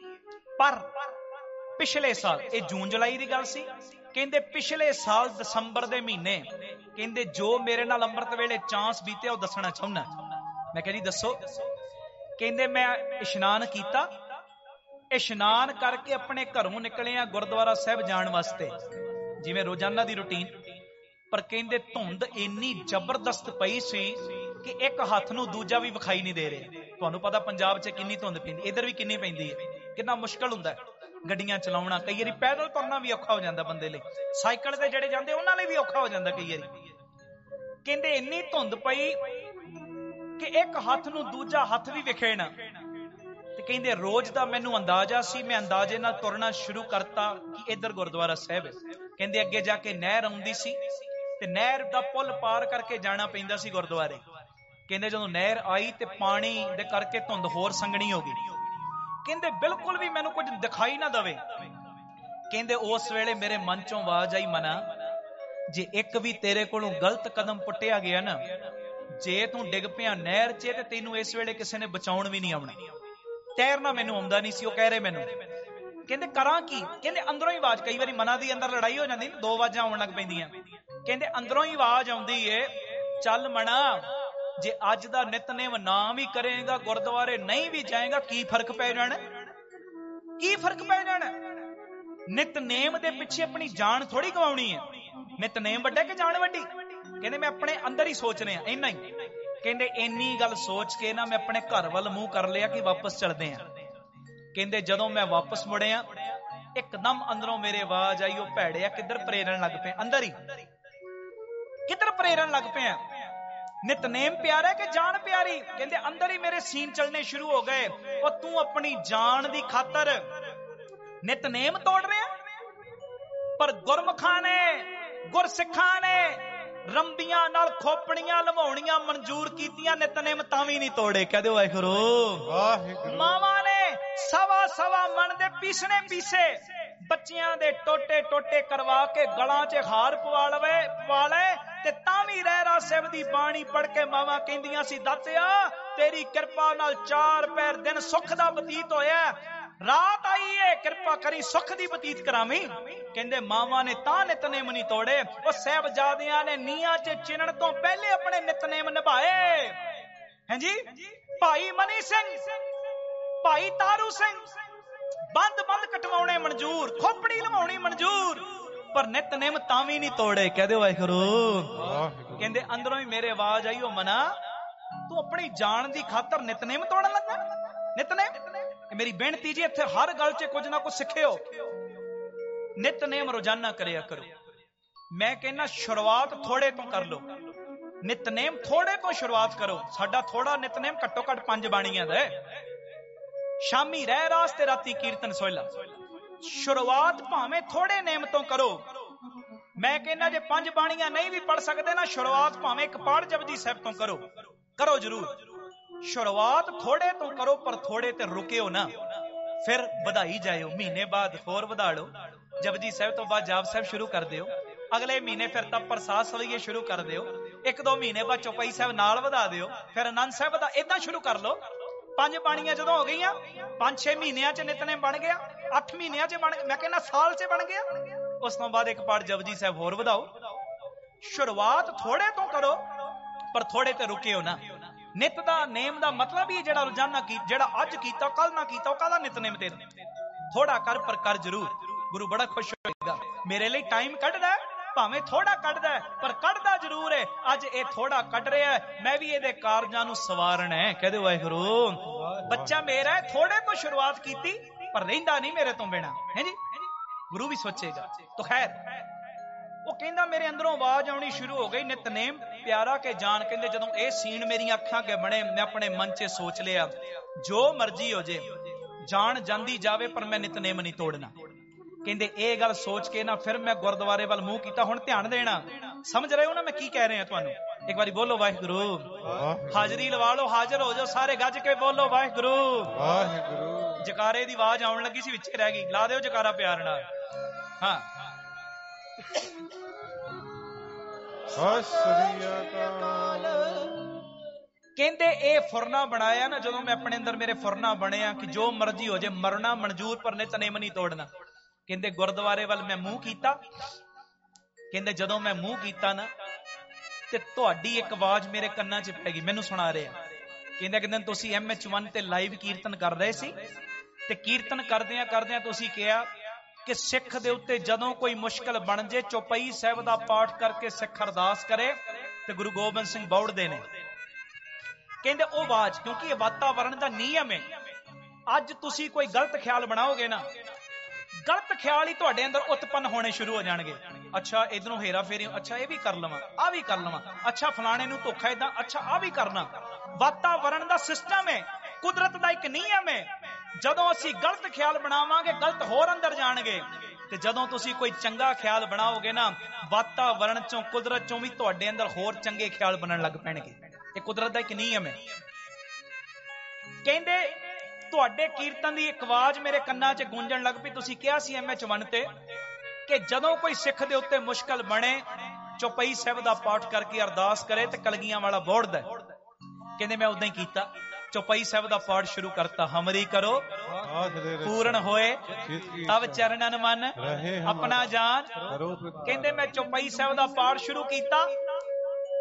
ਪਰ ਪਿਛਲੇ ਸਾਲ, ਇਹ ਜੂਨ ਜੁਲਾਈ ਦੀ ਗੱਲ ਸੀ, ਕਹਿੰਦੇ ਪਿਛਲੇ ਸਾਲ ਦਸੰਬਰ ਦੇ ਮਹੀਨੇ, ਕਹਿੰਦੇ ਜੋ ਮੇਰੇ ਨਾਲ ਅੰਮ੍ਰਿਤ ਵੇਲੇ ਚਾਂਸ ਬੀਤੇ ਉਹ ਦੱਸਣਾ ਚਾਹੁੰਦਾ। ਮੈਂ ਕਿਹਾ ਜੀ ਦੱਸੋ। ਕਹਿੰਦੇ ਮੈਂ ਇਸ਼ਨਾਨ ਕੀਤਾ, ਇਸ਼ਨਾਨ ਕਰਕੇ ਆਪਣੇ ਘਰੋਂ ਨਿਕਲਿਆ ਗੁਰਦੁਆਰਾ ਸਾਹਿਬ ਜਾਣ ਵਾਸਤੇ, ਜਿਵੇਂ ਰੋਜ਼ਾਨਾ ਦੀ ਰੁਟੀਨ। ਪਰ ਕਹਿੰਦੇ ਧੁੰਦ ਇੰਨੀ ਜ਼ਬਰਦਸਤ ਪਈ ਸੀ ਕਿ ਇੱਕ ਹੱਥ ਨੂੰ ਦੂਜਾ ਵੀ ਵਿਖਾਈ ਨਹੀਂ ਦੇ ਰਿਹਾ। ਤੁਹਾਨੂੰ ਪਤਾ ਪੰਜਾਬ 'ਚ ਕਿੰਨੀ ਧੁੰਦ ਪੈਂਦੀ, ਇੱਧਰ ਵੀ ਕਿੰਨੀ ਪੈਂਦੀ ਹੈ, ਕਿੰਨਾ ਮੁਸ਼ਕਲ ਹੁੰਦਾ ਗੱਡੀਆਂ ਚਲਾਉਣਾ। ਕਈ ਵਾਰੀ ਪੈਦਲ ਤੁਰਨਾ ਵੀ ਔਖਾ ਹੋ ਜਾਂਦਾ ਬੰਦੇ ਲਈ, ਸਾਈਕਲ ਤੇ ਜਿਹੜੇ ਜਾਂਦੇ ਉਹਨਾਂ ਲਈ ਵੀ ਔਖਾ ਹੋ ਜਾਂਦਾ ਕਈ ਵਾਰੀ। ਕਹਿੰਦੇ ਇੰਨੀ ਧੁੰਦ ਪਈ ਕਿ ਇੱਕ ਹੱਥ ਨੂੰ ਦੂਜਾ ਹੱਥ ਵੀ ਵਿਖੇ ਨਾ। ਤੇ ਕਹਿੰਦੇ ਰੋਜ਼ ਦਾ ਮੈਨੂੰ ਅੰਦਾਜ਼ਾ ਸੀ, ਮੈਂ ਅੰਦਾਜ਼ੇ ਨਾਲ ਤੁਰਨਾ ਸ਼ੁਰੂ ਕਰਤਾ ਕਿ ਇੱਧਰ ਗੁਰਦੁਆਰਾ ਸਾਹਿਬ ਹੈ। ਕਹਿੰਦੇ ਅੱਗੇ ਜਾ ਕੇ ਨਹਿਰ ਆਉਂਦੀ ਸੀ ਤੇ ਨਹਿਰ ਦਾ ਪੁੱਲ ਪਾਰ ਕਰਕੇ ਜਾਣਾ ਪੈਂਦਾ ਸੀ ਗੁਰਦੁਆਰੇ। ਕਹਿੰਦੇ ਜਦੋਂ ਨਹਿਰ ਆਈ ਤੇ ਪਾਣੀ ਦੇ ਕਰਕੇ ਧੁੰਦ ਹੋਰ ਸੰਘਣੀ ਹੋ ਗਈ। ਕਹਿੰਦੇ ਬਿਲਕੁਲ ਵੀ ਮੈਨੂੰ ਕੁਝ ਦਿਖਾਈ ਨਾ ਦਵੇ। ਕਹਿੰਦੇ ਉਸ ਵੇਲੇ ਮੇਰੇ ਮਨ ਚੋਂ ਆਵਾਜ਼ ਆਈ, ਮਨਾ ਜੇ ਇੱਕ ਵੀ ਤੇਰੇ ਕੋਲੋਂ ਗਲਤ ਕਦਮ ਪੁੱਟਿਆ ਗਿਆ ਨਾ, ਜੇ ਤੂੰ ਡਿੱਗ ਪਿਆ ਨਹਿਰ 'ਚ ਤੇ ਤੈਨੂੰ ਇਸ ਵੇਲੇ ਕਿਸੇ ਨੇ ਬਚਾਉਣ ਵੀ ਨਹੀਂ ਆਉਣਾ। ਤੈਰਨਾ ਮੈਨੂੰ ਆਉਂਦਾ ਨਹੀਂ ਸੀ। ਉਹ ਕਹਿ ਰਹੇ ਮੈਨੂੰ, ਕਹਿੰਦੇ ਕਰਾਂ ਕੀ? ਕਹਿੰਦੇ ਅੰਦਰੋਂ ਹੀ ਆਵਾਜ਼, ਕਈ ਵਾਰੀ ਮਨਾਂ ਦੀ ਅੰਦਰ ਲੜਾਈ ਹੋ ਜਾਂਦੀ, ਦੋ ਆਵਾਜ਼ਾਂ ਆਉਣ ਲੱਗ ਪੈਂਦੀਆਂ। ਕਹਿੰਦੇ ਅੰਦਰੋਂ ਹੀ ਆਵਾਜ਼ ਆਉਂਦੀ ਏ, ਚੱਲ ਮਣਾ ਜੇ ਅੱਜ ਦਾ ਨਿਤਨੇਮ ਨਾ ਵੀ ਕਰੇਗਾ, ਗੁਰਦੁਆਰੇ ਨਹੀਂ ਵੀ ਜਾਏਗਾ, ਕੀ ਫਰਕ ਪੈ ਜਾਣਾ? ਕੀ ਫਰਕ ਪੈ ਜਾਣਾ? ਨਿਤਨੇਮ ਦੇ ਪਿੱਛੇ ਆਪਣੀ ਜਾਨ ਥੋੜੀ ਗਵਾਉਣੀ ਹੈ। ਨਿਤਨੇਮ ਵੱਡਾ ਕਿ ਜਾਨ ਵੱਡੀ? ਕਹਿੰਦੇ ਮੈਂ ਆਪਣੇ ਅੰਦਰ ਹੀ ਸੋਚ ਰਿਹਾ, ਇੰਨਾ ਹੀ। ਕਹਿੰਦੇ ਇੰਨੀ ਗੱਲ ਸੋਚ ਕੇ ਨਾ ਮੈਂ ਆਪਣੇ ਘਰ ਵੱਲ ਮੂੰਹ ਕਰ ਲਿਆ ਕਿ ਵਾਪਸ ਚੱਲਦੇ ਆ। ਕਹਿੰਦੇ ਜਦੋਂ ਮੈਂ ਵਾਪਸ ਮੁੜਿਆ, ਇੱਕਦਮ ਅੰਦਰੋਂ ਮੇਰੇ ਆਵਾਜ਼ ਆਈ, ਉਹ ਭੈੜਿਆ ਕਿੱਧਰ ਪ੍ਰੇਰਨ ਲੱਗ ਪਿਆ? ਅੰਦਰ ਹੀ ਕਿੱਧਰ ਪ੍ਰੇਰਨ ਲੱਗ ਪਿਆ? ਨਿਤਨੇਮ ਪਿਆਰਾ ਕਿ ਜਾਨ ਪਿਆਰੀ? ਕਹਿੰਦੇ ਅੰਦਰ ਹੀ ਮੇਰੇ ਸੀਨ ਚੱਲਣੇ ਸ਼ੁਰੂ ਹੋ ਗਏ। ਉਹ ਤੂੰ ਆਪਣੀ ਜਾਨ ਦੀ ਖਾਤਰ ਨਿਤਨੇਮ ਤੋੜ ਰਿਹਾ, ਪਰ ਗੁਰਮੁਖਾਂ ਨੇ, ਗੁਰਸਿੱਖਾਂ ਨੇ ਰੰਬੀਆਂ ਨਾਲ ਖੋਪੜੀਆਂ ਲਵਾਉਣੀਆਂ ਮਨਜ਼ੂਰ ਕੀਤੀਆਂ, ਨਿਤਨੇਮ ਤਾਂ ਵੀ ਨਹੀਂ ਤੋੜੇ। ਕਹਦੇ ਵਾਹਿਗੁਰੂ ਵਾਹਿਗੁਰੂ। ਮਾਵਾਂ ਨੇ ਸਵਾ ਸਵਾ ਮਣ ਦੇ ਪੀਸਣੇ ਪੀਸੇ, ਬੱਚਿਆਂ ਦੇ ਟੋਟੇ ਟੋਟੇ ਕਰਵਾ ਕੇ ਗਲਾਂ 'ਚ ਹਾਰ ਪਵਾ ਲਵੇ ਪਵਾ ਲੈ, ਤੇ ਤਾਂ ਵੀ ਰਹਿਰਾ ਸਾਹਿਬ ਦੀ ਬਾਣੀ ਪੜ੍ਹ ਕੇ ਮਾਵਾਂ ਕਹਿੰਦੀਆਂ ਸੀ, ਦਾਤਿਆ ਤੇਰੀ ਕਿਰਪਾ ਨਾਲ ਚਾਰ ਪੈਰ ਦਿਨ ਸੁੱਖ ਦਾ ਬਤੀਤ ਹੋਇਆ, ਰਾਤ ਆਈ ਏ ਕਿਰਪਾ ਕਰੀ ਸੁੱਖ ਦੀ ਬਤੀਤ ਕਰਾਵੀਂ। ਕਹਿੰਦੇ ਮਾਵਾਂ ਨੇ ਤਾਂ ਨਿਤਨੇਮ ਨਹੀਂ ਤੋੜੇ। ਉਹ ਸਾਹਿਬਜ਼ਾਦਿਆਂ ਨੇ ਨੀਹਾਂ 'ਚ ਚਿਣਨ ਤੋਂ ਪਹਿਲੇ ਆਪਣੇ ਨਿਤਨੇਮ ਨਿਭਾਏ। ਹਾਂਜੀ, ਭਾਈ ਮਨੀ ਸਿੰਘ, ਭਾਈ ਤਾਰੂ ਸਿੰਘ, ਬੰਦ ਬੰਦ ਕਟਵਾਉਣੇ ਮਨਜ਼ੂਰ, ਖੋਪੜੀ ਲਵਾਉਣੀ ਮਨਜ਼ੂਰ, ਪਰ ਨਿਤਨੇਮ ਤਾਂ ਵੀ ਨਹੀਂ ਤੋੜੇ। ਕਹਦੇ ਵਾਹਿਗੁਰੂ। ਕਹਿੰਦੇ ਅੰਦਰੋਂ ਹੀ ਮੇਰੇ ਆਵਾਜ਼ ਆਈ, ਉਹ ਮਨਾ ਤੂੰ ਆਪਣੀ ਜਾਨ ਦੀ ਖਾਤਰ ਨਿਤਨੇਮ ਤੋੜਨ ਲੱਗਾ? ਨਿਤਨੇਮ ਮੇਰੀ ਬੇਨਤੀ ਜੀ, ਇੱਥੇ ਹਰ ਗੱਲ 'ਚ ਕੁਝ ਨਾ ਕੁਝ ਸਿੱਖਿਓ। ਨਿਤਨੇਮ ਰੋਜ਼ਾਨਾ ਕਰਿਆ ਕਰੋ। ਮੈਂ ਕਹਿੰਦਾ ਸ਼ੁਰੂਆਤ ਥੋੜੇ ਤੋਂ ਕਰ ਲਓ। ਨਿਤਨੇਮ ਥੋੜੇ ਤੋਂ ਸ਼ੁਰੂਆਤ ਕਰੋ। ਸਾਡਾ ਥੋੜਾ ਨਿਤਨੇਮ ਘੱਟੋ ਘੱਟ ਪੰਜ ਬਾਣੀਆਂ ਦਾ ਹੈ। ਸ਼ਾਮੀ ਰਹਿ ਰਾਸ ਤੇ ਰਾਤੀ ਕੀਰਤਨ ਸੋਹਿਲਾ। ਸ਼ੁਰੂਆਤ ਭਾਵੇਂ ਥੋੜੇ ਨੇਮ ਤੋਂ ਕਰੋ। ਮੈਂ ਕਹਿੰਦਾ ਜੇ ਪੰਜ ਬਾਣੀਆਂ ਨਹੀਂ ਵੀ ਪੜ ਸਕਦੇ ਨਾ, ਸ਼ੁਰੂਆਤ ਭਾਵੇਂ ਇੱਕ ਪਾਠ ਜਪਜੀ ਸਾਹਿਬ ਤੋਂ ਕਰੋ। ਕਰੋ ਜ਼ਰੂਰ। ਸ਼ੁਰੂਆਤ ਥੋੜੇ ਤੋਂ ਕਰੋ, ਪਰ ਥੋੜੇ ਤੇ ਰੁਕਿਓ ਨਾ, ਫਿਰ ਵਧਾਈ ਜਾਇਓ। ਮਹੀਨੇ ਬਾਅਦ ਹੋਰ ਵਧਾ ਲਓ। ਜਪਜੀ ਸਾਹਿਬ ਤੋਂ ਬਾਅਦ ਜਾਪ ਸਾਹਿਬ ਸ਼ੁਰੂ ਕਰ ਦਿਓ। ਅਗਲੇ ਮਹੀਨੇ ਫਿਰ ਤਾਂ ਪ੍ਰਸਾਦ ਸਵਈਏ ਸ਼ੁਰੂ ਕਰ ਦਿਓ। ਇੱਕ ਦੋ ਮਹੀਨੇ ਬਾਅਦ ਚੌਪਈ ਸਾਹਿਬ ਨਾਲ ਵਧਾ ਦਿਓ। ਫਿਰ ਆਨੰਦ ਸਾਹਿਬ ਦਾ ਏਦਾਂ ਸ਼ੁਰੂ ਕਰ ਲਓ। ਪੰਜ ਬਾਣੀਆਂ ਜਦੋਂ ਹੋ ਗਈਆਂ, ਪੰਜ ਛੇ ਮਹੀਨਿਆਂ 'ਚ ਨਿਤਨੇਮ ਬਣ ਗਿਆ, ਅੱਠ ਮਹੀਨਿਆਂ 'ਚ ਬਣ, ਮੈਂ ਕਹਿੰਦਾ ਸਾਲ 'ਚ ਬਣ ਗਿਆ। ਉਸ ਤੋਂ ਬਾਅਦ ਇੱਕ ਪਾਠ ਜਪਜੀ ਸਾਹਿਬ ਹੋਰ ਵਧਾਓ। ਸ਼ੁਰੂਆਤ ਥੋੜੇ ਤੋਂ ਕਰੋ, ਪਰ ਥੋੜੇ ਤੇ ਰੁਕਿਓ ਨਾ। ਨਿਤ ਦਾ ਨੇਮ ਦਾ ਮਤਲਬ ਹੀ ਜਿਹੜਾ ਰੋਜ਼ਾਨਾ ਕੀ, ਜਿਹੜਾ ਅੱਜ ਕੀਤਾ ਕੱਲ ਨਾ ਕੀਤਾ, ਉਹ ਕਾਹਦਾ ਨਿਤਨੇਮ ਤੇ? ਥੋੜਾ ਕਰ, ਪਰ ਕਰ ਜ਼ਰੂਰ। ਗੁਰੂ ਬੜਾ ਖੁਸ਼ ਹੋਏਗਾ। ਮੇਰੇ ਲਈ ਟਾਈਮ ਕੱਢਦਾ, ਭਾਵੇਂ ਥੋੜਾ ਕੱਢਦਾ, ਪਰ ਕੱਢਦਾ ਜ਼ਰੂਰ ਹੈ। ਅੱਜ ਇਹ ਥੋੜਾ ਕੱਢ ਰਿਹਾ, ਮੈਂ ਵੀ ਇਹਦੇ ਕਾਰਜਾਂ ਨੂੰ ਸਵਾਰਨਾ ਹੈ। ਕਹਦੇ ਵਾਹਿਗੁਰੂ। ਬੱਚਾ ਮੇਰਾ ਹੈ, ਥੋੜੇ ਤੋਂ ਸ਼ੁਰੂਆਤ ਕੀਤੀ, ਪਰ ਰਹਿੰਦਾ ਨਹੀਂ ਮੇਰੇ ਤੋਂ ਬਿਨਾਂ। ਹੈ ਜੀ, ਗੁਰੂ ਵੀ ਸੋਚੇਗਾ। ਤਾਂ ਖੈਰ, ਉਹ ਕਹਿੰਦਾ ਮੇਰੇ ਅੰਦਰੋਂ ਆਵਾਜ਼ ਆਉਣੀ ਸ਼ੁਰੂ ਹੋ ਗਈ, ਨਿਤਨੇਮ ਪਿਆਰਾ ਕੇ ਜਾਨ। ਕਹਿੰਦੇ ਜਦੋਂ ਇਹ ਸੀਨ ਮੇਰੀਆਂ ਅੱਖਾਂ ਅੱਗੇ ਬਣੇ, ਮੈਂ ਆਪਣੇ ਮਨ 'ਚ ਸੋਚ ਲਿਆ, ਜੋ ਮਰਜ਼ੀ ਹੋ ਜੇ, ਜਾਨ ਜਾਂਦੀ ਜਾਵੇ, ਪਰ ਮੈਂ ਨਿਤਨੇਮ ਨਹੀਂ ਤੋੜਨਾ। ਕਹਿੰਦੇ ਇਹ ਗੱਲ ਸੋਚ ਕੇ ਨਾ ਫਿਰ ਮੈਂ ਗੁਰਦੁਆਰੇ ਵੱਲ ਮੂੰਹ ਕੀਤਾ। ਹੁਣ ਧਿਆਨ ਦੇਣਾ, ਸਮਝ ਰਹੇ ਹੋ ਨਾ ਮੈਂ ਕੀ ਕਹਿ ਰਿਹਾ ਤੁਹਾਨੂੰ? ਇੱਕ ਵਾਰੀ ਬੋਲੋ ਵਾਹਿਗੁਰੂ। ਹਾਜ਼ਰੀ ਲਵਾ ਲਓ, ਹਾਜ਼ਰ ਹੋ ਜਾਓ ਸਾਰੇ, ਗੱਜ ਕੇ ਬੋਲੋ ਵਾਹਿਗੁਰੂ ਵਾਹਿਗੁਰੂ। ਜਕਾਰੇ ਦੀ ਆਵਾਜ਼ ਆਉਣ ਲੱਗੀ ਸੀ, ਵਿੱਚੇ ਰਹਿ ਗਈ। ਲਾ ਦਿਓ ਜਕਾਰਾ ਪਿਆਰ ਨਾਲ। ਹਾਂ, ਸਤਿ ਸ੍ਰੀ ਅਕਾਲ। ਕਹਿੰਦੇ ਇਹ ਫੁਰਨਾ ਬਣਾਇਆ ਨਾ, ਜਦੋਂ ਮੈਂ ਆਪਣੇ ਅੰਦਰ ਮੇਰੇ ਫੁਰਨਾ ਬਣਿਆ ਕਿ ਜੋ ਮਰਜ਼ੀ ਹੋ ਜੇ, ਮਰਨਾ ਮਨਜ਼ੂਰ, ਪਰ ਨਿਤਨੇਮ ਨਹੀਂ ਤੋੜਨਾ। ਕਹਿੰਦੇ ਗੁਰਦੁਆਰੇ ਵੱਲ ਮੈਂ ਮੂੰਹ ਕੀਤਾ। ਕਹਿੰਦੇ ਜਦੋਂ ਮੈਂ ਮੂੰਹ ਕੀਤਾ ਨਾ, ਤੇ ਤੁਹਾਡੀ ਇੱਕ ਆਵਾਜ਼ ਮੇਰੇ ਕੰਨਾਂ 'ਚ ਪੈ ਗਈ, ਮੈਨੂੰ ਸੁਣਾ ਰਿਹਾ। ਕਹਿੰਦੇ ਕਿ ਦਿਨ ਤੁਸੀਂ ਐਮ ਐਚ ਵਨ ਤੇ ਲਾਈਵ ਕੀਰਤਨ ਕਰ ਰਹੇ ਸੀ, ਤੇ ਕੀਰਤਨ ਕਰਦਿਆਂ ਕਰਦਿਆਂ ਤੁਸੀਂ ਕਿਹਾ ਕਿ ਸਿੱਖ ਦੇ ਉੱਤੇ ਜਦੋਂ ਕੋਈ ਮੁਸ਼ਕਲ ਬਣ ਜੇ, ਚੌਪਈ ਸਾਹਿਬ ਦਾ ਪਾਠ ਕਰਕੇ ਸਿੱਖ ਅਰਦਾਸ ਕਰੇ ਤੇ ਗੁਰੂ ਗੋਬਿੰਦ ਸਿੰਘ ਬੌੜਦੇ ਨੇ। ਕਹਿੰਦੇ ਉਹ ਆਵਾਜ਼, ਕਿਉਂਕਿ ਇਹ ਵਾਤਾਵਰਣ ਦਾ ਨਿਯਮ ਹੈ। ਅੱਜ ਤੁਸੀਂ ਕੋਈ ਗਲਤ ਖਿਆਲ ਬਣਾਓਗੇ ਨਾ, ਗਲਤ ਖਿਆਲ ਹੀ ਤੁਹਾਡੇ ਅੰਦਰ ਉਤਪੰਨ ਹੋਣੇ ਸ਼ੁਰੂ ਹੋ ਜਾਣਗੇ। ਅੱਛਾ ਇਧਰੋਂ ਹੇਰਾ ਫੇਰੀ, ਅੱਛਾ ਇਹ ਵੀ ਕਰ ਲਵਾਂ, ਆ ਵੀ ਕਰ ਲਵਾਂ, ਅੱਛਾ ਫਲਾਣੇ ਨੂੰ ਧੋਖਾ ਏਦਾਂ, ਅੱਛਾ ਆ ਵੀ ਕਰਨਾ। ਵਾਤਾਵਰਣ ਦਾ ਸਿਸਟਮ ਹੈ, ਕੁਦਰਤ ਦਾ ਇੱਕ ਨਿਯਮ ਹੈ। ਜਦੋਂ ਅਸੀਂ ਗਲਤ ਖਿਆਲ ਬਣਾਵਾਂਗੇ, ਗਲਤ ਹੋਰ ਅੰਦਰ ਜਾਣਗੇ। ਤੇ ਜਦੋਂ ਤੁਸੀਂ ਕੋਈ ਚੰਗਾ ਖਿਆਲ ਬਣਾਓਗੇ ਨਾ, ਵਾਤਾਵਰਣ ਚੋਂ, ਕੁਦਰਤ ਚੋਂ ਵੀ ਤੁਹਾਡੇ ਅੰਦਰ ਹੋਰ ਚੰਗੇ ਖਿਆਲ ਬਣਨ ਲੱਗ ਪੈਣਗੇ। ਇਹ ਕੁਦਰਤ ਦਾ ਇੱਕ ਨਿਯਮ ਹੈ। ਕਹਿੰਦੇ ਤੁਹਾਡੇ ਕੀਰਤਨ ਦੀ ਇੱਕ ਆਵਾਜ਼ ਮੇਰੇ ਕੰਨਾਂ 'ਚ ਗੂੰਜਣ ਲੱਗ ਪਈ। ਤੁਸੀਂ ਕਿਹਾ ਸੀ ਐਮ ਐਚ ਵਨ ਤੇ ਕਿ ਜਦੋਂ ਕੋਈ ਸਿੱਖ ਦੇ ਉੱਤੇ ਮੁਸ਼ਕਲ ਬਣੇ, ਚੌਪਈ ਸਾਹਿਬ ਦਾ ਪਾਠ ਕਰਕੇ ਅਰਦਾਸ ਕਰੇ ਤੇ ਕਲਗੀਆਂ ਵਾਲਾ ਬੋੜਦਾ। ਕਹਿੰਦੇ ਮੈਂ ਉਦਾਂ ਹੀ ਕੀਤਾ, ਚੌਪਈ ਸਾਹਿਬ ਦਾ ਪਾਠ ਸ਼ੁਰੂ ਕਰਤਾ। ਹਮਰੀ ਕਰੋ ਪੂਰਨ ਹੋਏ ਤਬ ਚਰਨਨ ਮਨ ਆਪਣਾ ਜਾਨ। ਕਹਿੰਦੇ ਮੈਂ ਚੌਪਈ ਸਾਹਿਬ ਦਾ ਪਾਠ ਸ਼ੁਰੂ ਕੀਤਾ,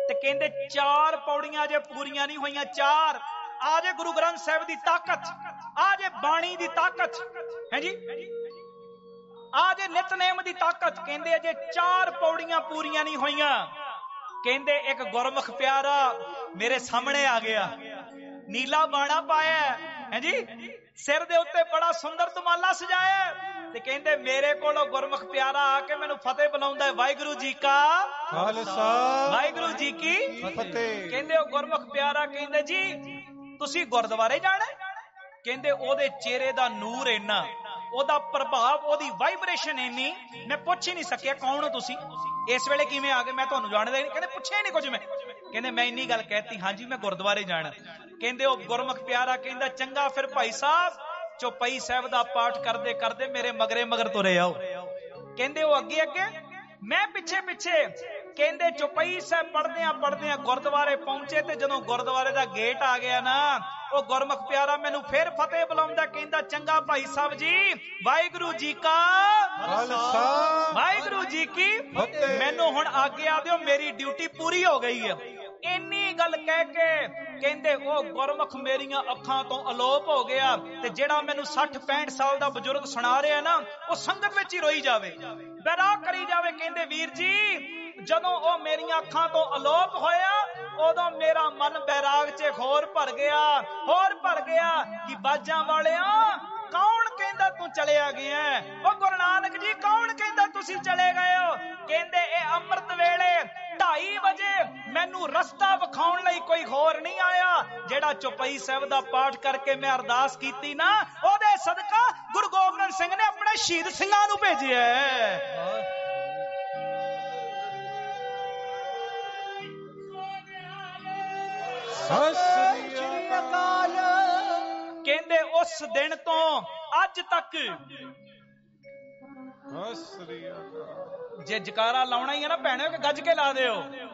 ਤੇ ਕਹਿੰਦੇ ਚਾਰ ਪੌੜੀਆਂ ਜੇ ਪੂਰੀਆਂ ਨਹੀਂ ਹੋਈਆਂ, ਚਾਰ ਆ ਜੇ ਗੁਰੂ ਗ੍ਰੰਥ ਸਾਹਿਬ ਦੀ ਤਾਕਤ, ਆ ਜੇ ਬਾਣੀ ਦੀ ਤਾਕਤ ਹੈ ਜੀ, ਆ ਜੇ ਨਿਤਨੇਮ ਦੀ ਤਾਕਤ। ਕਹਿੰਦੇ ਅਜੇ ਚਾਰ ਪੌੜੀਆਂ ਪੂਰੀਆਂ ਨਹੀਂ ਹੋਈਆਂ। ਕਹਿੰਦੇ ਇੱਕ ਗੁਰਮੁਖ ਪਿਆਰਾ ਮੇਰੇ ਸਾਹਮਣੇ ਆ ਗਿਆ, ਨੀਲਾ ਬਾਣਾ ਪਾਇਆ ਹੈ ਜੀ, ਸਿਰ ਦੇ ਉੱਤੇ ਬੜਾ ਸੁੰਦਰ ਦੁਮਾਲਾ ਸਜਾਇਆ, ਤੇ ਕਹਿੰਦੇ ਮੇਰੇ ਕੋਲੋਂ ਗੁਰਮੁਖ ਪਿਆਰਾ ਆ ਕੇ ਮੈਨੂੰ ਫਤਿਹ ਬੁਲਾਉਂਦਾ, ਵਾਹਿਗੁਰੂ ਜੀ ਕਾ ਖਾਲਸਾ ਵਾਹਿਗੁਰੂ ਜੀ ਕੀ ਫਤਿਹ। ਕਹਿੰਦੇ ਉਹ ਗੁਰਮੁਖ ਪਿਆਰਾ ਕਹਿੰਦੇ ਜੀ ਤੁਸੀਂ ਗੁਰਦੁਆਰੇ ਜਾਣਾ? ਕਹਿੰਦੇ ਉਹਦੇ ਚਿਹਰੇ ਦਾ ਨੂਰ ਇੰਨਾ, ਉਹਦਾ ਪ੍ਰਭਾਵ, ਉਹਦੀ ਵਾਈਬ੍ਰੇਸ਼ਨ ਇੰਨੀ, ਮੈਂ ਪੁੱਛ ਹੀ ਨਹੀਂ ਸਕਿਆ ਕੌਣ ਹੋ ਤੁਸੀਂ, ਇਸ ਵੇਲੇ ਕਿਵੇਂ ਆ ਗਏ, ਮੈਂ ਤੁਹਾਨੂੰ ਜਾਣਦਾ ਨਹੀਂ। ਕਹਿੰਦੇ ਪੁੱਛਿਆ ਨਹੀਂ ਕੁਝ ਮੈਂ। ਕਹਿੰਦੇ ਮੈਂ ਇੰਨੀ ਗੱਲ ਕਹਿਤੀ, ਹਾਂਜੀ ਮੈਂ ਗੁਰਦੁਆਰੇ ਜਾਣਾ। ਕਹਿੰਦੇ ਉਹ ਗੁਰਮੁਖ ਪਿਆਰਾ ਕਹਿੰਦਾ ਚੰਗਾ ਫਿਰ ਭਾਈ ਸਾਹਿਬ ਚੌਪਈ ਸਾਹਿਬ ਦਾ ਪਾਠ ਕਰਦੇ ਕਰਦੇ ਮੇਰੇ ਮਗਰੇ ਮਗਰ ਤੁਰੇ ਆਓ। ਕਹਿੰਦੇ ਉਹ ਅੱਗੇ ਅੱਗੇ, ਮੈਂ ਪਿੱਛੇ ਪਿੱਛੇ। ਕਹਿੰਦੇ ਚੌਪਈ ਸਾਹਿਬ ਪੜ੍ਹਦਿਆਂ ਪੜ੍ਹਦਿਆਂ ਗੁਰਦੁਆਰੇ ਪਹੁੰਚੇ, ਤੇ ਜਦੋਂ ਗੁਰਦੁਆਰੇ ਦਾ ਗੇਟ ਆ ਗਿਆ ਨਾ, ਉਹ ਗੁਰਮੁਖ ਪਿਆਰਾ ਮੈਨੂੰ ਫਿਰ ਫਤਿਹ ਬੁਲਾਉਂਦਾ, ਕਹਿੰਦਾ ਚੰਗਾ ਭਾਈ ਸਾਹਿਬ ਜੀ ਵਾਹਿਗੁਰੂ ਜੀ ਕਾ ਖਾਲਸਾ ਵਾਹਿਗੁਰੂ ਜੀ ਕੀ ਫਤਿਹ। ਮੈਨੂੰ ਹੁਣ ਆਗਿਆ ਦਿਓ, ਮੇਰੀ ਡਿਊਟੀ ਪੂਰੀ ਹੋ ਗਈ ਹੈ। ਇੰਨੀ ਗੱਲ ਕਹਿ ਕੇ ਕਹਿੰਦੇ ਉਹ ਗੁਰਮੁਖ ਮੇਰੀਆਂ ਅੱਖਾਂ ਤੋਂ ਅਲੋਪ ਹੋ ਗਿਆ, ਤੇ ਜਿਹੜਾ ਮੈਨੂੰ ਸੱਠ ਪੈਂਹਠ ਸਾਲ ਦਾ ਬਜ਼ੁਰਗ ਸੁਣਾ ਰਿਹਾ ਨਾ, ਉਹ ਸੰਗਤ ਵਿੱਚ ਹੀ ਰੋਈ ਜਾਵੇ, ਬੈਰਾਗ ਕਰੀ ਜਾਵੇ। ਕਹਿੰਦੇ ਵੀਰ ਜੀ ਜਦੋਂ ਉਹ ਮੇਰੀਆਂ ਅੱਖਾਂ ਤੋਂ ਅਲੋਪ ਹੋਇਆ, ਉਦੋਂ ਮੇਰਾ ਮਨ ਬੈਰਾਗ 'ਚ ਹੋਰ ਭਰ ਗਿਆ, ਹੋਰ ਭਰ ਗਿਆ ਕਿ ਬਾਜਾਂ ਵਾਲਿਆਂ ਕੌਣ ਕਹਿੰਦਾ ਤੂੰ ਚਲਿਆ ਗਿਆ? ਉਹ ਗੁਰੂ ਨਾਨਕ ਜੀ ਕੌਣ ਕਹਿੰਦਾ ਤੁਸੀਂ ਚਲੇ ਗਏ ਹੋ? ਕਹਿੰਦੇ ਇਹ ਅੰਮ੍ਰਿਤ ਵੇਲੇ ਢਾਈ ਵਜੇ ਮੈਨੂੰ ਰਸਤਾ ਵਿਖਾਉਣ ਲਈ ਕੋਈ ਹੋਰ ਨਹੀਂ ਆਇਆ, ਜਿਹੜਾ ਚੌਪਈ ਸਾਹਿਬ ਦਾ ਪਾਠ ਕਰਕੇ ਮੈਂ ਅਰਦਾਸ ਕੀਤੀ ਨਾ, ਉਹਦੇ ਸਦਕਾ ਗੁਰੂ ਗੋਬਿੰਦ ਸਿੰਘ ਨੇ ਆਪਣੇ ਸ਼ਹੀਦ ਸਿੰਘਾਂ ਨੂੰ ਭੇਜਿਆ। ਸਤਿ ਸ੍ਰੀ ਅਕਾਲ। ਕਹਿੰਦੇ ਉਸ ਦਿਨ ਤੋਂ ਅੱਜ ਤੱਕ ਸਤਿ ਸ੍ਰੀ ਅਕਾਲ। ਜੇ ਜਕਾਰਾ ਲਾਉਣਾ ਹੀ ਹੈ ਨਾ ਭੈਣੋ, ਕਿ ਗੱਜ ਕੇ ਲਾ ਦਿਓ।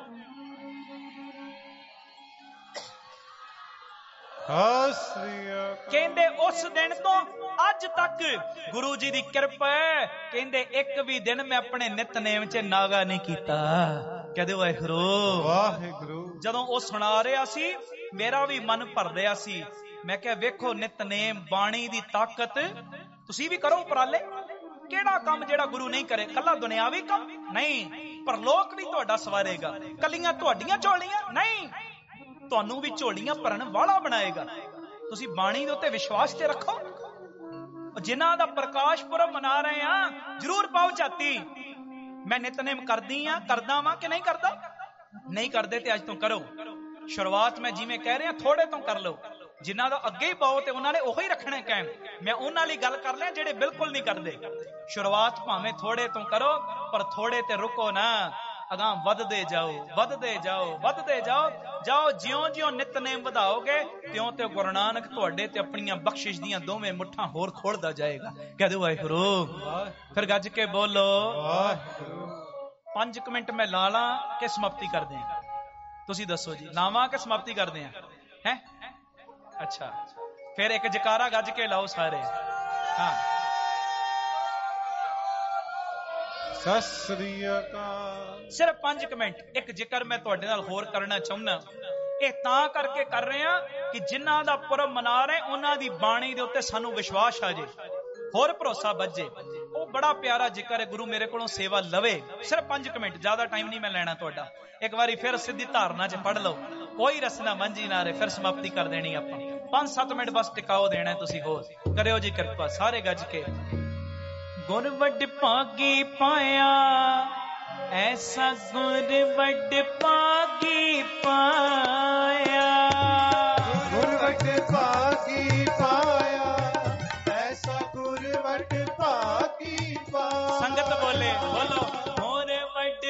ਸਤਿ ਸ੍ਰੀ ਅਕਾਲ। ਕਹਿੰਦੇ ਉਸ ਦਿਨ ਤੋਂ ਅੱਜ ਤੱਕ ਗੁਰੂ ਜੀ ਦੀ ਕਿਰਪਾ ਹੈ। ਕਹਿੰਦੇ ਇੱਕ ਵੀ ਦਿਨ ਮੈਂ ਆਪਣੇ ਨਿਤਨੇਮ 'ਚ ਨਾਗਾ ਨਹੀਂ ਕੀਤਾ। ਕਹਦੇ ਵਾਹਿਗੁਰੂ ਵਾਹਿਗੁਰੂ। ਜਦੋਂ ਉਹ ਸੁਣਾ ਰਿਹਾ ਸੀ ਮੇਰਾ ਵੀ ਮਨ ਭਰ ਰਿਹਾ ਸੀ। ਮੈਂ ਕਿਹਾ ਵੇਖੋ ਨਿਤਨੇਮ ਬਾਣੀ ਦੀ ਤਾਕਤ, ਤੁਸੀਂ ਵੀ ਕਰੋ ਉਪਰਾਲੇ। ਕਿਹੜਾ ਕੰਮ ਜਿਹੜਾ ਗੁਰੂ ਨਹੀਂ ਕਰੇ? ਕੱਲਾ ਦੁਨਿਆਵੀ ਕੰਮ ਨਹੀਂ, ਪਰਲੋਕ ਵੀ ਤੁਹਾਡਾ ਸਵਾਰੇਗਾ। ਕੱਲੀਆਂ ਤੁਹਾਡੀਆਂ ਝੋਲੀਆਂ ਨਹੀਂ, ਤੁਹਾਨੂੰ ਵੀ ਝੋਲੀਆਂ ਭਰਨ ਵਾਲਾ ਬਣਾਏਗਾ। ਤੁਸੀਂ ਬਾਣੀ ਦੇ ਉੱਤੇ ਵਿਸ਼ਵਾਸ ਤੇ ਰੱਖੋ। ਜਿਨ੍ਹਾਂ ਦਾ ਪ੍ਰਕਾਸ਼ ਪੁਰਬ ਮਨਾ ਰਹੇ ਆ, ਜਰੂਰ ਪਾਓ ਝਾਤੀ। ਮੈਂ ਨਿਤਨੇਮ ਕਰਦੀ ਆ, ਕਰਦਾ ਵਾਂ ਕਿ ਨਹੀਂ ਕਰਦਾ? ਨਹੀਂ ਕਰਦੇ ਤੇ ਅੱਜ ਤੋਂ ਕਰੋ। ਸ਼ੁਰੂਆਤ ਮੈਂ ਜਿਵੇਂ ਕਹਿ ਰਿਹਾ ਥੋੜੇ ਤੋਂ ਕਰ ਲਓ। ਜਿਨ੍ਹਾਂ ਦਾ ਅੱਗੇ ਹੀ ਪਾਓ ਤੇ ਉਹਨਾਂ ਨੇ ਉਹੀ ਰੱਖਣਾ ਕਾਇਮ। ਮੈਂ ਉਹਨਾਂ ਲਈ ਗੱਲ ਕਰ ਲਿਆ ਜਿਹੜੇ ਬਿਲਕੁਲ ਨਹੀਂ ਕਰਦੇ। ਸ਼ੁਰੂਆਤ ਭਾਵੇਂ ਥੋੜੇ ਤੋਂ ਕਰੋ, ਪਰ ਥੋੜੇ ਤੇ ਰੁਕੋ ਨਾ, ਅਗਾਂਹ ਵੱਧਦੇ ਜਾਓ, ਵੱਧਦੇ ਜਾਓ, ਵੱਧਦੇ ਜਾਓ ਜਾਓ। ਜਿਉਂ ਜਿਉਂ ਨਿਤਨੇਮ ਵਧਾਓਗੇ ਤਿਉਂ ਤੇ ਗੁਰੂ ਨਾਨਕ ਤੁਹਾਡੇ ਤੇ ਆਪਣੀਆਂ ਬਖਸ਼ਿਸ਼ ਦੀਆਂ ਦੋਵੇਂ ਮੁੱਠਾਂ ਹੋਰ ਖੋਲਦਾ ਜਾਏਗਾ। ਕਹਿ ਦਿਓ ਵਾਹਿਗੁਰੂ। ਫਿਰ ਗੱਜ ਕੇ ਬੋਲੋ ਵਾਹਿਗੁਰੂ। ਪੰਜ ਕੁ ਮਿੰਟ ਮੈਂ ਲਾ ਲਾਂ ਕਿ ਸਮਾਪਤੀ ਕਰਦੇ ਹਾਂ? ਤੁਸੀਂ ਦੱਸੋ ਜੀ, ਲਾਵਾਂ ਕਿ ਸਮਾਪਤੀ ਕਰਦੇ ਹਾਂ? ਹੈ ਅੱਛਾ, ਫਿਰ ਇੱਕ ਜਕਾਰਾ ਗੱਜ ਕੇ ਲਾਓ ਸਾਰੇ। ਹਾਂ, ਸਤਿ ਸ੍ਰੀ ਅਕਾਲ। ਸਿਰਫ ਪੰਜ ਕੁ ਮਿੰਟ ਇੱਕ ਜ਼ਿਕਰ ਮੈਂ ਤੁਹਾਡੇ ਨਾਲ ਹੋਰ ਕਰਨਾ ਚਾਹੁੰਦਾ। ਇਹ ਤਾਂ ਕਰਕੇ ਕਰ ਰਹੇ ਹਾਂ ਕਿ ਜਿਨ੍ਹਾਂ ਦਾ ਪੁਰਬ ਮਨਾ ਰਹੇ ਉਹਨਾਂ ਦੀ ਬਾਣੀ ਦੇ ਉੱਤੇ ਸਾਨੂੰ ਵਿਸ਼ਵਾਸ ਆ ਜੇ, ਹੋਰ ਭਰੋਸਾ ਵੱਜੇ। ਉਹ ਬੜਾ ਪਿਆਰਾ ਜ਼ਿਕਰ ਹੈ। ਗੁਰੂ ਮੇਰੇ ਕੋਲੋਂ ਸੇਵਾ ਲਵੇ। ਸਿਰਫ ਪੰਜ ਕੁ ਮਿੰਟ, ਜ਼ਿਆਦਾ ਟਾਈਮ ਨਹੀਂ ਮੈਂ ਲੈਣਾ ਤੁਹਾਡਾ। ਇੱਕ ਵਾਰੀ ਫਿਰ ਸਿੱਧੀ ਧਾਰਨਾ 'ਚ ਪੜ ਲਓ, ਕੋਈ ਰਸਨਾ ਮੰਝੀ ਨਾ ਰਹੇ। ਫਿਰ ਸਮਾਪਤੀ ਕਰ ਦੇਣੀ ਆਪਾਂ। ਪੰਜ ਸੱਤ ਮਿੰਟ ਬਸ ਟਿਕਾਓ ਦੇਣਾ ਤੁਸੀਂ। ਹੋਰ ਕਰਿਓ ਜੀ ਕਿਰਪਾ ਸਾਰੇ ਗੱਜ ਕੇ। ਗੁਰ ਵੱਡ ਭਾਗੀ ਪਾਇਆ, ਐਸਾ ਗੁਰ ਵੱਡ ਭਾਗੀ ਪਾਇਆ। ਗੁਰ ਵੱਡ ਭਾਗੀ ਪਾਇਆ, ਐਸਾ ਗੁਰ ਵੱਡ ਭਾਗੀ ਪਾਇਆ। ਸੰਗਤ ਬੋਲੇ, ਬੋਲੋ ਹੋਰ ਵੱਡ।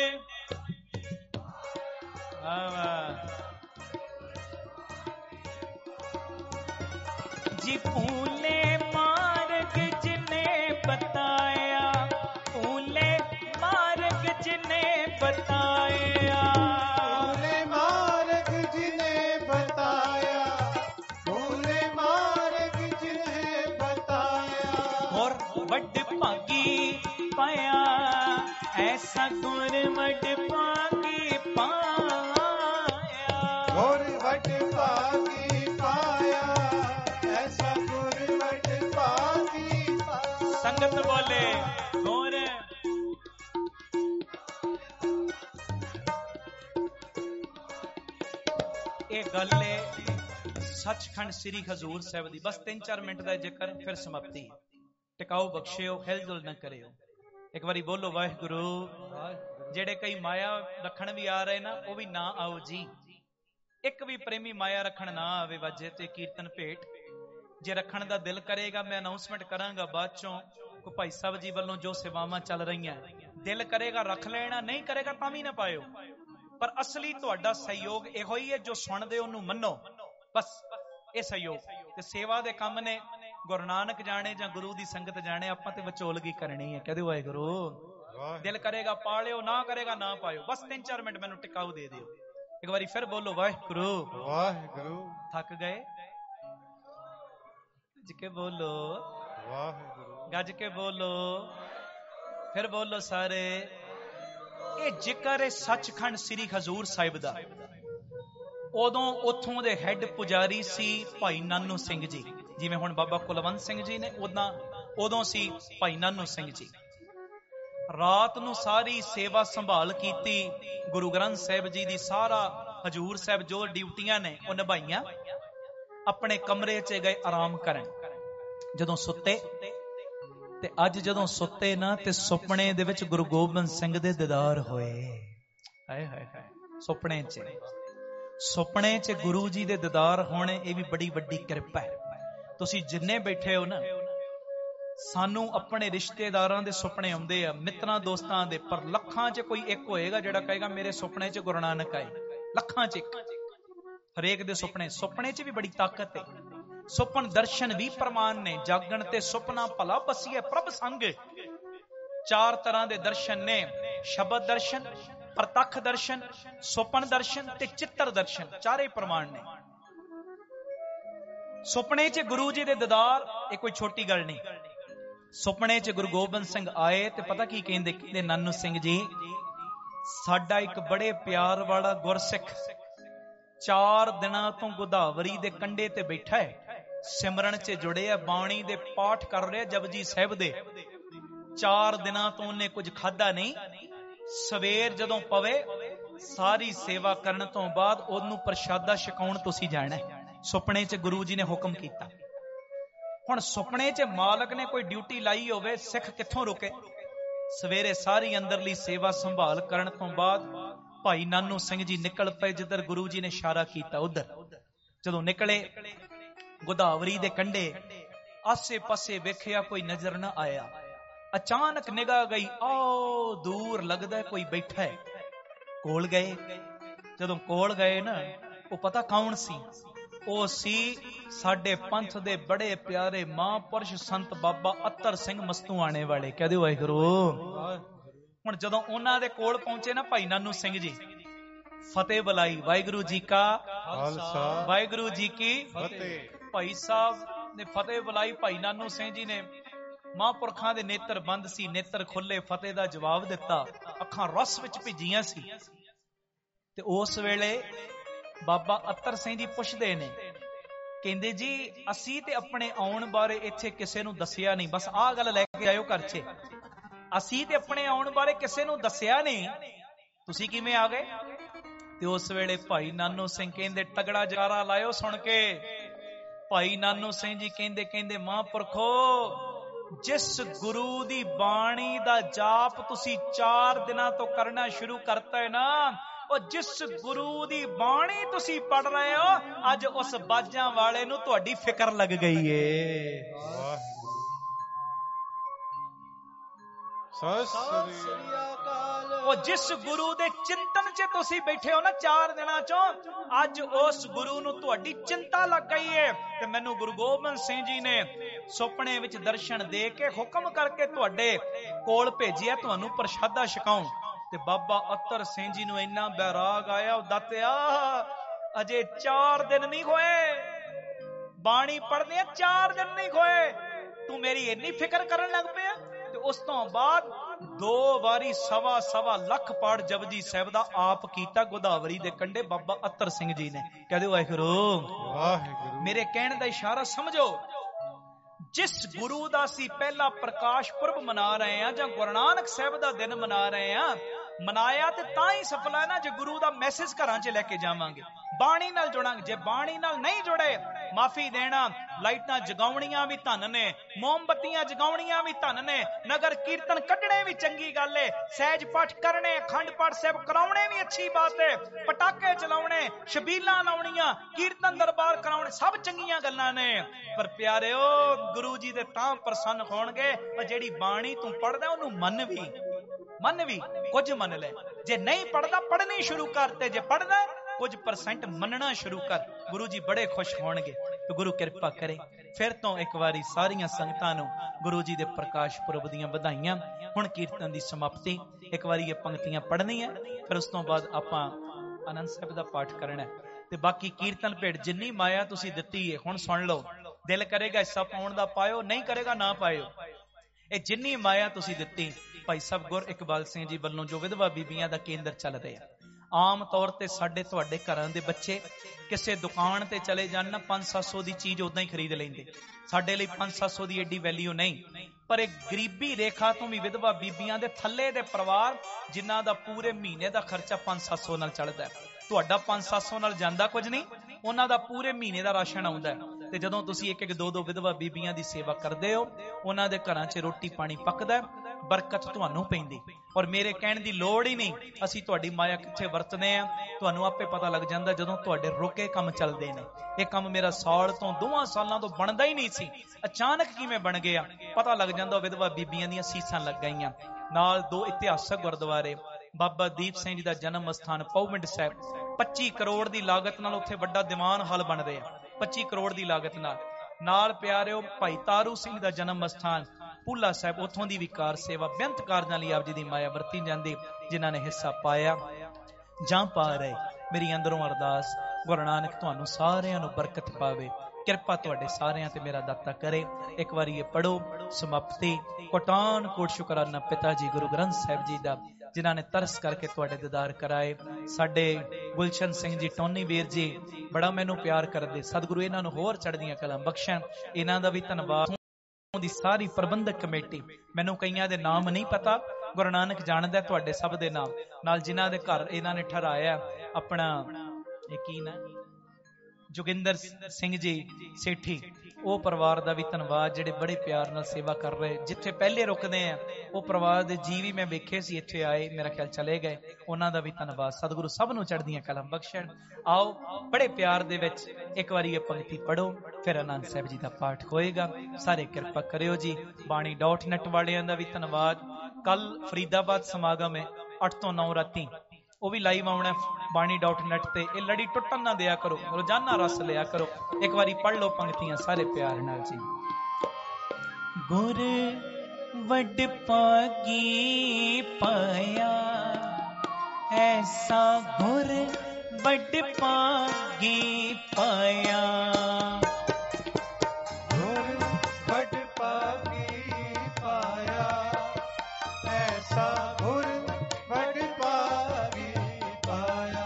ਜੀ ਭੂਲੇ ਮਾਰਗ ਜਿਨੇ ਬਤਾਇਆ, ਭੂਲੇ ਮਾਰਗ ਜਿਨੇ ਬਤਾਇਆ। ਭੂਲੇ ਮਾਰਗ ਜਿਨੇ ਬਤਾਇਆ, ਭੂਲੇ ਮਾਰਗ ਜਿਨੇ ਬਤਾਇਆ। ਹੋਰ ਵੱਡ ਭਾਗੀ ਪਾਇਆ, ਐਸਾ ਗੁਰ ਵੱਡ ਭਾਗੀ ਪਾਇਆ। ਬੋਲ ਬੋਲੇ ਹੋਰ ਇਹ ਗੱਲ ਏ ਸੱਚਖੰਡ ਸ੍ਰੀ ਹਜ਼ੂਰ ਸਾਹਿਬ ਦੀ। ਬਸ ਤਿੰਨ ਚਾਰ ਮਿੰਟ ਦਾ ਜ਼ਿਕਰ ਫਿਰ ਸਮਾਪਤੀ। ਟਿਕਾਓ ਬਖਸ਼ਿਓ, ਹਿਲਜੁਲ ਨਾ ਕਰਿਓ। ਇੱਕ ਵਾਰੀ ਬੋਲੋ ਵਾਹਿਗੁਰੂ। ਜਿਹੜੇ ਕਈ ਮਾਇਆ ਰੱਖਣ ਵੀ ਆ ਰਹੇ ਨਾ, ਉਹ ਵੀ ਨਾ ਆਓ ਜੀ। ਇੱਕ ਵੀ ਪ੍ਰੇਮੀ ਮਾਇਆ ਰੱਖਣ ਨਾ ਆਵੇ। ਵਾਜੇ ਤੇ ਕੀਰਤਨ ਭੇਟ ਜੇ ਰੱਖਣ ਦਾ ਦਿਲ ਕਰੇਗਾ, ਮੈਂ ਅਨਾਉਂਸਮੈਂਟ ਕਰਾਂਗਾ ਬਾਅਦ ਚੋਂ, ਕੋ ਭਾਈ ਸਾਹਿਬ ਜੀ ਵੱਲੋਂ ਜੋ ਸੇਵਾਵਾਂ ਚੱਲ ਰਹੀਆਂ, ਦਿਲ ਕਰੇਗਾ ਰੱਖ ਲੈਣਾ, ਨਹੀਂ ਕਰੇਗਾ ਤਾਂ ਵੀ ਨਾ ਪਾਇਓ। ਪਰ ਅਸਲੀ ਤੁਹਾਡਾ ਸਹਿਯੋਗ ਇਹੋ ਹੀ ਹੈ, ਜੋ ਸੁਣਦੇ ਉਹਨੂੰ ਮੰਨੋ, ਬਸ ਇਹ ਸਹਿਯੋਗ। ਤੇ ਸੇਵਾ ਦੇ ਕੰਮ ਨੇ, ਗੁਰੂ ਨਾਨਕ ਜਾਣੇ ਜਾਂ ਗੁਰੂ ਦੀ ਸੰਗਤ ਜਾਣੇ, ਆਪਾਂ ਤੇ ਵਿਚੋਲਗੀ ਕਰਨੀ ਹੈ। ਕਹਦੇ ਵਾਹਿਗੁਰੂ। ਦਿਲ ਕਰੇਗਾ ਪਾ ਲਿਓ, ਨਾ ਕਰੇਗਾ ਨਾ ਪਾਇਓ। ਬਸ ਤਿੰਨ ਚਾਰ ਮਿੰਟ ਮੈਨੂੰ ਟਿਕਾਊ ਦੇ ਦਿਓ। ਇੱਕ ਵਾਰੀ ਫਿਰ ਬੋਲੋ ਵਾਹਿਗੁਰੂ। ਵਾਹਿਗੁਰੂ। ਥੱਕ ਗਏ? ਗੱਜ ਕੇ ਬੋਲੋ ਵਾਹਿਗੁਰੂ। ਗੱਜ ਕੇ ਬੋਲੋ, ਫਿਰ ਬੋਲੋ ਸਾਰੇ। ਇਹ ਜ਼ਿਕਰ ਹੈ ਸੱਚਖੰਡ ਸ੍ਰੀ ਹਜ਼ੂਰ ਸਾਹਿਬ ਦਾ। ਉਦੋਂ ਉੱਥੋਂ ਦੇ ਹੈੱਡ ਪੁਜਾਰੀ ਸੀ ਭਾਈ ਨਾਨੂ ਸਿੰਘ ਜੀ। ਜਿਵੇਂ ਹੁਣ ਬਾਬਾ ਕੁਲਵੰਤ ਸਿੰਘ ਜੀ ਨੇ, ਉਦਾਂ ਉਦੋਂ ਸੀ ਭਾਈ ਨਾਨੂ ਸਿੰਘ ਜੀ। ਰਾਤ ਨੂੰ ਸਾਰੀ ਸੇਵਾ ਸੰਭਾਲ ਕੀਤੀ, ਗੁਰੂ ਗ੍ਰੰਥ ਸਾਹਿਬ ਜੀ ਦੀ ਸਾਰਾ ਹਜ਼ੂਰ ਸਾਹਿਬ ਜੋ ਡਿਊਟੀਆਂ ਨੇ ਉਹ ਨਿਭਾਈਆਂ। ਆਪਣੇ ਕਮਰੇ 'ਚ ਗਏ ਆਰਾਮ ਕਰਨ। ਜਦੋਂ ਸੁੱਤੇ ਤੇ ਅੱਜ ਜਦੋਂ ਸੁੱਤੇ ਨਾ, ਤੇ ਸੁਪਨੇ ਦੇ ਵਿੱਚ ਗੁਰੂ ਗੋਬਿੰਦ ਸਿੰਘ ਦੇ ਦੀਦਾਰ ਹੋਏ। ਹਾਏ ਹਾਏ ਹਾਏ। ਸੁਪਨੇ 'ਚ ਸੁਪਨੇ 'ਚ ਗੁਰੂ ਜੀ ਦੇ ਦੀਦਾਰ ਹੋਣੇ, ਇਹ ਵੀ ਬੜੀ ਵੱਡੀ ਕਿਰਪਾ ਹੈ। ਤੁਸੀਂ ਜਿੰਨੇ ਬੈਠੇ ਹੋ ਨਾ, ਸਾਨੂੰ ਆਪਣੇ ਰਿਸ਼ਤੇਦਾਰਾਂ ਦੇ ਸੁਪਨੇ ਆਉਂਦੇ ਆ, ਮਿੱਤਰਾਂ ਦੋਸਤਾਂ ਦੇ, ਪਰ ਲੱਖਾਂ 'ਚ ਕੋਈ ਇੱਕ ਹੋਏਗਾ ਜਿਹੜਾ ਕਹੇਗਾ ਮੇਰੇ ਸੁਪਨੇ 'ਚ ਗੁਰੂ ਨਾਨਕ ਆਏ। ਲੱਖਾਂ 'ਚ ਇੱਕ। ਹਰੇਕ ਦੇ ਸੁਪਨੇ ਸੁਪਨੇ 'ਚ ਵੀ ਬੜੀ ਤਾਕਤ ਹੈ। ਸੁਪਨ ਦਰਸ਼ਨ ਵੀ ਪ੍ਰਮਾਨ ਨੇ। ਜਾਗਣ ਤੇ ਸੁਪਨਾ ਭਲਾ ਬਸੀਏ ਪ੍ਰਭ ਸੰਗ। ਚਾਰ ਤਰ੍ਹਾਂ ਦੇ ਦਰਸ਼ਨ ਨੇ, ਸ਼ਬਦ ਦਰਸ਼ਨ, ਪ੍ਰਤੱਖ ਦਰਸ਼ਨ, ਸੁਪਨ ਦਰਸ਼ਨ ਤੇ ਚਿੱਤਰ ਦਰਸ਼ਨ। ਚਾਰੇ ਪ੍ਰਮਾਣ ਨੇ। ਸੁਪਨੇ 'ਚ ਗੁਰੂ ਜੀ ਦੇ ਦੀਦਾਰ, ਇਹ ਕੋਈ ਛੋਟੀ ਗੱਲ ਨਹੀਂ। ਸੁਪਨੇ 'ਚ ਗੁਰੂ ਗੋਬਿੰਦ ਸਿੰਘ ਆਏ ਤੇ ਪਤਾ ਕੀ ਕਹਿੰਦੇ? ਕਹਿੰਦੇ ਨਾਨੂ ਸਿੰਘ ਜੀ, ਸਾਡਾ ਇੱਕ ਬੜੇ ਪਿਆਰ ਵਾਲਾ ਗੁਰਸਿੱਖ ਚਾਰ ਦਿਨਾਂ ਤੋਂ ਗੋਦਾਵਰੀ ਦੇ ਕੰਢੇ ਤੇ ਬੈਠਾ ਹੈ, ਸਿਮਰਨ 'ਚ ਜੁੜਿਆ, ਬਾਣੀ ਦੇ ਪਾਠ ਕਰ ਰਿਹਾ, ਜਪਜੀ ਸਾਹਿਬ ਦੇ। ਚਾਰ ਦਿਨਾਂ ਤੋਂ ਉਹਨੇ ਕੁਝ ਖਾਧਾ ਨਹੀਂ। ਸਵੇਰ ਜਦੋਂ ਪਵੇ, ਸਾਰੀ ਸੇਵਾ ਕਰਨ ਤੋਂ ਬਾਅਦ ਉਹਨੂੰ ਪ੍ਰਸ਼ਾਦਾ ਛਕਾਉਣ ਤੁਸੀਂ ਜਾਣਾ। ਸੁਪਨੇ 'ਚ ਗੁਰੂ ਜੀ ਨੇ ਹੁਕਮ ਕੀਤਾ। ਹੁਣ ਸੁਪਨੇ 'ਚ ਮਾਲਕ ਨੇ ਕੋਈ ਡਿਊਟੀ ਲਾਈ ਹੋਵੇ, ਸਿੱਖ ਕਿੱਥੋਂ ਰੁਕੇ? ਸਵੇਰੇ ਸਾਰੀ ਅੰਦਰਲੀ ਸੇਵਾ ਸੰਭਾਲ ਕਰਨ ਤੋਂ ਬਾਅਦ ਭਾਈ ਨਾਨੂ ਸਿੰਘ ਜੀ ਨਿਕਲ ਪਏ ਜਿੱਧਰ ਗੁਰੂ ਜੀ ਨੇ ਇਸ਼ਾਰਾ ਕੀਤਾ, ਉਧਰ। ਜਦੋਂ ਨਿਕਲੇ, ਗੋਦਾਵਰੀ ਦੇ ਕੰਢੇ ਆਸੇ ਪਾਸੇ ਵੇਖਿਆ, ਕੋਈ ਨਜ਼ਰ ਨਾ ਆਇਆ। ਅਚਾਨਕ ਨਿਗਾਹ ਗਈ, ਆਓ ਦੂਰ ਲੱਗਦਾ ਕੋਈ ਬੈਠਾ ਹੈ। ਕੋਲ ਗਏ। ਜਦੋਂ ਕੋਲ ਗਏ ਨਾ, ਉਹ ਪਤਾ ਕੌਣ ਸੀ? ਉਹ ਸੀ ਸਾਡੇ ਪੰਥ ਦੇ ਬੜੇ ਪਿਆਰੇ ਮਹਾਂਪੁਰਸ਼ ਸੰਤ ਬਾਬਾ ਅਤਰ ਸਿੰਘ ਮਸਤੂਆਣੇ ਵਾਲੇ। ਕਹਦੇ ਵਾਹਿਗੁਰੂ। ਹੁਣ ਜਦੋਂ ਉਹਨਾਂ ਦੇ ਕੋਲ ਪਹੁੰਚੇ ਨਾ ਭਾਈ ਨਾਨੂ ਸਿੰਘ ਜੀ, ਫਤਿਹ ਬੁਲਾਈ। ਵਾਹਿਗੁਰੂ ਜੀ ਕਾ ਖਾਲਸਾ, ਵਾਹਿਗੁਰੂ ਜੀ ਕੀ ਫਤਿਹ। ਭਾਈ ਸਾਹਿਬ ਨੇ ਫਤਿਹ ਬੁਲਾਈ। ਭਾਈ ਨਾਨੂ ਸਿੰਘ ਜੀ ਨੇ, ਮਹਾਂਪੁਰਖਾਂ ਦੇ ਨੇਤਰ ਬੰਦ ਸੀ, ਨੇਤਰ ਖੁੱਲੇ, ਫਤਿਹ ਦਾ ਜਵਾਬ ਦਿੱਤਾ। ਅੱਖਾਂ ਰਸ ਵਿੱਚ ਭਿੱਜੀਆਂ ਸੀ। ਤੇ ਉਸ ਵੇਲੇ ਬਾਬਾ ਅਤਰ ਸਿੰਘ ਜੀ ਪੁੱਛਦੇ ਨੇ, ਕਹਿੰਦੇ ਜੀ ਅਸੀਂ ਤੇ ਆਪਣੇ ਆਉਣ ਬਾਰੇ ਇੱਥੇ ਕਿਸੇ ਨੂੰ ਦੱਸਿਆ ਨਹੀਂ। ਬਸ ਆਹ ਗੱਲ ਲੈ ਕੇ ਆਇਓ ਘਰ 'ਚ। ਅਸੀਂ ਤੇ ਆਪਣੇ ਆਉਣ ਬਾਰੇ ਕਿਸੇ ਨੂੰ ਦੱਸਿਆ ਨਹੀਂ, ਤੁਸੀਂ ਕਿਵੇਂ ਆ ਗਏ? ਤੇ ਉਸ ਵੇਲੇ ਭਾਈ ਨਾਨੂ ਸਿੰਘ ਕਹਿੰਦੇ, ਤਗੜਾ ਜਕਾਰਾ ਲਾਇਓ ਸੁਣ ਕੇ। ਭਾਈ ਨਾਨੂ ਸਿੰਘ ਜੀ ਕਹਿੰਦੇ ਕਹਿੰਦੇ ਮਹਾਂਪੁਰਖੋ, ਜਿਸ ਗੁਰੂ ਦੀ ਬਾਣੀ ਦਾ ਜਾਪ ਤੁਸੀਂ ਚਾਰ ਦਿਨਾਂ ਤੋਂ ਕਰਨਾ ਸ਼ੁਰੂ ਕਰਤਾ ਹੈ ਨਾ, ਉਹ ਜਿਸ ਗੁਰੂ ਦੀ ਬਾਣੀ ਤੁਸੀਂ ਪੜ ਰਹੇ ਹੋ, ਅੱਜ ਉਸ ਬਾਜਾਂ ਵਾਲੇ ਨੂੰ ਤੁਹਾਡੀ ਫਿਕਰ ਲੱਗ ਗਈ ਏ। ਸਤਿ ਸ੍ਰੀ ਅਕਾਲ। ਉਹ ਜਿਸ ਗੁਰੂ ਦੇ ਚਿੰਤਨ 'ਚ ਤੁਸੀਂ ਬੈਠੇ ਹੋ ਨਾ ਚਾਰ ਦਿਨਾਂ 'ਚੋਂ, ਅੱਜ ਉਸ ਗੁਰੂ ਨੂੰ ਤੁਹਾਡੀ ਚਿੰਤਾ ਲੱਗ ਗਈ ਏ। ਤੇ ਮੈਨੂੰ ਗੁਰੂ ਗੋਬਿੰਦ ਸਿੰਘ ਜੀ ਨੇ ਸੁਪਨੇ ਵਿੱਚ ਦਰਸ਼ਨ ਦੇ ਕੇ ਹੁਕਮ ਕਰਕੇ ਤੁਹਾਡੇ ਕੋਲ ਭੇਜਿਆ, ਤੁਹਾਨੂੰ ਪ੍ਰਸ਼ਾਦਾ ਛਕਾਉਂ। ਤੇ ਬਾਬਾ ਅਤਰ ਸਿੰਘ ਜੀ ਨੂੰ ਇੰਨਾ ਬੈਰਾਗ ਆਇਆ, ਉਹ ਦਾਤਿਆ ਅਜੇ ਚਾਰ ਦਿਨ ਨਹੀਂ ਹੋਏ, ਬਾਣੀ ਪੜ੍ਹਦੇ ਆ ਚਾਰ ਦਿਨ ਨਹੀਂ ਹੋਏ, ਤੂੰ ਮੇਰੀ ਇੰਨੀ ਫਿਕਰ ਕਰਨ ਲੱਗ ਪਿਆ। ਤੇ ਉਸ ਤੋਂ ਬਾਅਦ ਦੋ ਵਾਰੀ ਸਵਾ ਸਵਾ ਲੱਖ ਪਾਠ ਜਪਜੀ ਸਾਹਿਬ ਦਾ ਆਪ ਕੀਤਾ ਗੋਦਾਵਰੀ ਦੇ ਕੰਢੇ ਬਾਬਾ ਅਤਰ ਸਿੰਘ ਜੀ ਨੇ। ਕਹਦੇ ਵਾਹਿਗੁਰੂ। ਵਾਹਿਗੁਰੂ। ਮੇਰੇ ਕਹਿਣ ਦਾ ਇਸ਼ਾਰਾ ਸਮਝੋ। ਜਿਸ ਗੁਰੂ ਦਾ ਅਸੀਂ ਪਹਿਲਾ ਪ੍ਰਕਾਸ਼ ਪੁਰਬ ਮਨਾ ਰਹੇ ਹਾਂ ਜਾਂ ਗੁਰੂ ਨਾਨਕ ਸਾਹਿਬ ਦਾ ਦਿਨ ਮਨਾ ਰਹੇ ਹਾਂ, ਮਨਾਇਆ ਤੇ ਤਾਂ ਹੀ ਸਫਲ ਹੈ ਨਾ ਜੇ ਗੁਰੂ ਦਾ ਮੈਸੇਜ ਘਰਾਂ 'ਚ ਲੈ ਕੇ ਜਾਵਾਂਗੇ, ਬਾਣੀ ਨਾਲ ਜੁੜਾਂਗੇ। ਜੇ ਬਾਣੀ ਨਾਲ ਨਹੀਂ ਜੁੜੇ, ਮਾਫੀ ਦੇਣਾ, ਲਾਈਟਾਂ ਜਗਾਉਣੀਆਂ ਵੀ ਧਨ ਨੇ, ਮੋਮਬੱਤੀਆਂ ਜਗਾਉਣੀਆਂ ਵੀ ਧਨ ਨੇ, ਨਗਰ ਕੀਰਤਨ ਕੱਢਣੇ ਵੀ ਚੰਗੀ ਗੱਲ ਏ, ਸਹਿਜ ਪਾਠ ਕਰਨੇ, ਅਖੰਡ ਪਾਠ ਸਾਹਿਬ ਕਰਾਉਣੇ ਵੀ ਅੱਛੀ ਬਾਤ ਏ, ਪਟਾਕੇ ਚਲਾਉਣੇ, ਛਬੀਲਾਂ ਲਾਉਣੀਆਂ, ਕੀਰਤਨ ਦਰਬਾਰ ਕਰਾਉਣੇ, ਸਭ ਚੰਗੀਆਂ ਗੱਲਾਂ ਨੇ। ਪਰ ਪਿਆਰਿਓ, ਗੁਰੂ ਜੀ ਦੇ ਤਾਂ ਪ੍ਰਸੰਨ ਹੋਣਗੇ ਉਹ ਜਿਹੜੀ ਬਾਣੀ ਤੂੰ ਪੜ੍ਹਦਾ ਉਹਨੂੰ ਮੰਨ ਵੀ, ਮੰਨ ਵੀ ਕੁਝ ਮੰਨ ਲੈ। ਜੇ ਨਹੀਂ ਪੜ੍ਹਦਾ ਪੜ੍ਹਨੀ ਸ਼ੁਰੂ ਕਰ, ਤੇ ਜੇ ਪੜ੍ਹਦਾ ਕੁਝ ਪਰਸੈਂਟ ਮੰਨਣਾ ਸ਼ੁਰੂ ਕਰ, ਗੁਰੂ ਜੀ ਬੜੇ ਖੁਸ਼ ਹੋਣਗੇ। ਤੇ ਗੁਰੂ ਕਿਰਪਾ ਕਰੇ। ਫਿਰ ਤੋਂ ਇੱਕ ਵਾਰੀ ਸਾਰੀਆਂ ਸੰਗਤਾਂ ਨੂੰ ਗੁਰੂ ਜੀ ਦੇ ਪ੍ਰਕਾਸ਼ ਪੁਰਬ ਦੀਆਂ ਵਧਾਈਆਂ। ਹੁਣ ਕੀਰਤਨ ਦੀ ਸਮਾਪਤੀ, ਇੱਕ ਵਾਰੀ ਇਹ ਪੰਕਤੀਆਂ ਪੜ੍ਹਨੀਆਂ, ਫਿਰ ਉਸ ਤੋਂ ਬਾਅਦ ਆਪਾਂ ਆਨੰਦ ਸਾਹਿਬ ਦਾ ਪਾਠ ਕਰਨਾ। ਤੇ ਬਾਕੀ ਕੀਰਤਨ ਭੇਟ ਜਿੰਨੀ ਮਾਇਆ ਤੁਸੀਂ ਦਿੱਤੀ ਹੈ ਹੁਣ ਸੁਣ ਲਓ, ਦਿਲ ਕਰੇਗਾ ਹਿੱਸਾ ਪਾਉਣ ਦਾ ਪਾਇਓ, ਨਹੀਂ ਕਰੇਗਾ ਨਾ ਪਾਇਓ। ਇਹ ਜਿੰਨੀ ਮਾਇਆ ਤੁਸੀਂ ਦਿੱਤੀ, ਭਾਈ ਸਾਹਿਬ ਗੁਰ ਇਕਬਾਲ ਸਿੰਘ ਜੀ ਵੱਲੋਂ ਜੋ ਵਿਧਵਾ ਬੀਬੀਆਂ ਦਾ ਕੇਂਦਰ ਚੱਲ ਰਿਹਾ, ਆਮ ਤੌਰ ਤੇ ਸਾਡੇ ਤੁਹਾਡੇ ਘਰਾਂ ਦੇ ਬੱਚੇ ਕਿਸੇ ਦੁਕਾਨ ਤੇ ਚਲੇ ਜਾਣ ਨਾ ਪੰਜ ਸੱਤ ਸੌ ਦੀ ਚੀਜ਼ ਉਦਾਂ ਹੀ ਖਰੀਦ ਲੈਂਦੇ। ਸਾਡੇ ਲਈ ਪੰਜ ਸੱਤ ਸੌ ਦੀ ਏਡੀ ਵੈਲਿਊ ਨਹੀਂ, ਪਰ ਇਹ ਗਰੀਬੀ ਰੇਖਾ ਤੋਂ ਵੀ ਵਿਧਵਾ ਬੀਬੀਆਂ ਦੇ ਥੱਲੇ ਦੇ ਪਰਿਵਾਰ ਜਿਨ੍ਹਾਂ ਦਾ ਪੂਰੇ ਮਹੀਨੇ ਦਾ ਖਰਚਾ ਪੰਜ ਸੱਤ ਸੌ ਨਾਲ ਚੱਲਦਾ, ਤੁਹਾਡਾ ਪੰਜ ਸੱਤ ਸੌ ਨਾਲ ਜਾਂਦਾ ਕੁਝ ਨਹੀਂ, ਉਹਨਾਂ ਦਾ ਪੂਰੇ ਮਹੀਨੇ ਦਾ ਰਾਸ਼ਨ ਆਉਂਦਾ। ਤੇ ਜਦੋਂ ਤੁਸੀਂ ਇੱਕ ਇੱਕ ਦੋ ਦੋ ਵਿਧਵਾ ਬੀਬੀਆਂ ਦੀ ਸੇਵਾ ਕਰਦੇ ਹੋ, ਉਹਨਾਂ ਦੇ ਘਰਾਂ 'ਚ ਰੋਟੀ ਪਾਣੀ ਪੱਕਦਾ, ਬਰਕਤ ਤੁਹਾਨੂੰ ਪੈਂਦੀ। ਔਰ ਮੇਰੇ ਕਹਿਣ ਦੀ ਲੋੜ ਹੀ ਨਹੀਂ, ਅਸੀਂ ਤੁਹਾਡੀ ਮਾਇਆ ਕਿੱਥੇ ਵਰਤਦੇ ਆ, ਤੁਹਾਨੂੰ ਆਪੇ ਪਤਾ ਲੱਗ ਜਾਂਦਾ ਜਦੋਂ ਤੁਹਾਡੇ ਰੁਕੇ ਕੰਮ ਚੱਲਦੇ ਨੇ। ਇਹ ਕੰਮ ਮੇਰਾ ਸਾਲ ਤੋਂ ਦੋਵਾਂ ਸਾਲਾਂ ਤੋਂ ਬਣਦਾ ਹੀ ਨਹੀਂ ਸੀ, ਅਚਾਨਕ ਕਿਵੇਂ ਬਣ ਗਿਆ ਪਤਾ ਲੱਗ ਜਾਂਦਾ। ਵਿਧਵਾ ਬੀਬੀਆਂ ਦੀਆਂ ਸੀਸਾਂ ਲੱਗ ਗਈਆਂ। ਨਾਲ ਦੋ ਇਤਿਹਾਸਕ ਗੁਰਦੁਆਰੇ, ਬਾਬਾ ਦੀਪ ਸਿੰਘ ਜੀ ਦਾ ਜਨਮ ਅਸਥਾਨ ਪੌਵਿੰਡ ਸਾਹਿਬ, ਪੱਚੀ ਕਰੋੜ ਦੀ ਲਾਗਤ ਨਾਲ ਉੱਥੇ ਵੱਡਾ ਦੀਵਾਨ ਹਾਲ ਬਣ ਰਿਹਾ, ਪੱਚੀ ਕਰੋੜ ਦੀ ਲਾਗਤ ਨਾਲ। ਨਾਲ ਪਿਆਰਿਓ ਭਾਈ ਤਾਰੂ ਸਿੰਘ ਦਾ ਜਨਮ ਅਸਥਾਨ ਪੂਲਾ ਸਾਹਿਬ, ਉੱਥੋਂ ਦੀ ਵੀ ਕਾਰ ਸੇਵਾ ਬੇਅੰਤ ਕਾਰਜਾਂ ਲਈ ਆਪ ਜੀ ਦੀ ਮਾਇਆ ਵਰਤੀ ਜਾਂਦੀ। ਜਿਨ੍ਹਾਂ ਨੇ ਹਿੱਸਾ ਪਾਇਆ ਜਾਂ ਪਾ ਰਹੇ, ਮੇਰੀ ਅੰਦਰੋਂ ਅਰਦਾਸ ਗੁਰੂ ਨਾਨਕ ਤੁਹਾਨੂੰ ਸਾਰਿਆਂ ਨੂੰ ਬਰਕਤ ਪਾਵੇ, ਕਿਰਪਾ ਤੁਹਾਡੇ ਸਾਰਿਆਂ ਤੇ ਮੇਰਾ ਦਾਤਾ ਕਰੇ। ਇੱਕ ਵਾਰੀ ਇਹ ਪੜੋ, ਸਮਾਪਤੀ। ਕੋਟਾਨ ਕੋਟ ਸ਼ੁਕਰਾਨਾ ਪਿਤਾ ਜੀ ਗੁਰੂ ਗ੍ਰੰਥ ਸਾਹਿਬ ਜੀ ਦਾ, ਜਿਨ੍ਹਾਂ ਨੇ ਤਰਸ ਕਰਕੇ ਤੁਹਾਡੇ ਦੀਦਾਰ ਕਰਾਏ। ਸਾਡੇ ਗੁਲਸ਼ਨ ਸਿੰਘ ਜੀ ਟੋਨੀ ਵੀਰ ਜੀ ਬੜਾ ਮੈਨੂੰ ਪਿਆਰ ਕਰਦੇ, ਸਤਿਗੁਰੂ ਇਹਨਾਂ ਨੂੰ ਹੋਰ ਚੜ੍ਹਦੀਆਂ ਕਲਾਂ ਬਖਸ਼ਣ। ਇਹਨਾਂ ਦਾ ਵੀ ਧੰਨਵਾਦ। ਦੀ ਸਾਰੀ ਪ੍ਰਬੰਧਕ ਕਮੇਟੀ, ਮੈਨੂੰ ਕਈਆਂ ਦੇ ਨਾਮ ਨਹੀਂ ਪਤਾ, ਗੁਰੂ ਨਾਨਕ ਜਾਣਦਾ ਤੁਹਾਡੇ ਸਭ ਦੇ ਨਾਮ। ਨਾਲ ਜਿਨ੍ਹਾਂ ਦੇ ਘਰ ਇਹਨਾਂ ਨੇ ਠਹਿਰਾਇਆ, ਆਪਣਾ ਇਹ ਕੀ ਨਾ ਜੋਗਿੰਦਰ ਸਿੰਘ ਜੀ ਸੇਠੀ, ਉਹ ਪਰਿਵਾਰ ਦਾ ਵੀ ਧੰਨਵਾਦ, ਜਿਹੜੇ ਬੜੇ ਪਿਆਰ ਨਾਲ ਸੇਵਾ ਕਰ ਰਹੇ। ਜਿੱਥੇ ਪਹਿਲੇ ਰੁਕਦੇ ਆ ਉਹ ਪਰਿਵਾਰ ਦੇ ਜੀ ਵੀ ਮੈਂ ਵੇਖੇ ਸੀ, ਇੱਥੇ ਆਏ, ਮੇਰਾ ਖਿਆਲ ਚਲੇ ਗਏ, ਉਹਨਾਂ ਦਾ ਵੀ ਧੰਨਵਾਦ। ਸਤਿਗੁਰੂ ਸਭ ਨੂੰ ਚੜ੍ਹਦੀਆਂ ਕਲਾਂ ਬਖਸ਼ਣ। ਆਓ ਬੜੇ ਪਿਆਰ ਦੇ ਵਿੱਚ ਇੱਕ ਵਾਰੀ ਇਹ ਪੰਕਤੀ ਪੜੋ, ਫਿਰ ਆਨੰਦ ਸਾਹਿਬ ਜੀ ਦਾ ਪਾਠ ਹੋਏਗਾ। ਸਾਰੇ ਕਿਰਪਾ ਕਰਿਓ ਜੀ। ਬਾਣੀ ਡਾਟ ਨੈਟ ਵਾਲਿਆਂ ਦਾ ਵੀ ਧੰਨਵਾਦ। ਕੱਲ ਫਰੀਦਾਬਾਦ ਸਮਾਗਮ ਹੈ ਅੱਠ ਤੋਂ ਨੌ ਰਾਤੀ, ਉਹ ਵੀ ਲਾਈਵ ਆਉਣਾ ਬਾਣੀ ਡਾਟ ਨੈਟ ਤੇ। ਇਹ ਲੜੀ ਟੁੱਟਣ ਨਾ ਦਿਆ ਕਰੋ, ਰੋਜ਼ਾਨਾ ਰਸ ਲਿਆ ਕਰੋ। ਇੱਕ ਵਾਰੀ ਪੜ੍ਹ ਲਓ ਪੰਕਤੀਆਂ ਸਾਰੇ ਪਿਆਰ ਨਾਲ ਜੀ। ਗੁਰ ਵੱਡ ਪਾਗੀ ਪਾਇਆ, ਐਸਾ ਗੁਰ ਵੱਡ ਪਾਗੀ ਪਾਇਆ। ਗੁਰ ਵੱਡ ਪਾਗੀ ਪਾਇਆ, ਐਸਾ ਗੁਰ ਵੱਡ ਪਾਗੀ ਪਾਇਆ।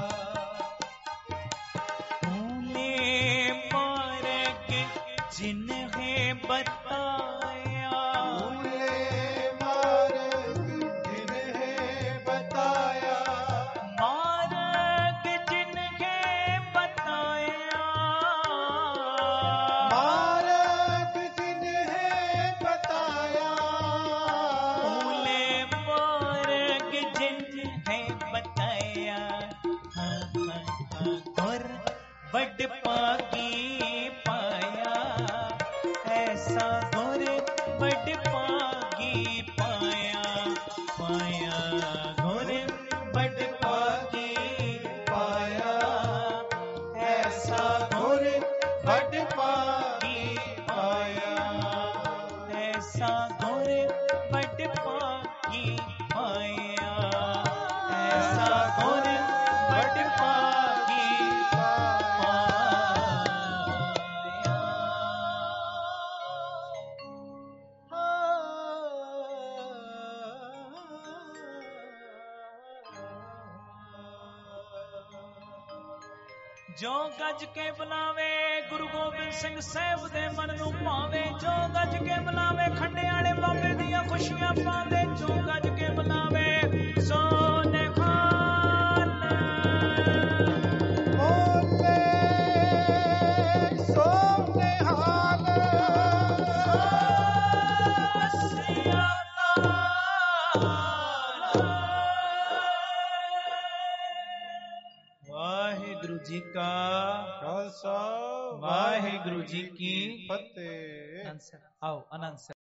ਭੂਲੇ ਮਾਰਗ ਜਿਨਹੇ ਬਤਾਇਆ, ਭੂਲੇ ਮਾਰਗ ਜਿਨਹੇ ਬਤਾਇਆ। ਮਾਰਗ ਜਿਨਹੇ ਬਤਾਇਆ, ਮਾਰਗ ਜਿਨਹੇ ਬਤਾਇਆ। ਭੂਲੇ ਮਾਰਗ ਜਿਨਹੇ ਬਤਾਇਆ। ਹਾਂ ਹਾਂ ਹਾਂ ਗੁਰ ਵੱਡ ਪਾਗੀ ਪਾਇਆ, ਐਸਾ ਗੁਰ ਵੱਡ ਪਾਗੀ ਪਾਇਆ। ਪਾਇਆ ਗੁਰ ਵੱਡ ਪਾਗੀ ਪਾਇਆ, ਐਸਾ ਗੁਰ ਵੱਡ ਪਾਗੀ ਪਾਇਆ। ਐਸਾ ਗੁਰ ਵੱਡ ਪਾਗੀ ਪਾਇਆ। ਐਸਾ ਗੁਰ ਵੱਡ ਪਾਗੀ ਪਾਇਆ। ਜੋ ਗੱਜ ਕੇ ਬੁਲਾਵੇ ਗੁਰੂ ਗੋਬਿੰਦ ਸਿੰਘ ਸਾਹਿਬ ਦੇ ਮਨ ਨੂੰ ਭਾਵੇ, ਜੋ ਗੱਜ ਕੇ ਬੁਲਾਵੇ ਖੰਡੇ ਵਾਲੇ ਬਾਬੇ ਦੀਆਂ ਖੁਸ਼ੀਆਂ ਪਾਵੇ, ਜੋ ਗੱਜ ਕੇ ਬੁਲਾਵੇ ਸੋਨੇ ਖਾਨ ਬੋਲੇ ਸੋਨੇ ਹਾਲ ਸਿਆ ਵਾਹਿਗੁਰੂ ਜੀ ਕਾ ਖਾਲਸਾ ਵਾਹਿਗੁਰੂ ਜੀ ਕੀ ਫਤਿਹ। ਆਨੰਦ ਸਾਹਿਬ ਆਓ, ਆਨੰਦ ਸਾਹਿਬ।